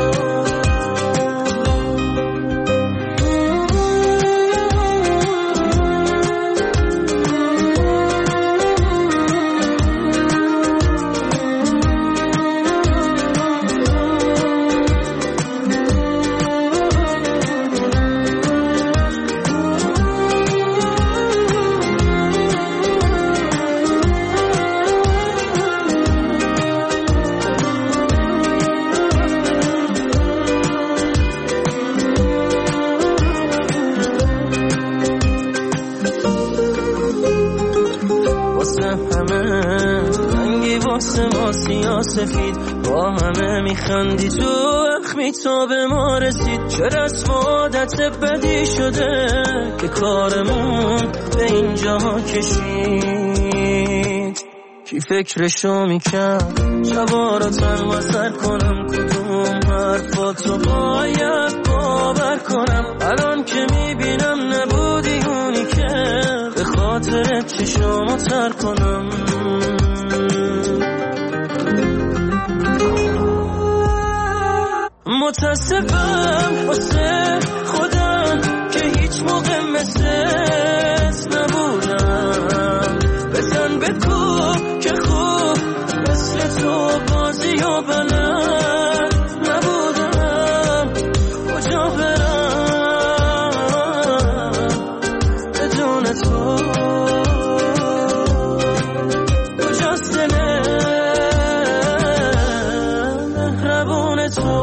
Speaker 12: سفید با همه میخندی، تو اخمی تا به ما رسید. چه رسم و عادت بدی شده که کارمون به اینجا کشید. کی فکرشو میکرد شبا رو تنها سر کنم، کدوم حرفاتو باید باور کنم. الان که میبینم نبودی اونی که به خاطر چشامو تر کنم. متاسفم واسه خودم که هیچ موقع مثلت نبودم. بزن بکوب که خوب مثل تو بازی و بلد نبودم. کجا برم بدون تو؟ کجاست دل مهربون تو؟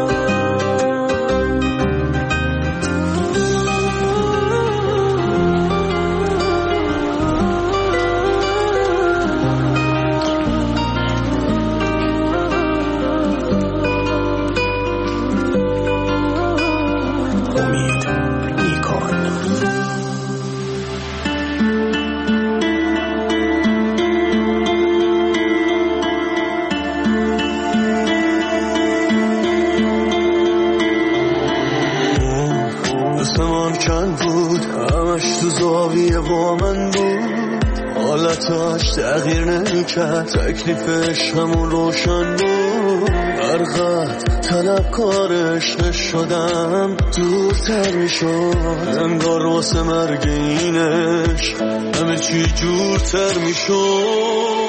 Speaker 12: تغییر نمی‌کرد، تکلیفش همون روشن بود. هر قد طلبکارش نشدم دورتر میشد، انگار واسه مرگ اینش همه چی جورتر میشد.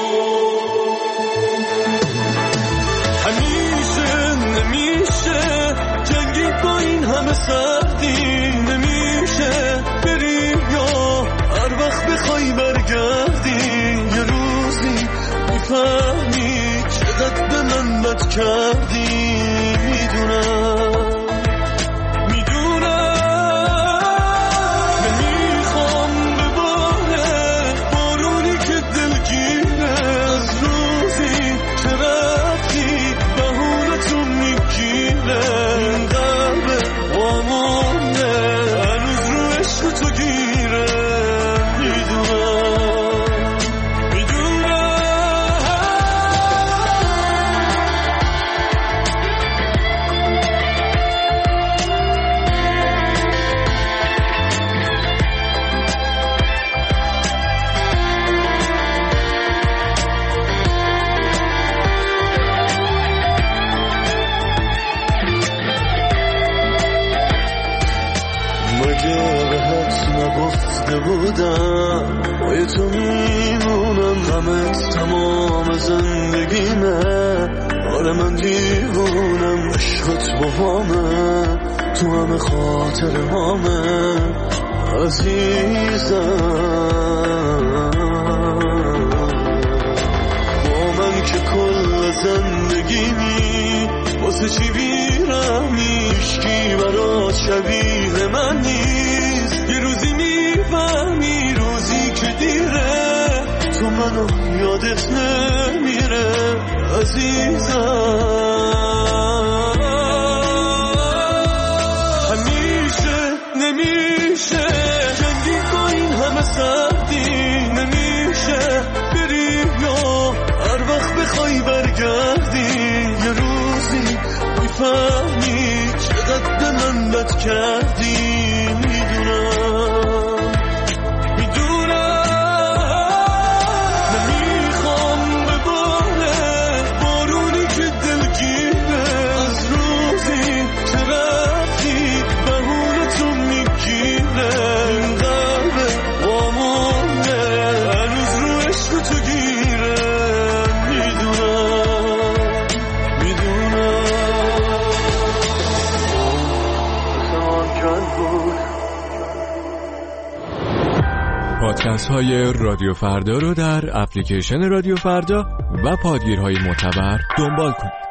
Speaker 12: همیشه نمیشه جنگی با این همه سردی، نمیشه بری یا هر وقت بخوای برگردی. یه روزی میفهمی چقدر به من بد کردی. میدونم میدونم نمیخوام بباره بارونی که دلگیره. از روزی که رفتی بهونتون میگیره. این قلب
Speaker 17: نگفته بودم پای تو میمونم غمت تمام زندگیمه آره من دیوونم عشقت با همه تو همه خاطر همه عزیزم با من که کل زندگیمی واسه چی بیرمی عشقی برات شبیه من نیست یه روزی میفهمی روزی که دیره تو منو یادت نمیره عزیزم همیشه نمیشه جنگی کنین همه سردی نمیشه بری یا هر وقت بخوای برگردی یه روزی میفهمی چقدر به من بد کردی میدونم
Speaker 1: پادکست های رادیو فردا رو در اپلیکیشن رادیو فردا و پادگیرهای معتبر دنبال کنید.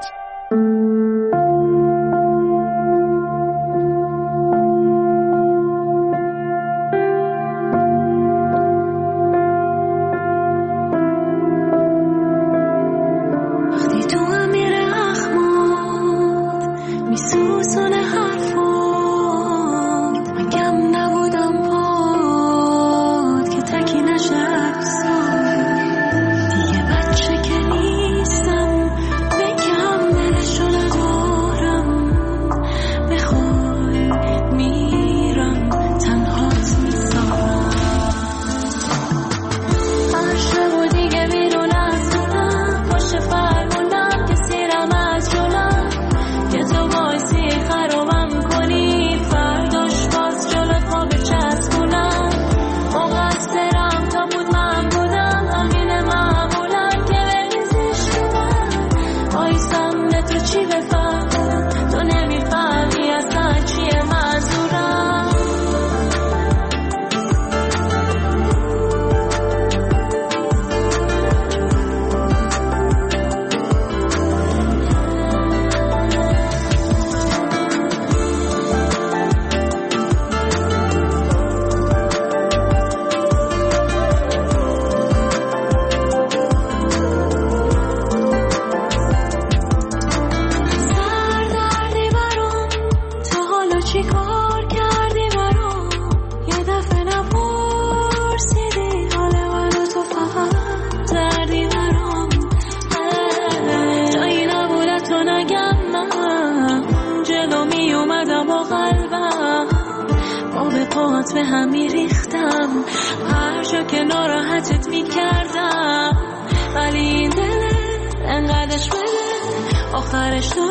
Speaker 4: به هم میریختم هر جا که ناراحتت میکردم ولی این دل انقدرش بده آخرش تو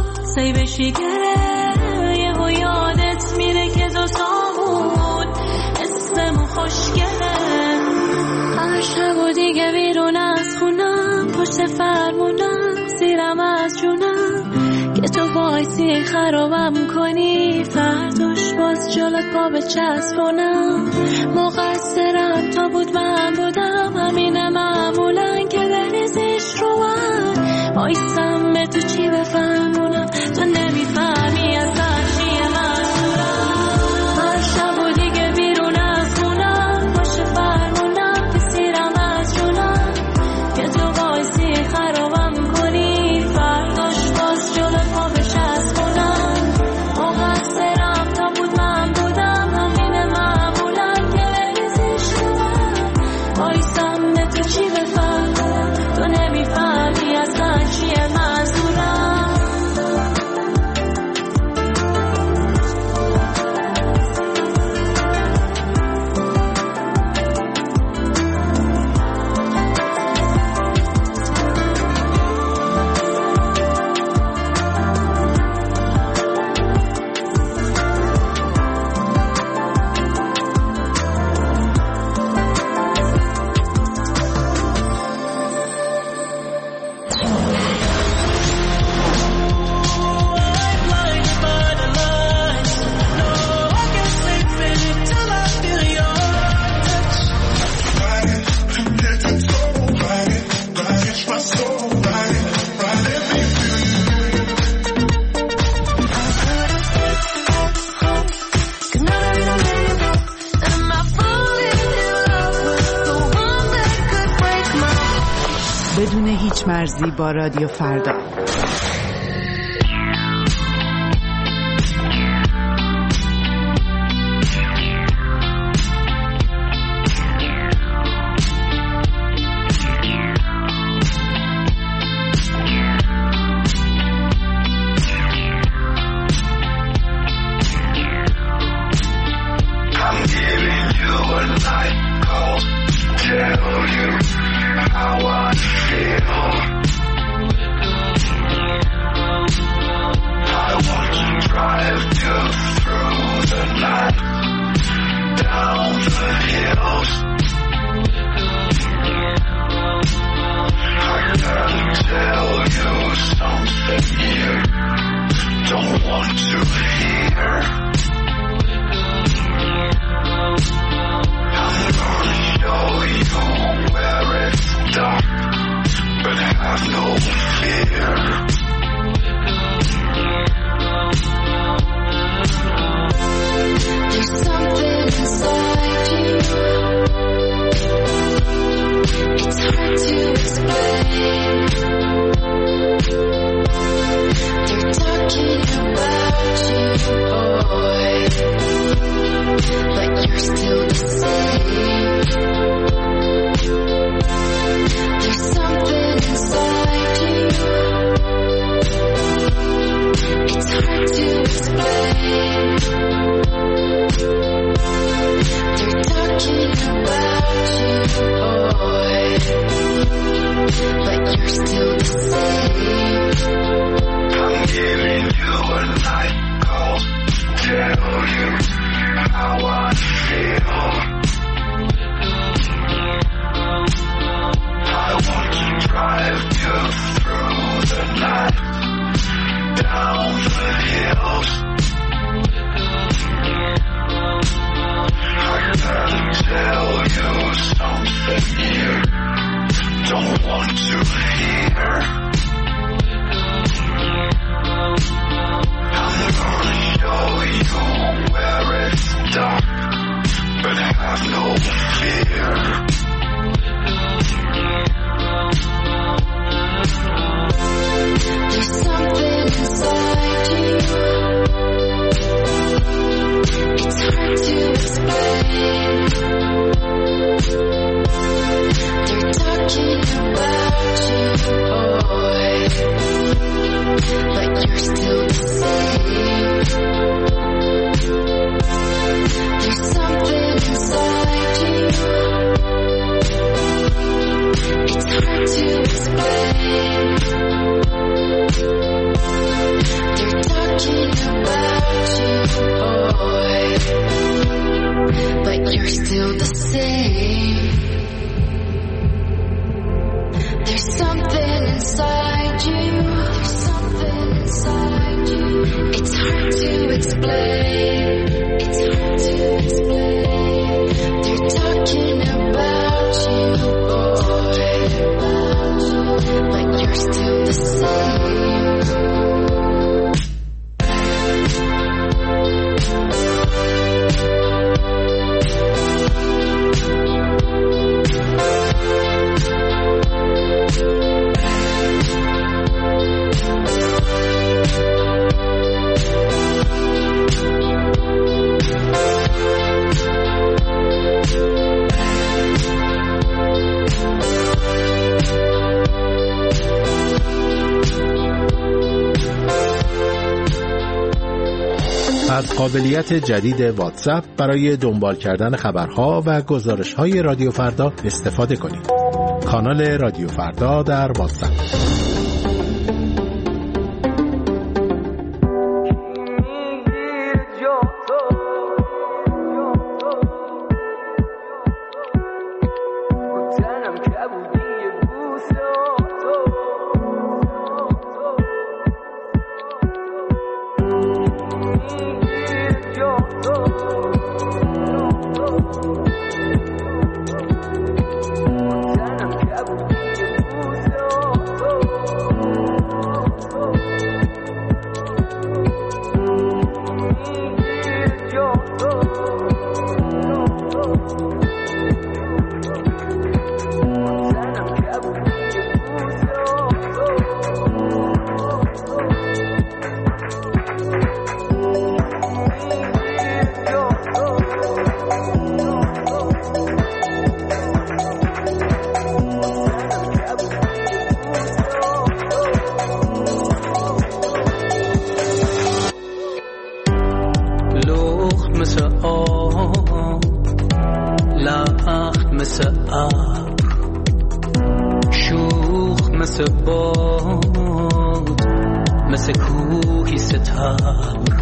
Speaker 4: سی بشی گره یه و یادت میره که دو سامون اسمو خوشگله هر شب و دیگه بیرون از خونم پشت فرمونم سیرم از جونم که تو وایسی خرابم کنی فرداش باز جلت پا به چسبونم مقصرم تا بود من بودم همینه معمولا که بریزیش رو من بایستم به تو چی بفهمونم تو نمیفهمی از هر چیه منظورم هر شب و دیگه بیرون از خونم پشت فرمونم که سیرم از جونم که تو وایسی خرابم کنی فرداش باز جلت پا به چسبونم مقصرم تا بود من بودم همینه معمولا که بریزیش رو من بایستم به تو چی بفهمونم تو نمیفهمی از هر چیه منظورم
Speaker 2: پیشمرزی با رادیو فردا.
Speaker 7: از قابلیت جدید واتساپ برای دنبال کردن خبرها و گزارش‌های رادیو فردا استفاده کنید. کانال رادیو فردا در واتساپ.
Speaker 12: مثل آب، لخت مثل ابر، شوخ مثل باد، مثل کوهی ستبر،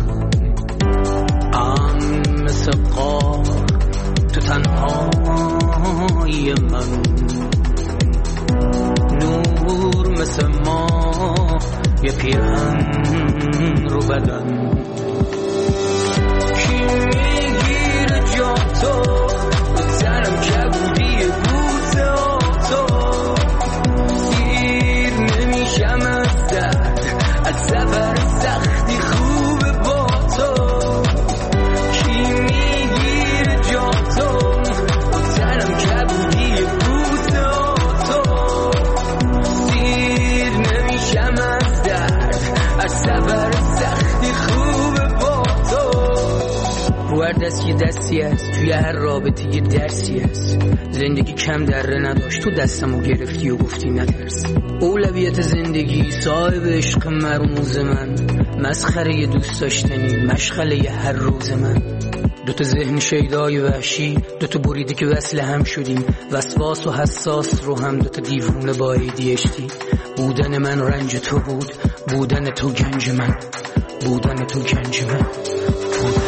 Speaker 12: ام مثل قار تو تنهایی من، نور مثل ماه یه پیرهن رو بدن. کی میگیره جا تو سرم کبودی بوت تو، سیر نمیشم از درد، از سفر سختی خوبه با تو. کی میگیره جا تو سرم کبودی بوت تو، سیر نمیشم از درد، از سفر سختی خوبه با تو. رو هر دست یه دستی هست، توی هر رابطه یه درسی هست. زندگی کم دره نداشت، تو دستمو گرفتی و گفتی نترس. اولویت زندگی صاحب عشق مرموز من، مسخره دوست داشتنی مشغله هر روز من. دوتا ذهن شیدای وحشی، دوتا بریده که وصل هم شدیم، وسواس و حساس رو هم دوتا دیوونه با ای دی اچ دی. بودن من رنج تو بود، بودن تو گنج من، بودن تو گنج من، بودن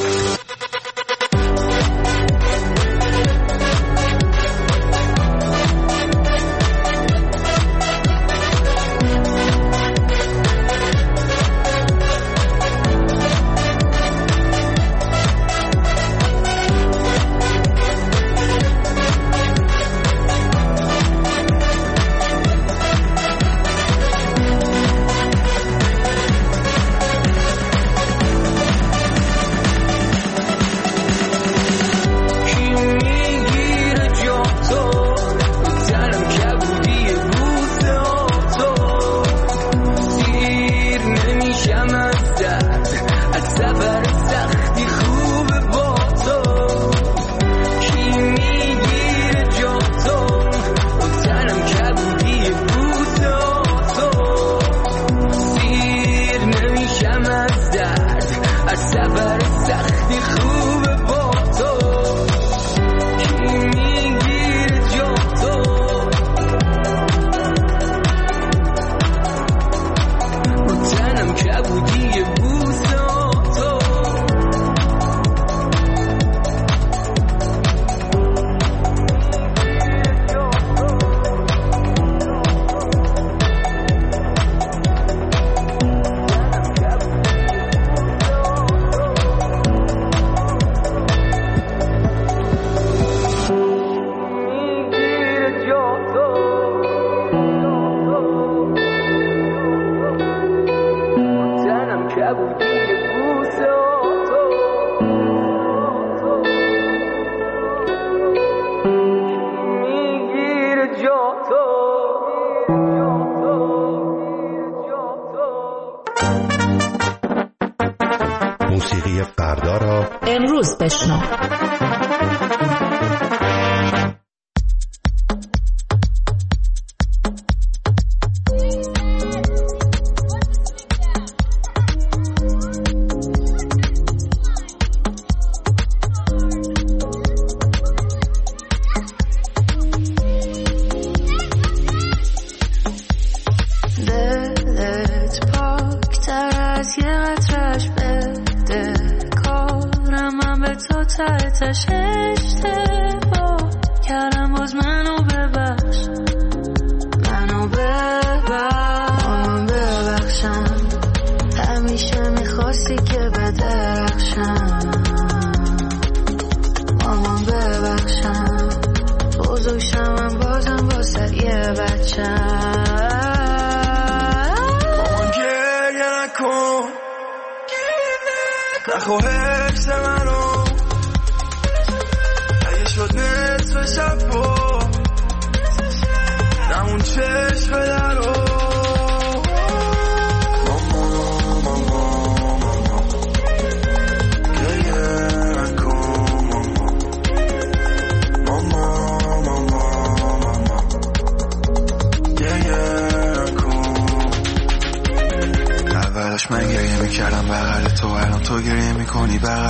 Speaker 21: موسیقی فردا را
Speaker 10: امروز بشنو.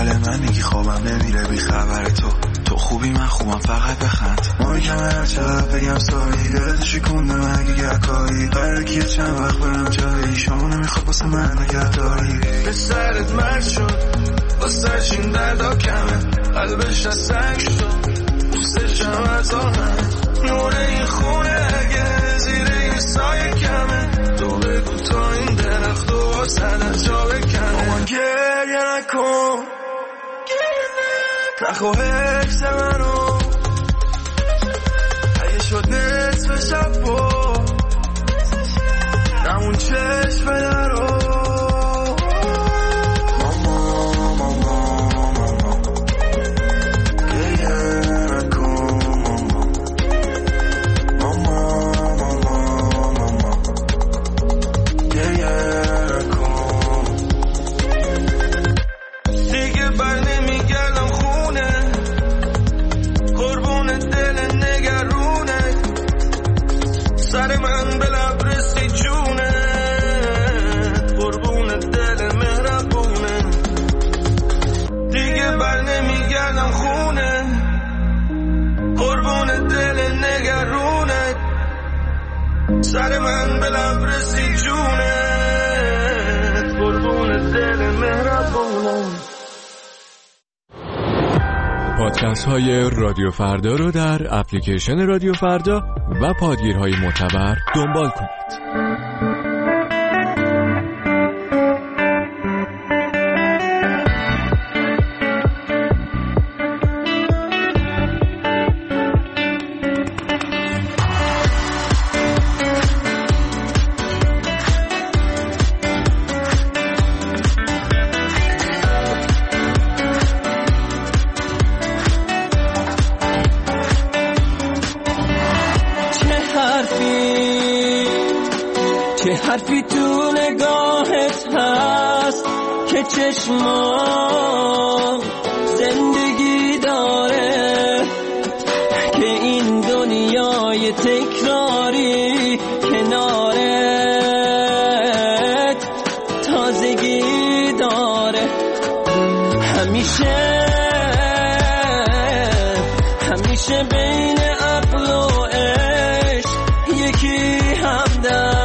Speaker 5: بغل من میگی خوابم نمیره بی خبر تو، تو خوبی من خوبم فقط بخند. ما کمه هر چقدر بگم سایی دلت شکونده مگه گکایی قراره که چند وقت برم جایی شما نمیخواد واسه من نگه داری. به سرت مرد شد واسه این دردا کمه قلبش از سنگ شد دوستشم از آهن نور این خونه اگه زیر این سایه کمه تو بگو تا این درخت و واسه از جا بکنه. اما گریه نکن نخواه حکس منو اگه شد نصف شب و نمون چشم درو ماما ماما ماما گریه نکن ماما ماما ماما ماما گریه نکن. دیگه بر نمیگردم خونه قربون دل نگرونه سر من به لب رسی جونه قربون دل مهربونه. دیگه بر نمیگردم خونه قربون دل نگرونه سر من به لب رسی جونه قربون دل مهربونه.
Speaker 1: پادکست های رادیو فردا رو در اپلیکیشن رادیو فردا و پادگیرهای معتبر دنبال کنید.
Speaker 12: چه حرفی تو نگاهت هست که چشما زندگی داره که این دنیای تکراری کنارت تازگی داره. همیشه همیشه بین عقل و عشق یکی همدم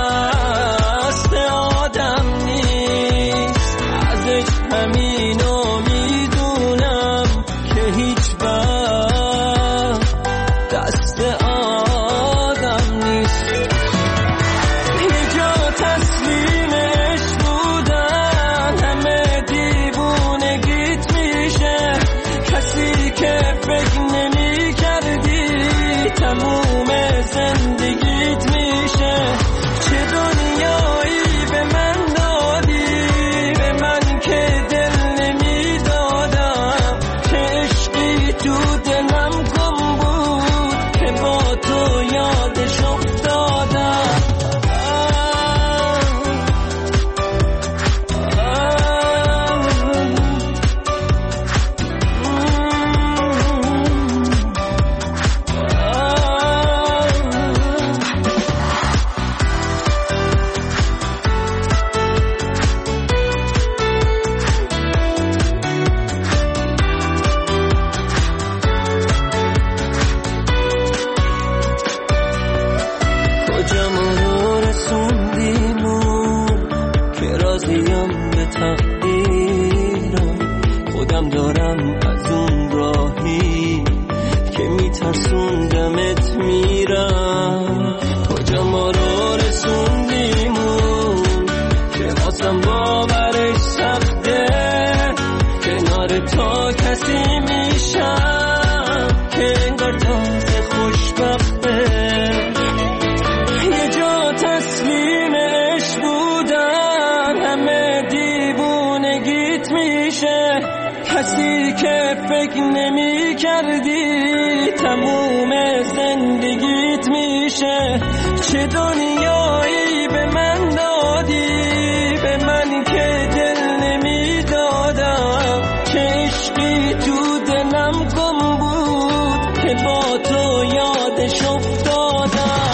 Speaker 12: همینو میدونم که هیچ وقت دست آدم نیست. یه جا تسلیمش بودن همه دیوونگیت میشه کسی که فکر نمی کردی تموم زندگیت میشه. چه دنیایی به من دادی به من که دل نمی دادم که عشقی تو دلم گم بود که با تو یادش افتادم. خودم دارم از اون راهی که میترسوندمت میرم. کجا ما رو رسوندیمون که واسم باورش سخته کنار تا کسی میشم که انگار تازه خوشبخته. یه جا تسلیمش بودن همه دیوونگیت میشه کسی که فکر نمی کردی تموم زندگیت میشه. چه دنیایی به من دادی به من که دل نمی دادم که عشقی تو دلم گم بود که با تو یادش افتادم.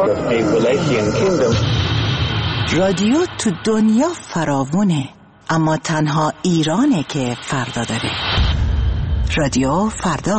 Speaker 2: رادیو تو دنیا فراوونه، اما تنها ایرانه که فردا داره. رادیو فردا.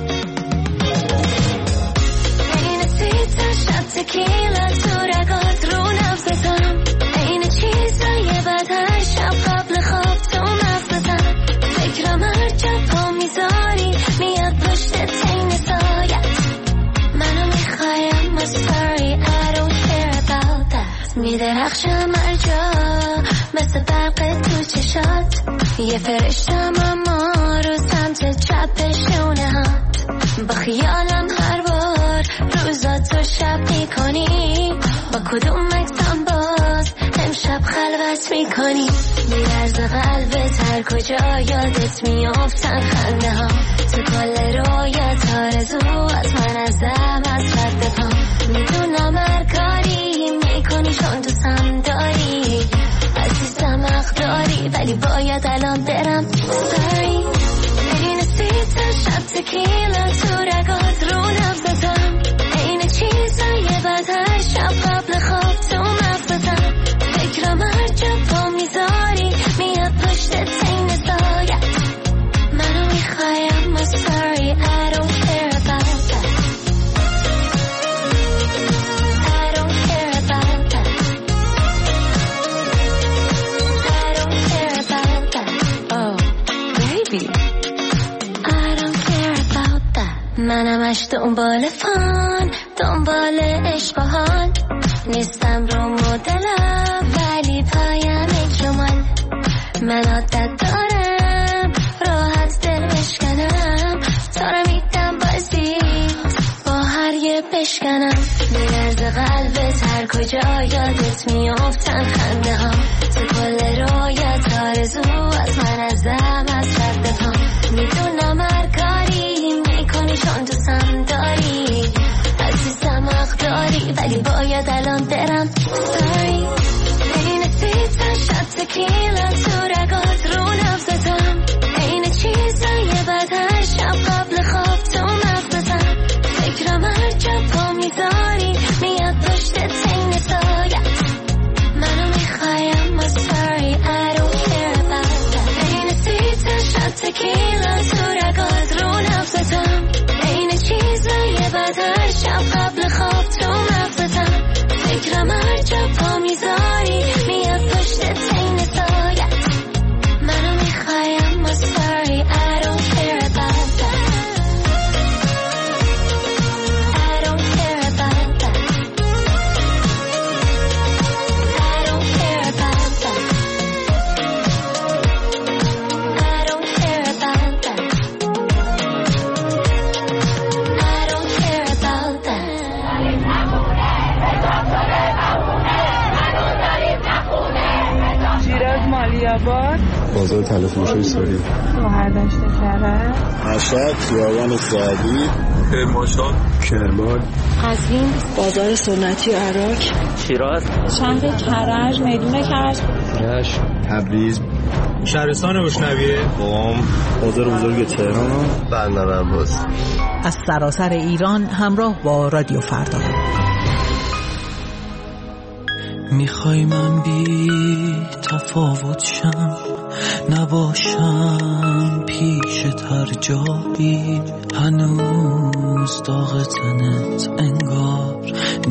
Speaker 4: تکیلا تو رگات رو نفسم، این چیزای بد هر شب قبل خواب تو مغزم. فکرم هر جا پا میذاری میاد پشت تین سایت. منو میخوایم I'm sorry I don't care about that. میدرخشم هر جا مثل برق تو چشات، یه فرشتم اما رو سمت چپ شونه هات. با خیالم هر بار روزا تو شب میکنی، با کدوم مکسم باز امشب خلوت میکنی. میرز قلبت هر کجا یادت میافتن خنده ها، تو کل رویت آرزو از من ازم از رد پا. میدونم هر کاری میکنی چون دوستم داری، عزیزم حق داری ولی باید الان برم. Sorry این سیتا شب تکیلا تو رگات رو نفسم، این چیزای بد هر شب قبل خواب تو مغزم. فکرم هر جا پا میذاری میاد پشت تین سایت. منو میخوایم I'm sorry I don't care about that. I don't care about that. I don't care about that. Oh baby I don't care about that. منمش دنبال فان، دنبال عشق و حال، نیستم رو مدلم ولی پایم جمال. من عادت دارم راحت دل بشکنم، تا رو میدم بازی با هر یه بشکنم. میرز قلبت هر کجا یادت میافتن خنده ها، تو کل رویت آرزو از من ازم از رد پا. میدونم هر کاری میکنی چون دوستم داری، عزیزم حق داری ولی باید الان برم. Sorry این سیتا شب تکیلا تو رگات رو نفسم، این چیزای بد هر شب قبل خواب تو مغزم. فکرم هر جا پا میذاری میاد پشت تین سایت. منو میخوایم I'm sorry I don't care about that. این سیتا شب تکیلا تو رگات رو نفسم، این چیزای بد هر شب قبل خواب تو مغزم. فکرم هر جا پا میذاری میاد پشت تین سایت. منو میخوایم I'm sorry I don't care about that. I don't care about that. I don't care about that. I don't care about that. I don't care about that.
Speaker 9: شیراز مالیاباد،
Speaker 6: بازار تلفروشی سوری،
Speaker 9: شهردشت کرج،
Speaker 6: مشهد خیابان سعدی،
Speaker 12: کرمانشاه،
Speaker 6: کرمان،
Speaker 9: قزوین بازار سنتی عراق،
Speaker 23: شیراز
Speaker 9: شهر کرج میدون کرج،
Speaker 6: رشت، تبریز،
Speaker 18: شهرستان اشنویه،
Speaker 13: قم، بازار بزرگ تهران، بندر عباس.
Speaker 24: از سراسر ایران همراه با رادیو فردا.
Speaker 12: میخوای من بی تفاوت شم، نباشم پیش هر جایی، هنوز داغ تنت انگار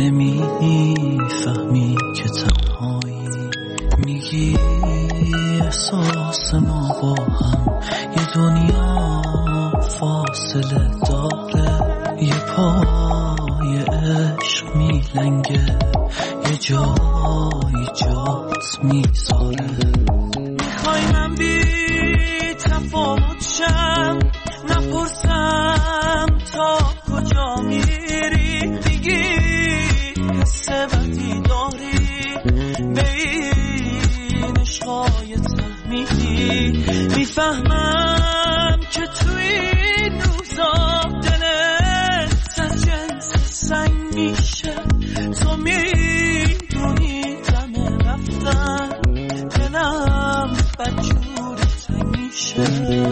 Speaker 12: نمیفهمی که تنهایی. میگی احساس ما با هم یه دنیا فاصله داره، یه پای عشق میلنگه یه جایی جات میذاره. میخوای من بی تفاوت شم، نپرسم تا کجا میری، میگی حس بدی داری به این عشقای تحمیلی. میفهمم که توی این روزا دلت از جنس سنگ میشه، تو میدونی دم رفتن دلم بدجور تنگ میشه.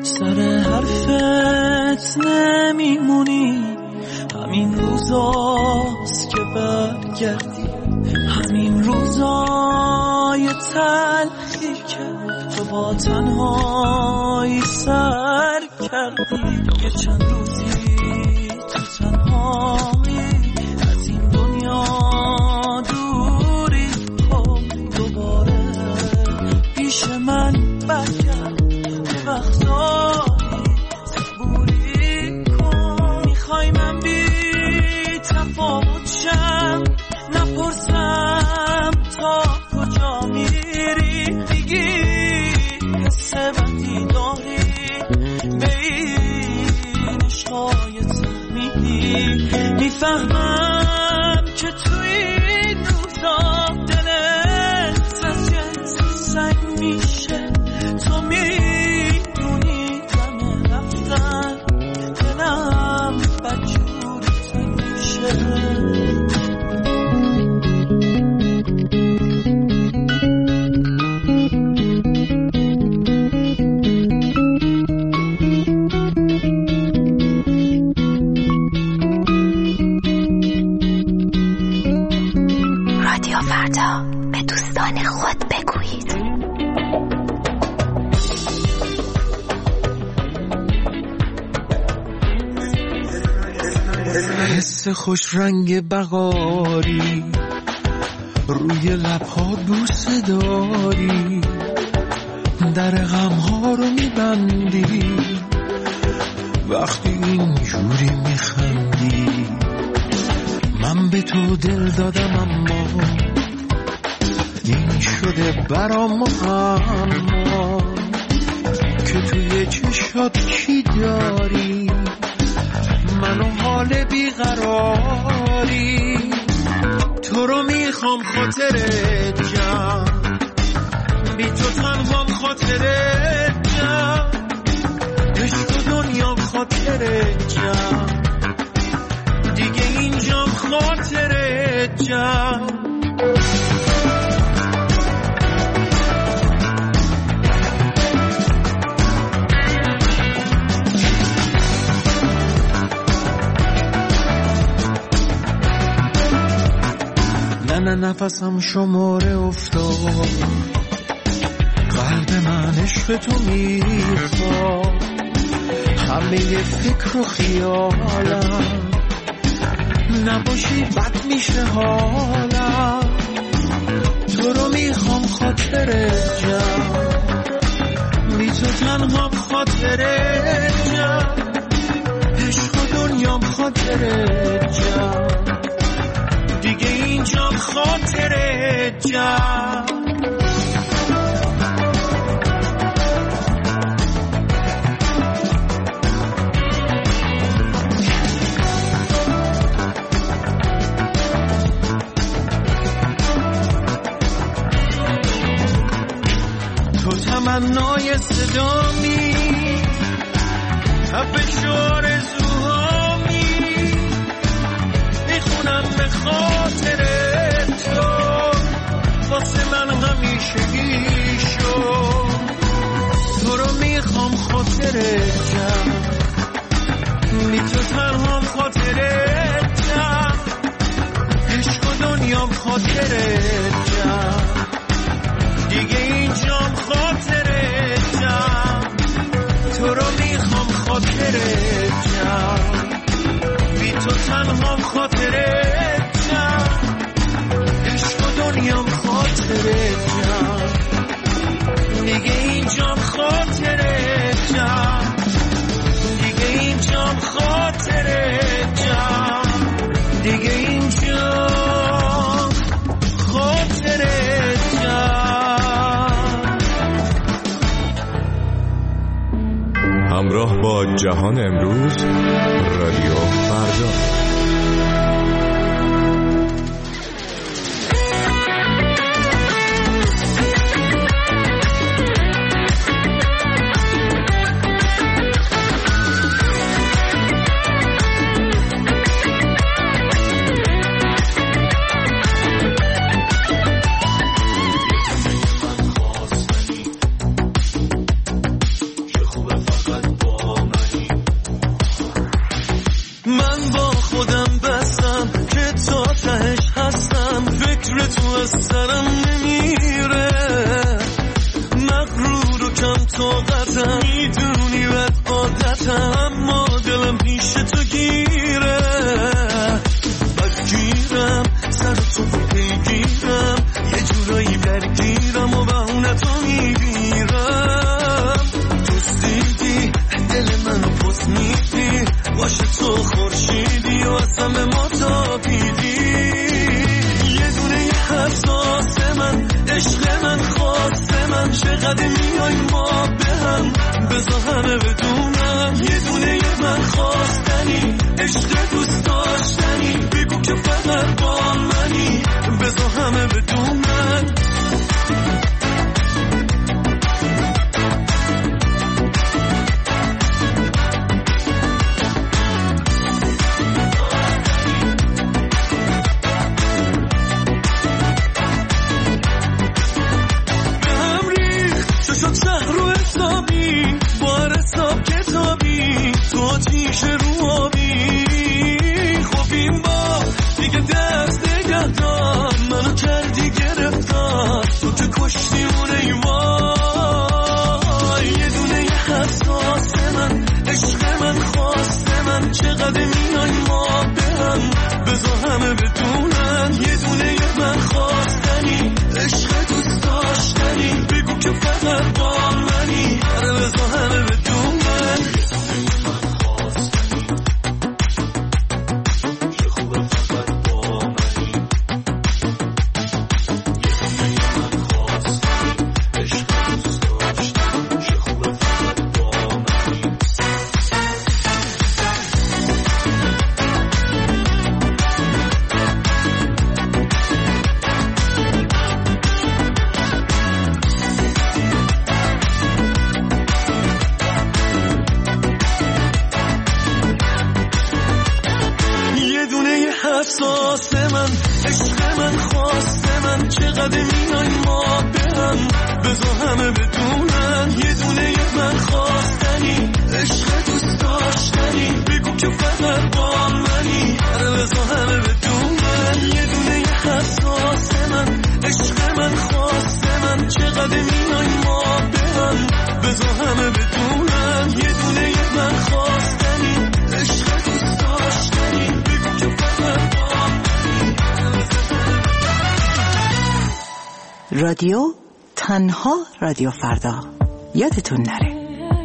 Speaker 17: سر حرفت نمیمونی، همین روزاست که برگردی، همین روزای تلخی که تو با تنهایی سر کردی. یه چند روزی تو تنهایی از این دنیا دوری کن، دوباره پیش من برگرد، وقتایی صبوری کن. میخوای من بی تفاوت شم، نپرسم تا کجا میری، میگی حس بدی داری به این عشقای تحمیلی. میفهمم که توی این روزا دلت از جنس سنگ میشه، تو میدونی غم رفتن دلم بدجوری تنگ میشه.
Speaker 2: رادیو فردا، به دوستان خود بگویید.
Speaker 17: حس خوش رنگ بغاری روی لبها بوسه داری، در غمها رو میبندی وقتی اینجوری میخندی. من به تو دل دادم اما این شده برام اما که توی چشات کی داری، منو حال بیقراری. تو رو میخوام خاطرت جم، بی تو تنهام خاطرت جم، عشق و دنیام خاطرت جم، دیگه اینجام خاطرت جم. نه نه نفسم شماره افتاد، قلب من عشق تو میخواد، همه فکر و خیالم نباشی بد میشه حالم. تو رو میخوام خاطرت جم، بی تو تنهام خاطرت جم، عشق و دنیام خاطرت جم، دیگه اینجام خاطرت جم. تو تمنای صدامی، تپش آرزوهامی، میخونم به خاطر تو واسه من همیشگی شو. تو رو میخوام خاطرت جم، بی تو تنهام خاطرت جم، عشق و دنیام خاطرت جم، دیگه اینجام خاطرت جم. تو رو میخوام خاطرت جم، بی تو تنهام خاطرت جم، عشق و دنیام خاطرت جم، دیگه اینجام خاطرت جم، دیگه اینجام خاطرت جم، دیگه اینجام خاطرت جم.
Speaker 1: همراه با جهان امروز، رادیو فردا.
Speaker 17: خوبه فقط اما دلم پیش تو گیره، بگیرم سر تو بگیرم، یه جورایی درگیرم و بهونه تو میگیرم. دوست دیدی دل منو پس میدی، باشه تو خورشیدی و اصلا به ما تابیدی. یه دونه یه حساس من، عشق من، خواست من، چقدر میای ما به هم، بذار همه بدونم. یه دونه یه من خواستنی، عشق دوست داشتنی، بگو که فقط با منی، بذار همه بدونم. آتیش رو آبی خب این با دیگه دست نگه دار، منو کردی گرفتار، تو که کشتی اون ایوای. یه دونه یه حساس من، عشق من، خواست من، چقدر میای ما به هم، بذار همه بدونن. یه دونه یه من خواستنی، عشق دوست داشتنی، بگو که فقط با منی، بذار همه بدونن. حساس من، عشق من، خواست من، چقدر میای ما به هم، بذار همه بدونن. یه دونه یه من خواستنی، عشق دوست داشتنی، بگو که فقط با منی، بذار همه بدونن. یه دونه یه حساس من، عشق من، خواست من، چقدر میای ما به هم، بذار همه بدونن. یه دونه یه من خواستنی، عشق دوست داشتنی، بگو که فقط
Speaker 2: رادیو تنها رادیو فردا، یادتون نره.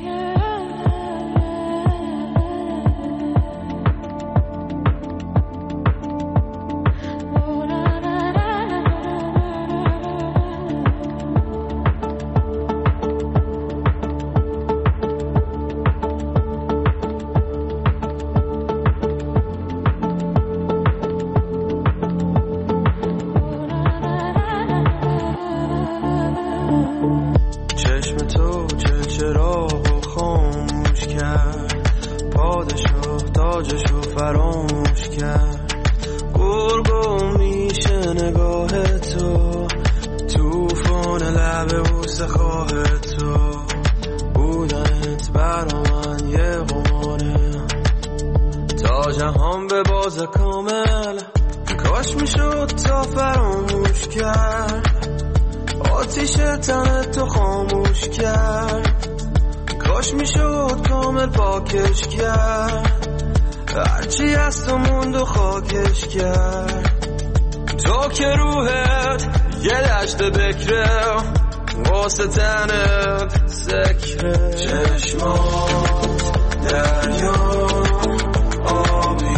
Speaker 12: تنت سکره چشمات دریا آبی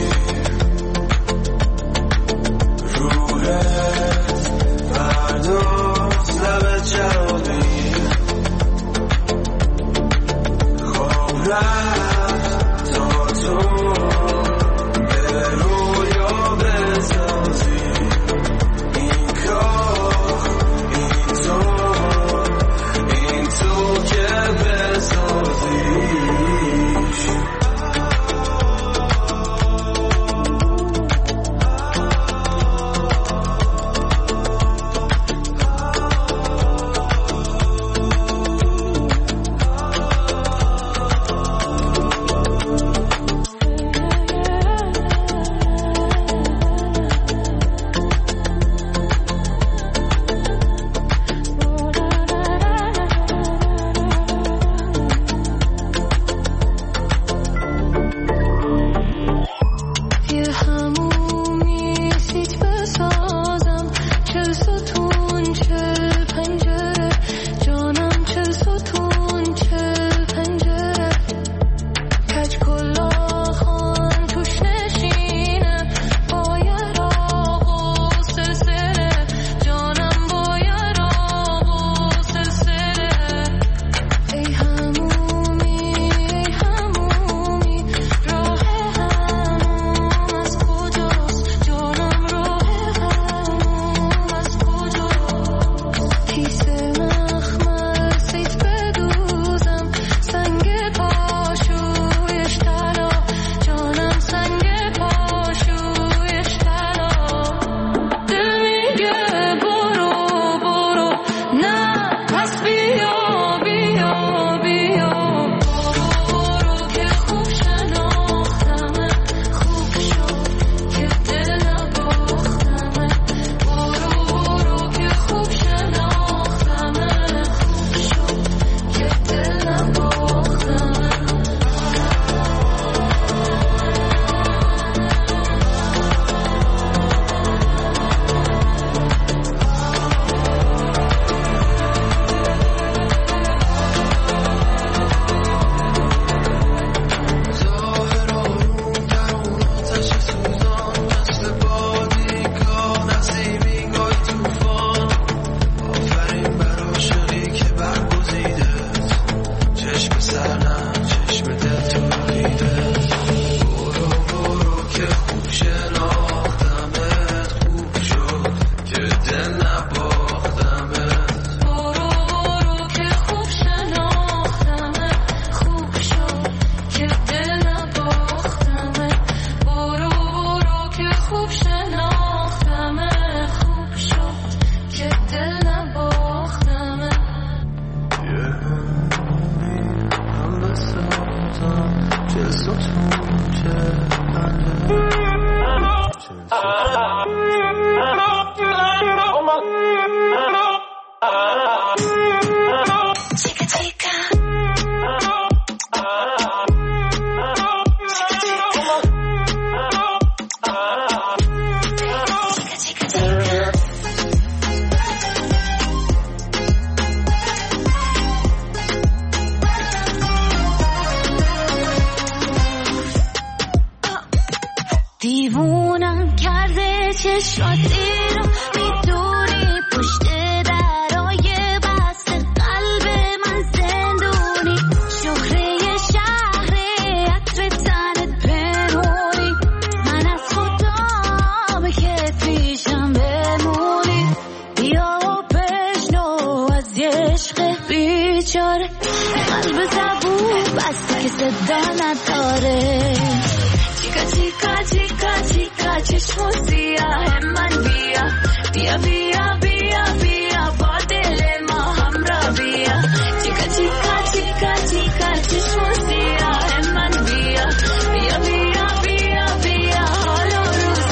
Speaker 12: روحت فرداست لب جوابی خواب رفت تا تو به رویا بسازی این کار این تو
Speaker 5: نه چشم دل تو دیده برو برو که خوب شناختمت خوب شد که دل نباختمت
Speaker 4: برو برو که خوب شناختمت خوب شد که دل نباختمت برو برو که خوب شناختمت خوب شد که دل نباختمت دیوونم کرده چشاتی رو میدونی پشت درای بست قلب من زندونی شهره شهر عطر تنت پنهونی من از خودم که پیشم بمونی بیا و بشنو از یه عشق بیچاره قلب زبون بسته که صدا نداره چیکا چیکا چیکا چیکا چشم سیاه من بیا بیا بیا بیا بیا با دل ما همراه بیا چیکا چیکا چیکا چیکا چشم سیاه من بیا بیا بیا بیا بیا حال و روز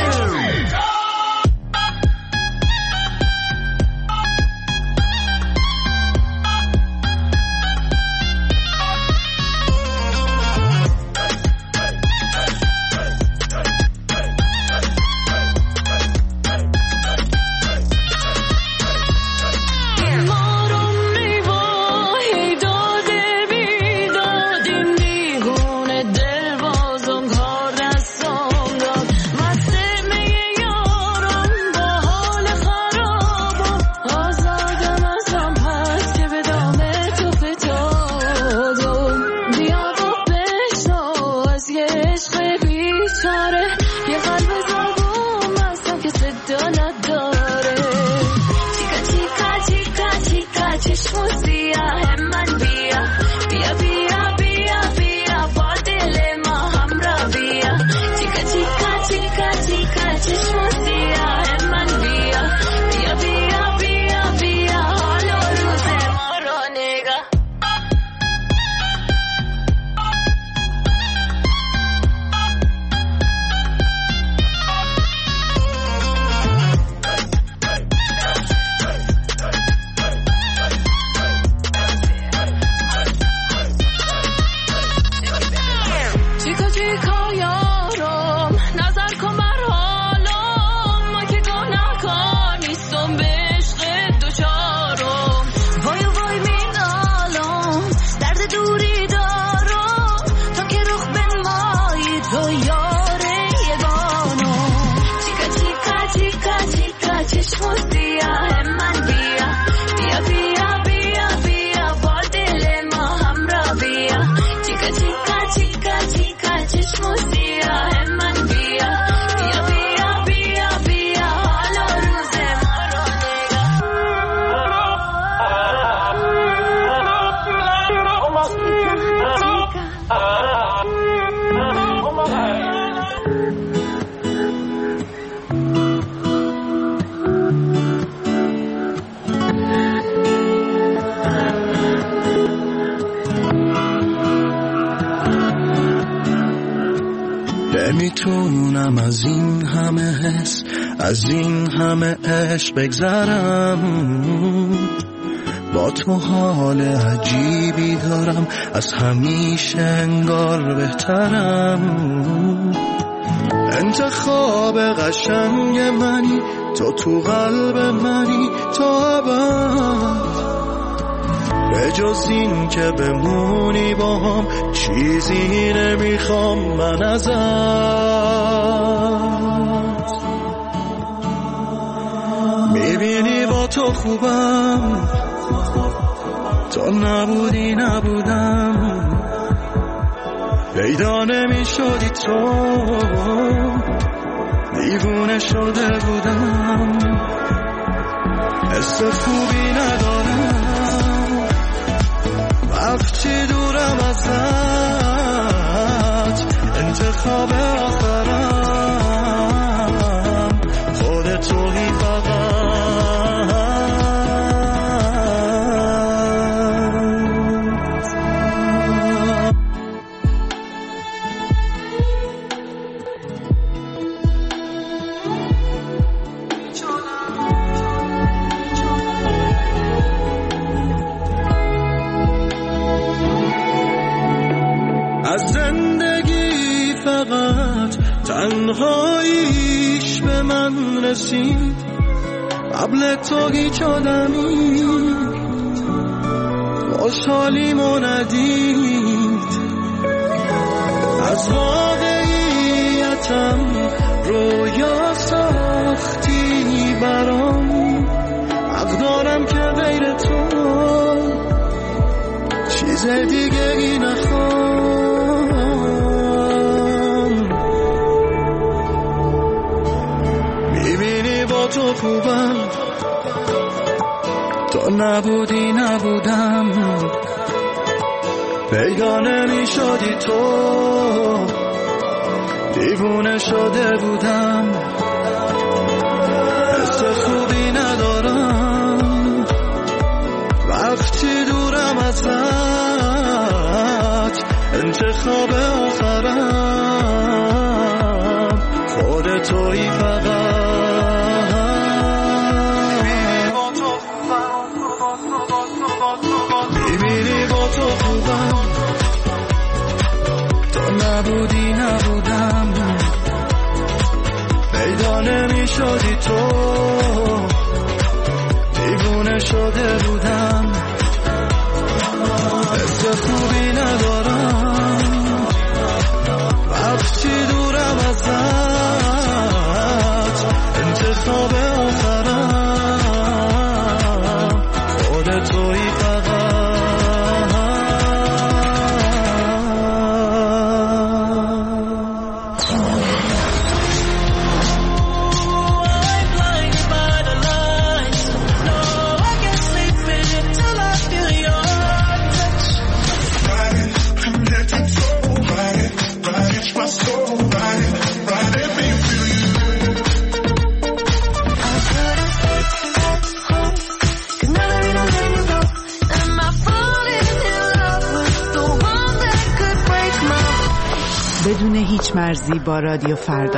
Speaker 5: نمیتونم از این همه حس از این همه عشق بگذرم با تو حال عجیبی دارم از همیشه انگار بهترم انتخاب قشنگ منی تو تو قلب منی تا ابد به جز این که بمونی با هم چیزی نمیخوام من ازت میبینی با تو خوبم تو نبودی نبودم
Speaker 17: پیدا نمی شدی تو دیوونه شده بودم حس خوبی ندارم وقتی دورم ازت انتخاب آخرم خود تویی فقط از زندگی فقط تنهاییش به من رسید قبل تو هیچ آدمی خوشحالیمو ندید از واقعیتم رویا ساختی برام حق دارم که غیر تو چیز دیگه ای نخوام میبینی با تو خوبم تو نبودی نبودم پیدا نمی شدی تو دیوونه شده بودم حس خوبی ندارم وقتی دورم ازت انتخاب آخرم خود تویی فقط میبینی با تو خوبم تو نبودی نبودم پیدا نمی شدی تو دیوونه شده بودم حس خوبی ندارم وقتی دورم ازت انتخاب آخرم خود تویی فقط
Speaker 2: بدون هیچ مرزی با رادیو فردا.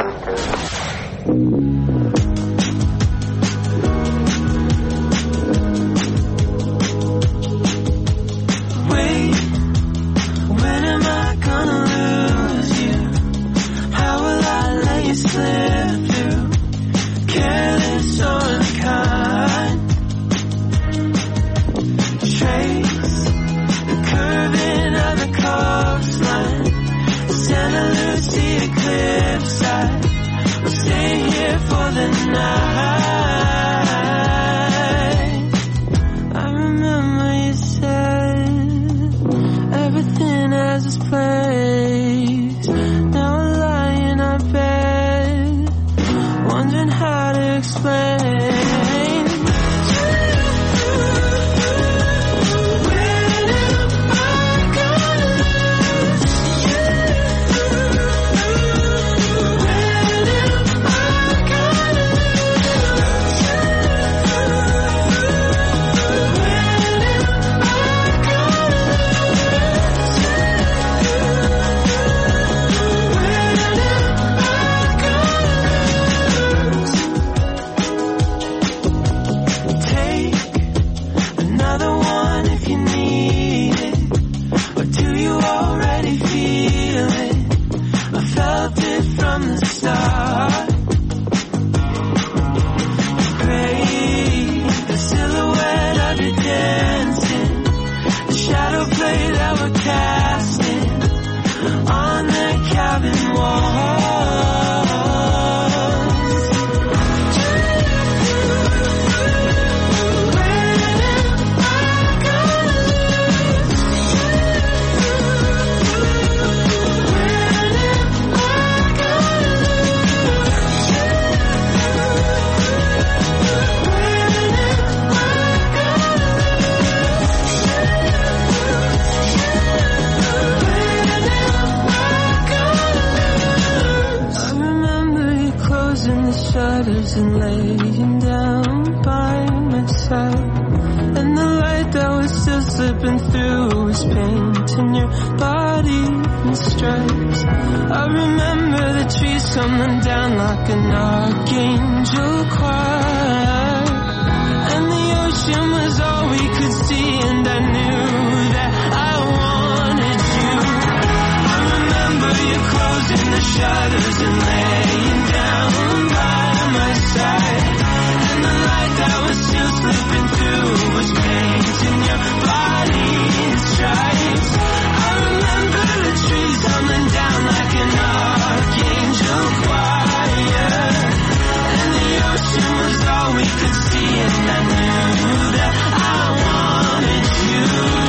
Speaker 12: shadows and laying down by my side. And the light that was still slipping through was painting your body in stripes. I remember the trees tumbling down like an archangel choir. And the ocean was all we could see, and I knew that I wanted you. I remember you closing the shutters and laying down by my side. And the light that was still slipping through was painting your body in stripes. I remember the trees tumbling down like an archangel choir. And the ocean was all we could see, and I knew that I wanted you.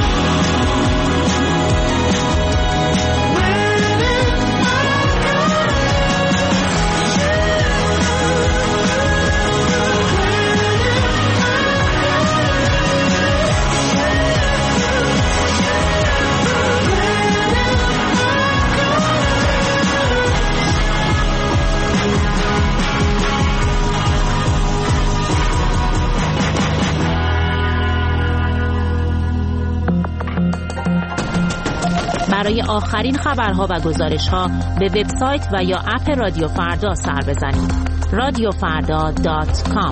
Speaker 20: برای آخرین خبرها و گزارش‌ها به وبسایت و یا اپ رادیو فردا سر بزنید. رادیو فردا دات کام.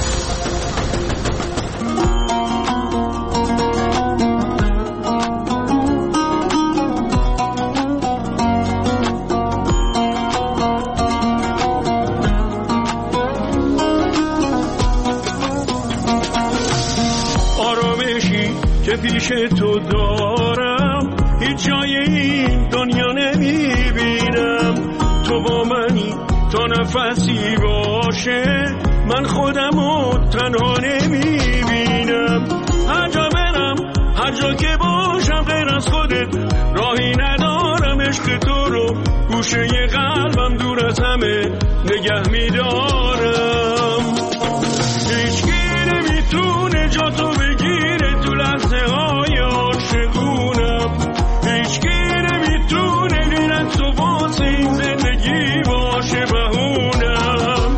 Speaker 14: آرامشی که پیش تو دارم هیچ جای این دنیا نمیبینم. تو با منی تا نفسی باشه، من خودمو تنها نمیبینم. هر جا برم، هر جا که باشم غیر از خودت راهی ندارم. عشق تو رو گوشه قلبم دور از همه نگه میدارم. هیچکی نمیتونه جا تو بگیره تو لحظه های عاشقونم. هیچکی نمیتونه غیر تو واسه این زندگی باشه بهونم.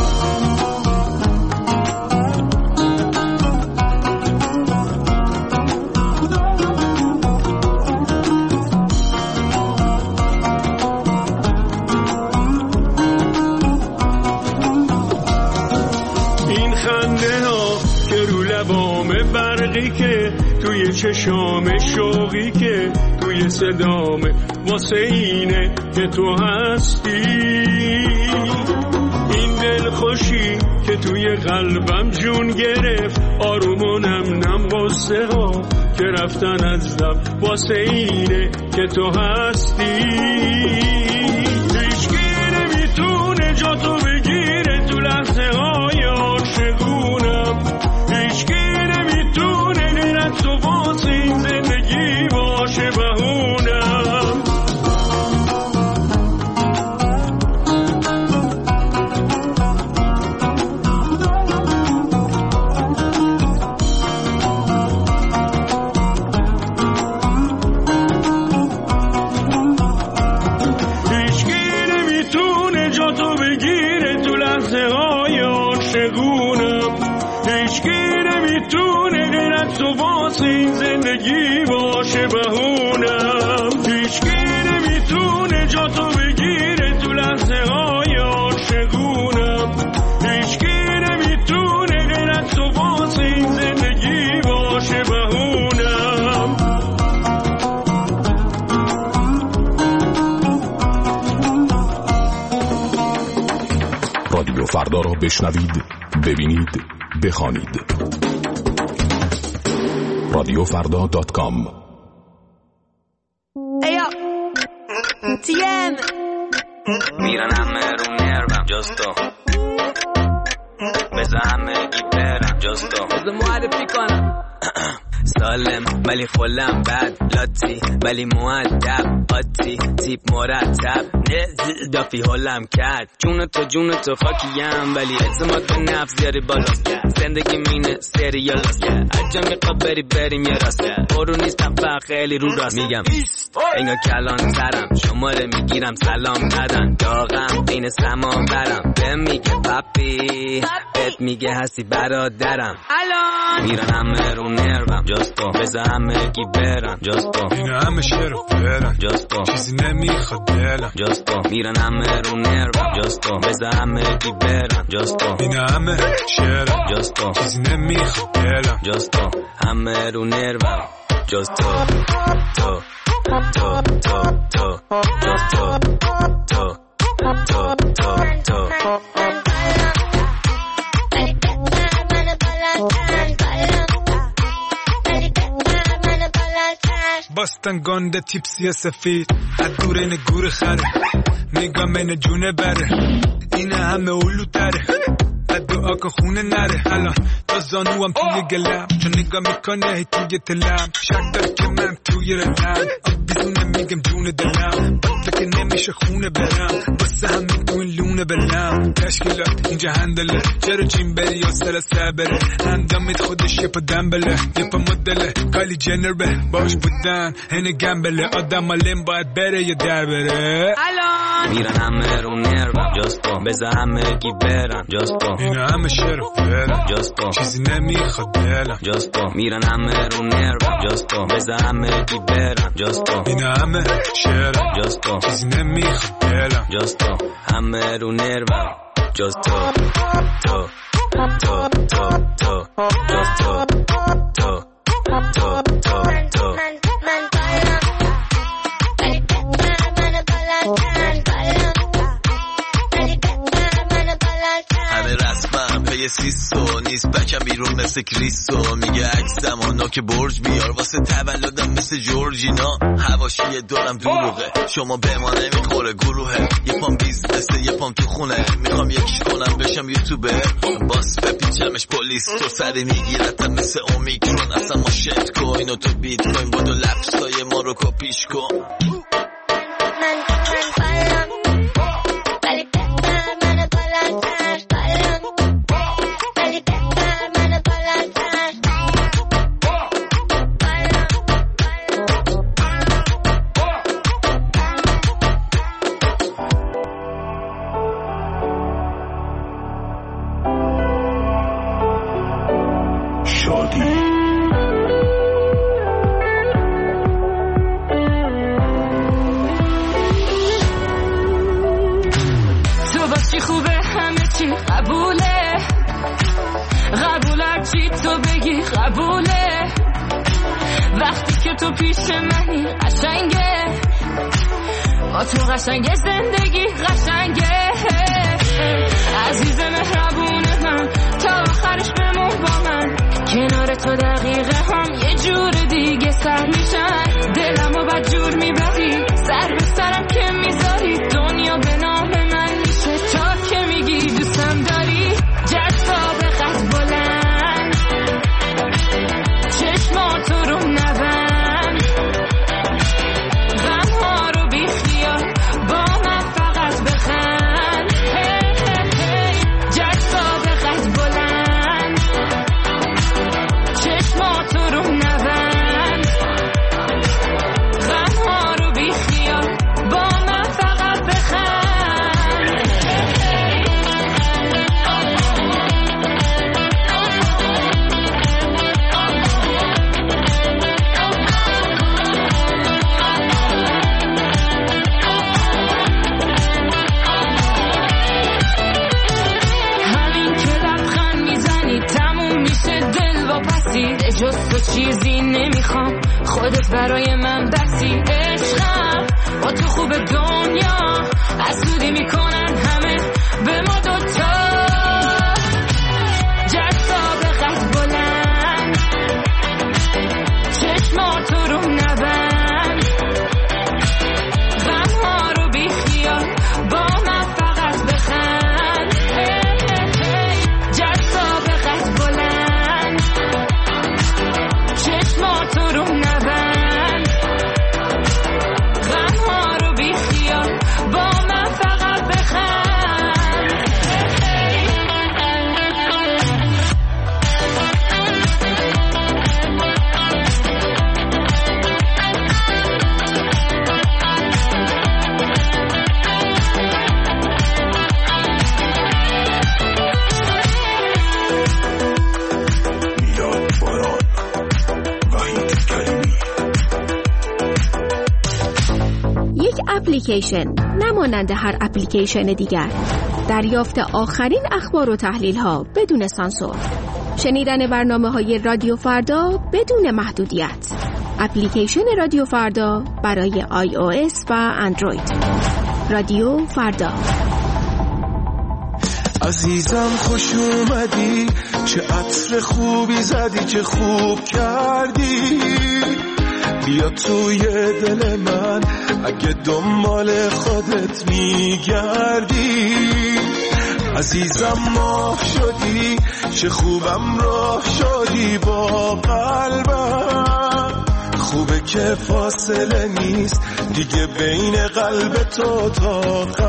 Speaker 14: این خنده ها که رو لبامه، برقی که توی چشام، شوقی که توی صدامه، واسه اینه که تو هستی. این دل خوشی که توی قلبم جون گرفت، آروم و نم نم قصه ها که رفتن از لب، واسه اینه که تو هستی. هیچکی نمیتونه جا تو بگیره تو لحظه های عاشقونم. هیچکی نمیتونه غیر تو واسه این زندگی باشه بهونم. هیچکی نمیتونه جا تو بگیره تو لحظه های عاشقونم. هیچکی نمیتونه غیر از تو واسه این زندگی باشه بهونم. هیچکی نمیتونه جا تو بگیره تو لحظه های عاشقونم. هیچکی نمیتونه غیر از تو واسه این زندگی باشه بهونم.
Speaker 16: رادیو فردا را بشنوید، ببینید، بخوانید. رادیو فردا دات کام.
Speaker 19: ایو تیم میرن همه رو نرمم جستو بزن همه گی برم جستو بزن معرفی کنم سالم ولی خلم بد لاتی ولی مؤدب آتی تیپ مرتب نه دافی حالم کرد جون تو جون تو خاکیم ولی اعتماد به نفس زیاری بالاست زندگی مینه سریالاست اجا میخوا بری بریم یه راست برو نیستم فقط خیلی رو راست میگم انگا کلان ترم شماره میگیرم سلام ندن داغم بین سما برم به میگه پاپی بهت میگه هستی برادرم میرن همه رو نروم جاستو بزا همه گی برن جاستو
Speaker 5: اینا همه شعر و فرن
Speaker 19: جاستو
Speaker 5: چیزی نمیخواد دلم
Speaker 19: جاستو میرن همه رو نروم جاستو بزا همه گی برن جاستو
Speaker 5: اینا همه شعرم
Speaker 19: جاستو
Speaker 5: چیزی نمیخواد دلم
Speaker 19: جاستو همه رو نروم جاستو تو تو تو تو جاستو تو تو تو تو
Speaker 5: باستن گنده تیپسی سفید از دور این گور خره نگاه من جونه بره این همه اولو تره از دعا که خونه نره الان تا زانوام توی گلم چون نگاه میکنه هی توی تلم شک داره که من توی رلم آب بیزونه میگم جون دلم بطه که نمیشه خونه برم بسه همین تو این لونه بلم تشکیلات اینجا هندله چرا چین بری یا سر سبره هندامید خودش یه پا دنبله یه پا مدله کالی جنر به باش بودن هنه گنبله آدم آلیم باید بره یا در بره
Speaker 19: میرن همه رو نروم جاستو بزا همه گی برن جاستو
Speaker 5: اینا همه شعر و فرن
Speaker 19: جاستو
Speaker 5: چیزی نمیخواد دلم
Speaker 19: جاستو میرن همه رو نروم جاستو بزا همه گی برن جاستو
Speaker 5: اینا همه شعرم
Speaker 19: جاستو
Speaker 5: چیزی نمیخواد دلم
Speaker 19: جاستو همه رو نروم جاستو تو تو تو تو جاستو تو تو تو تو
Speaker 3: همه رسمم پی سیسو نیست بکم بیرون مثل کریستو میگه عکس زمانا که برج بیار واسه تولدم مثل جورجینا حواشی دارم دروغه شما به ما نمیخوره گروهه یه پام بیزنسه یه پام تو خونه میخوام یکیش کنم بشم یوتیوبر باس بپیچمش پلیس تو سری میگیرتم مثل اومیکرون اصلا ما شت کوین و تو بیت کوین بودو لفظای ما رو کپیش کن
Speaker 4: تو پیش منی قشنگه با تو قشنگه زندگی قشنگه عزیز مهربون من تا آخرش بمون با من کنار تو دقیقه هم یه جور دیگه سر میشن دلمو بد جور میبری سر به سرم که میذاری دنیا به نام من میشه تا که میگی دوستم داری جذاب قد بلند چشماتو رو نبند چیزی نمیخوام خودت برای من بسی عشقم با تو خوب دنیا حسودی میکنن همه به ما دوتا جذاب قد بلند چشماتو رو نبند غمها رو بی خیال با من فقط بخند جذاب قد بلند چشم
Speaker 8: اپلیکیشن، نمانند هر اپلیکیشن دیگر. دریافت آخرین اخبار و تحلیل ها بدون سانسور. شنیدن برنامه های رادیو فردا بدون محدودیت. اپلیکیشن رادیو فردا برای آی او اس و اندروید. رادیو فردا.
Speaker 5: عزیزم خوش اومدی، چه عطر خوبی زدی، چه خوب کردی. بیا توی دل من اگه دنبال خودت میگردی. عزیزم ماه شدی، چه خوبم راه شدی با قلبم. خوبه که فاصله نیست دیگه بین قلب تو تا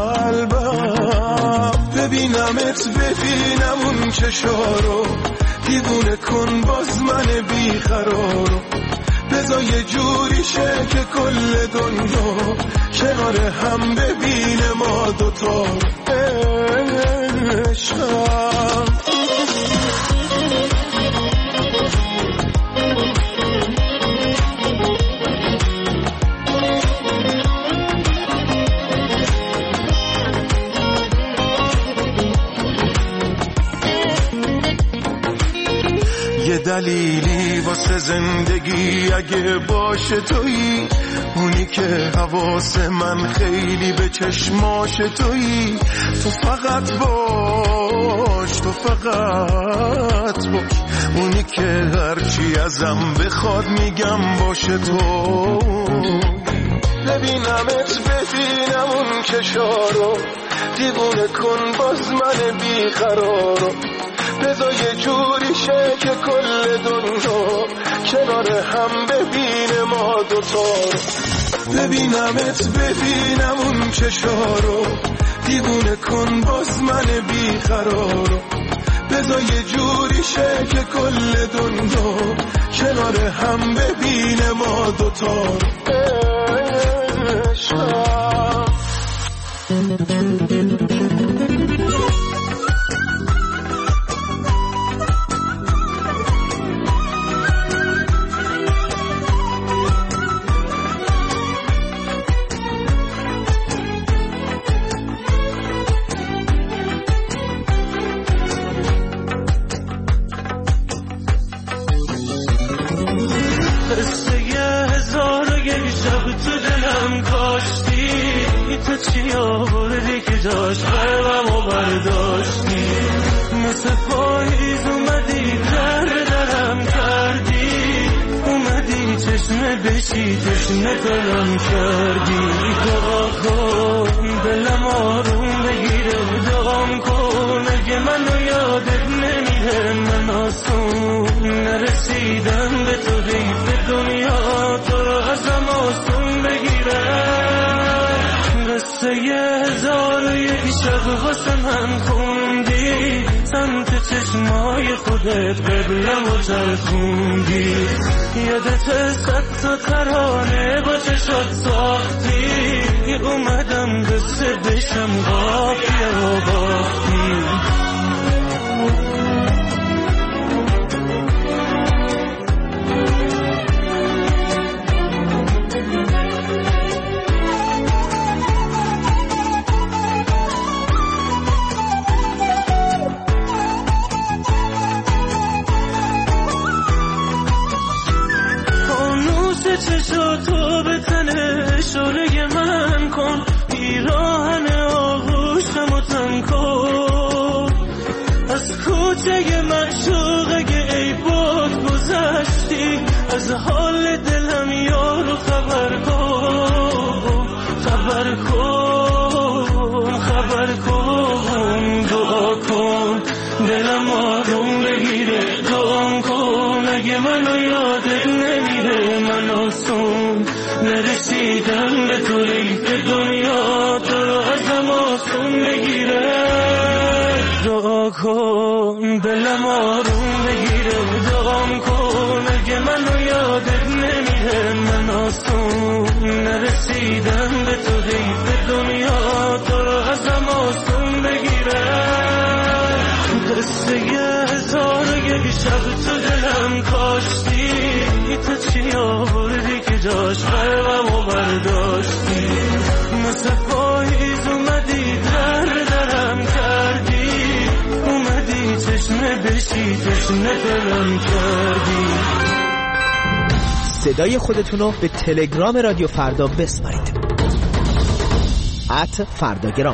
Speaker 5: قلبم. ببینمت ببینم اون چشارو، دیوونه کن باز من بیقرارو. بذار یه جوری شه که کل دنیا کنار هم ببینه ما دوتا عشقم. یه دلیلی واسه زندگی اگه باشه تویی، اونی که حواس من خیلی به چشماش تویی. تو فقط باش، تو فقط باش، اونی که هرچی ازم بخواد میگم باشه تو. ببینمت ببینم اون چشارو، دیوونه کن باز من بیقرارو. بذار یه جوری شه که کل دنیا کنار هم ببینه ما دوتا. ببینمت ببینم اون چشارو، دیوونه کن باز من بیقرارو. بذار یه جوری شه که کل دنیا کنار هم ببینه ما دوتا. عشقم.
Speaker 17: چی آوردی که جاش قلبمو برداشتی. مثل پاییز اومدی در درم کردی، اومدی چشمه بشی تشنه دلم کردی. دعا کن دلم آروم بگیره، دعام کن اگه منو یادت نمیره. من آسون نرسیدم به تو ریف دنیا، تو رو ازم آسون بگیره. قصه یه هزار و یک شب واسه من خوندی، سمت چشمای خودت قبلم و چرخوندی. یادت صد تا ترانه با چشات ساختی، اومدم قصه بشم قافیه و باختی. چشاتو به تنه شاله من کن، پیراهن آغوشمو تن کن. از کوچه معشوقه ای بود گذشتی، از حال دلم یارو خبر کن. خبر کن خبر کن، دعا کن دلم آروم بگیره. دعا کن اگه منو یادت نمیره. من آسون نرسیدم به تو ریف دنیا، تو رو ازم آسون بگیره. دعا کن دلم آروم بگیره. دعا کن اگه منو یادت نمیره. من آسون نرسیدم به تو ریف دنیا، تو رو ازم آسون بگیره. قصه یه هزار و یک شب تو دلم کاشتی، تو چی آوردی که جاش قلبمو برداشتی. سینه پنهان کردی.
Speaker 7: صدای خودتونو به تلگرام رادیو فردا بسپارید. ات فرداگرام.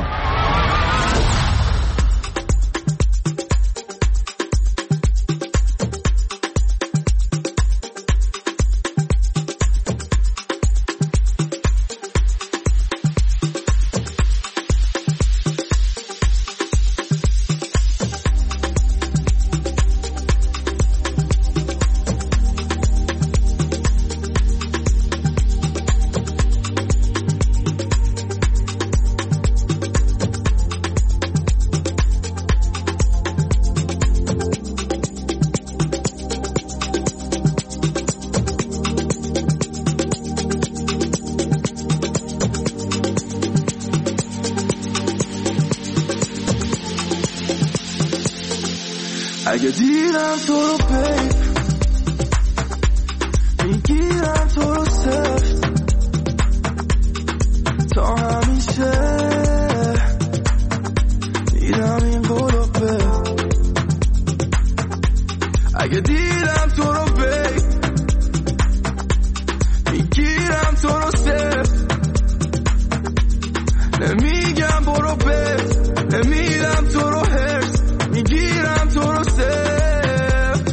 Speaker 5: اگه دیدم تو رو بیب میگیرم تو رو سفت تا همیشه دیدم این قلوبه. اگه دیدم تو رو بیب میگیرم تو رو سفت نمیگم برو بیب نمیدم تو رو هرس میگیرم تو رو سفت.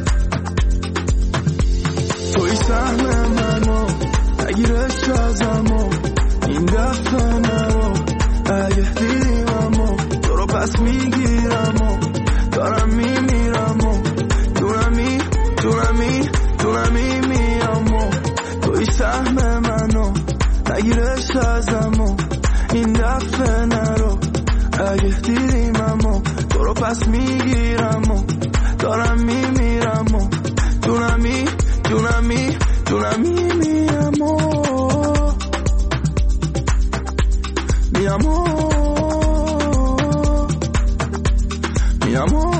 Speaker 5: توی سهم منو نگیرش ازمو این دفعه نرو. اگه دیدیممو تو رو پس میگیرم و دارم میمیرم و دونمی دونمی دونمی میامو. توی سهم منو نگیرش ازمو این دفعه نرو. اگه دیدیممو تو رو پس میگیرم و دارم میمیرم و دونمی دونمی دونمی میامو میامو میامو.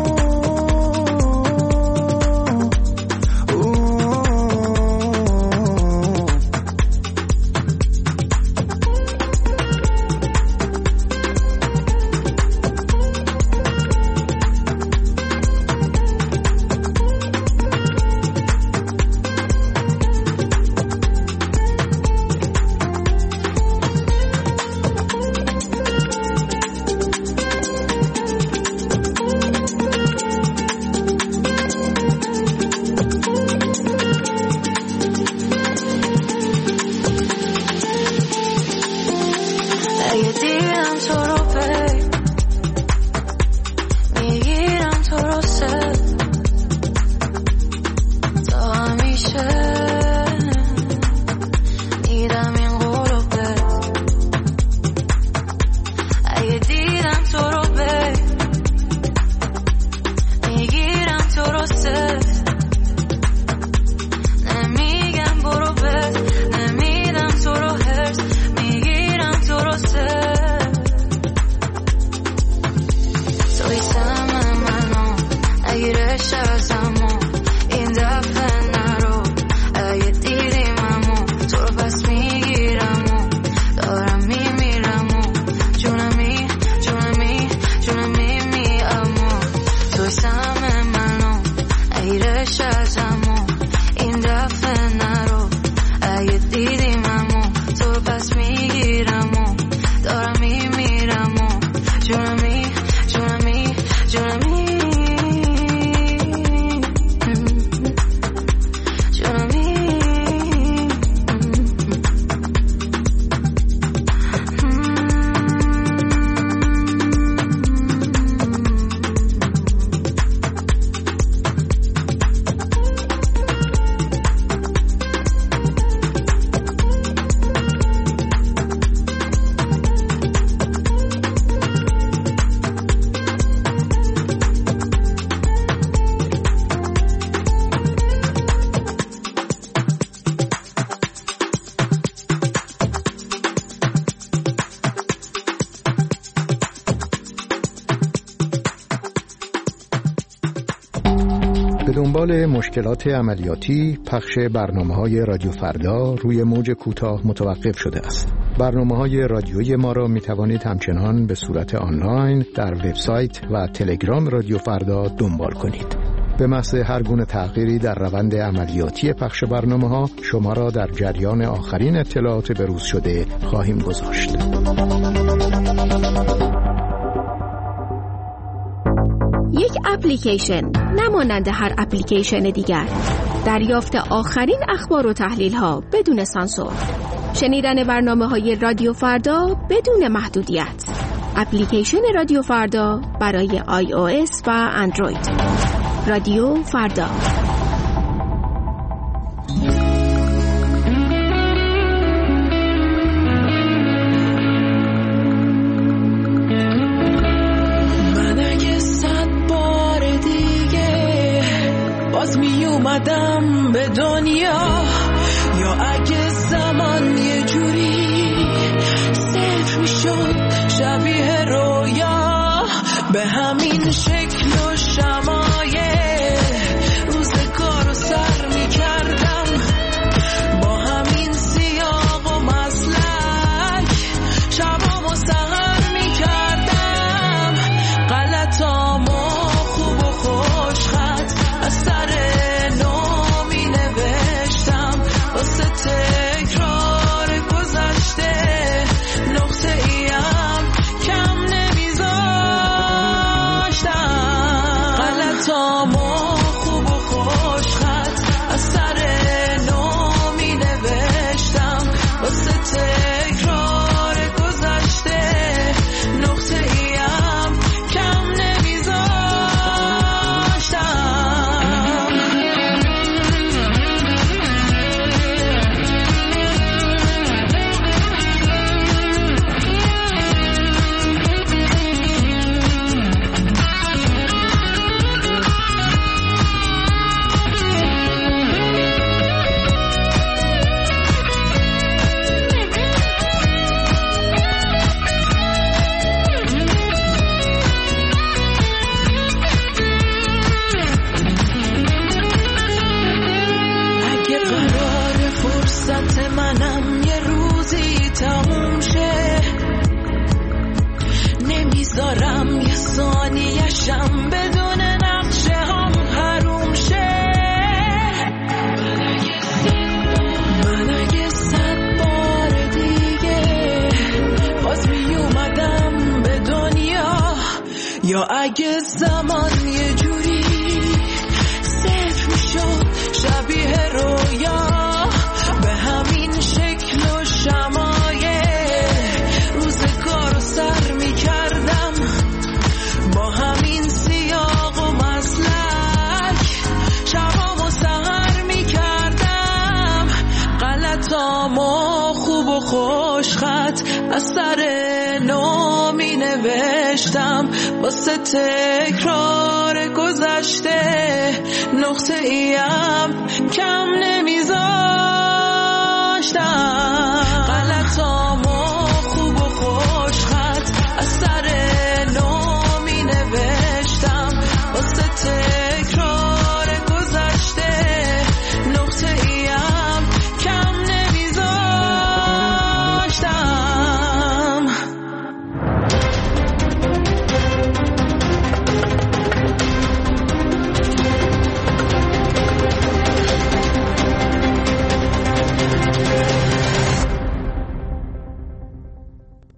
Speaker 21: دنبال مشکلات عملیاتی پخش برنامه‌های رادیو فردا روی موج کوتاه متوقف شده است. برنامه‌های رادیویی ما را می‌توانید همچنان به صورت آنلاین در وبسایت و تلگرام رادیو فردا دنبال کنید. به محض هر گونه تغییری در روند عملیاتی پخش برنامه‌ها شما را در جریان آخرین اطلاعات بروز شده خواهیم گذاشت.
Speaker 8: یک اپلیکیشن نمانند هر اپلیکیشن دیگر، دریافت آخرین اخبار و تحلیل ها بدون سانسور، شنیدن برنامه های رادیو فردا بدون محدودیت. اپلیکیشن رادیو فردا برای آی او اس و اندروید. رادیو فردا.
Speaker 10: من اگه صد بار دیگه باز می اومدم به دنیا، یا اگه زمان یه جوری صفر می شد شبیه رویا، به همین شکل و شمایه روزگار رو سر می کردم، با همین سیاق و مسلک شبام و سهر می کردم، غلطام و خوب و خوش خط از سر نو می نوشتم، واسه تکرار گذشته نقطه ایم کم نمیذاشتم، غلطام و خوب و خوش خط از سر نو می نوشتم، واسه تکرار گذشته نقطه ایم کم نمیذاشتم. اگه قرار فرصت منم یه روزی تموم شه، نمیذارم یه ثانیه‌شم بدون نقشه هم حروم شه. من اگه صد بار دیگه باز می اومدم به دنیا، یا اگه زمان یه جوری صفر می شد شبیه رویا، به همین شکل و شمایه روزگار رو سر می کردم، با همین سیاق و مسلک شبام و سهر می کردم، غلطام و خوب و خوش خط از سر نو می نوشتم، واسه تکرار گذشته نقطه ایم کم نمیذاشتم.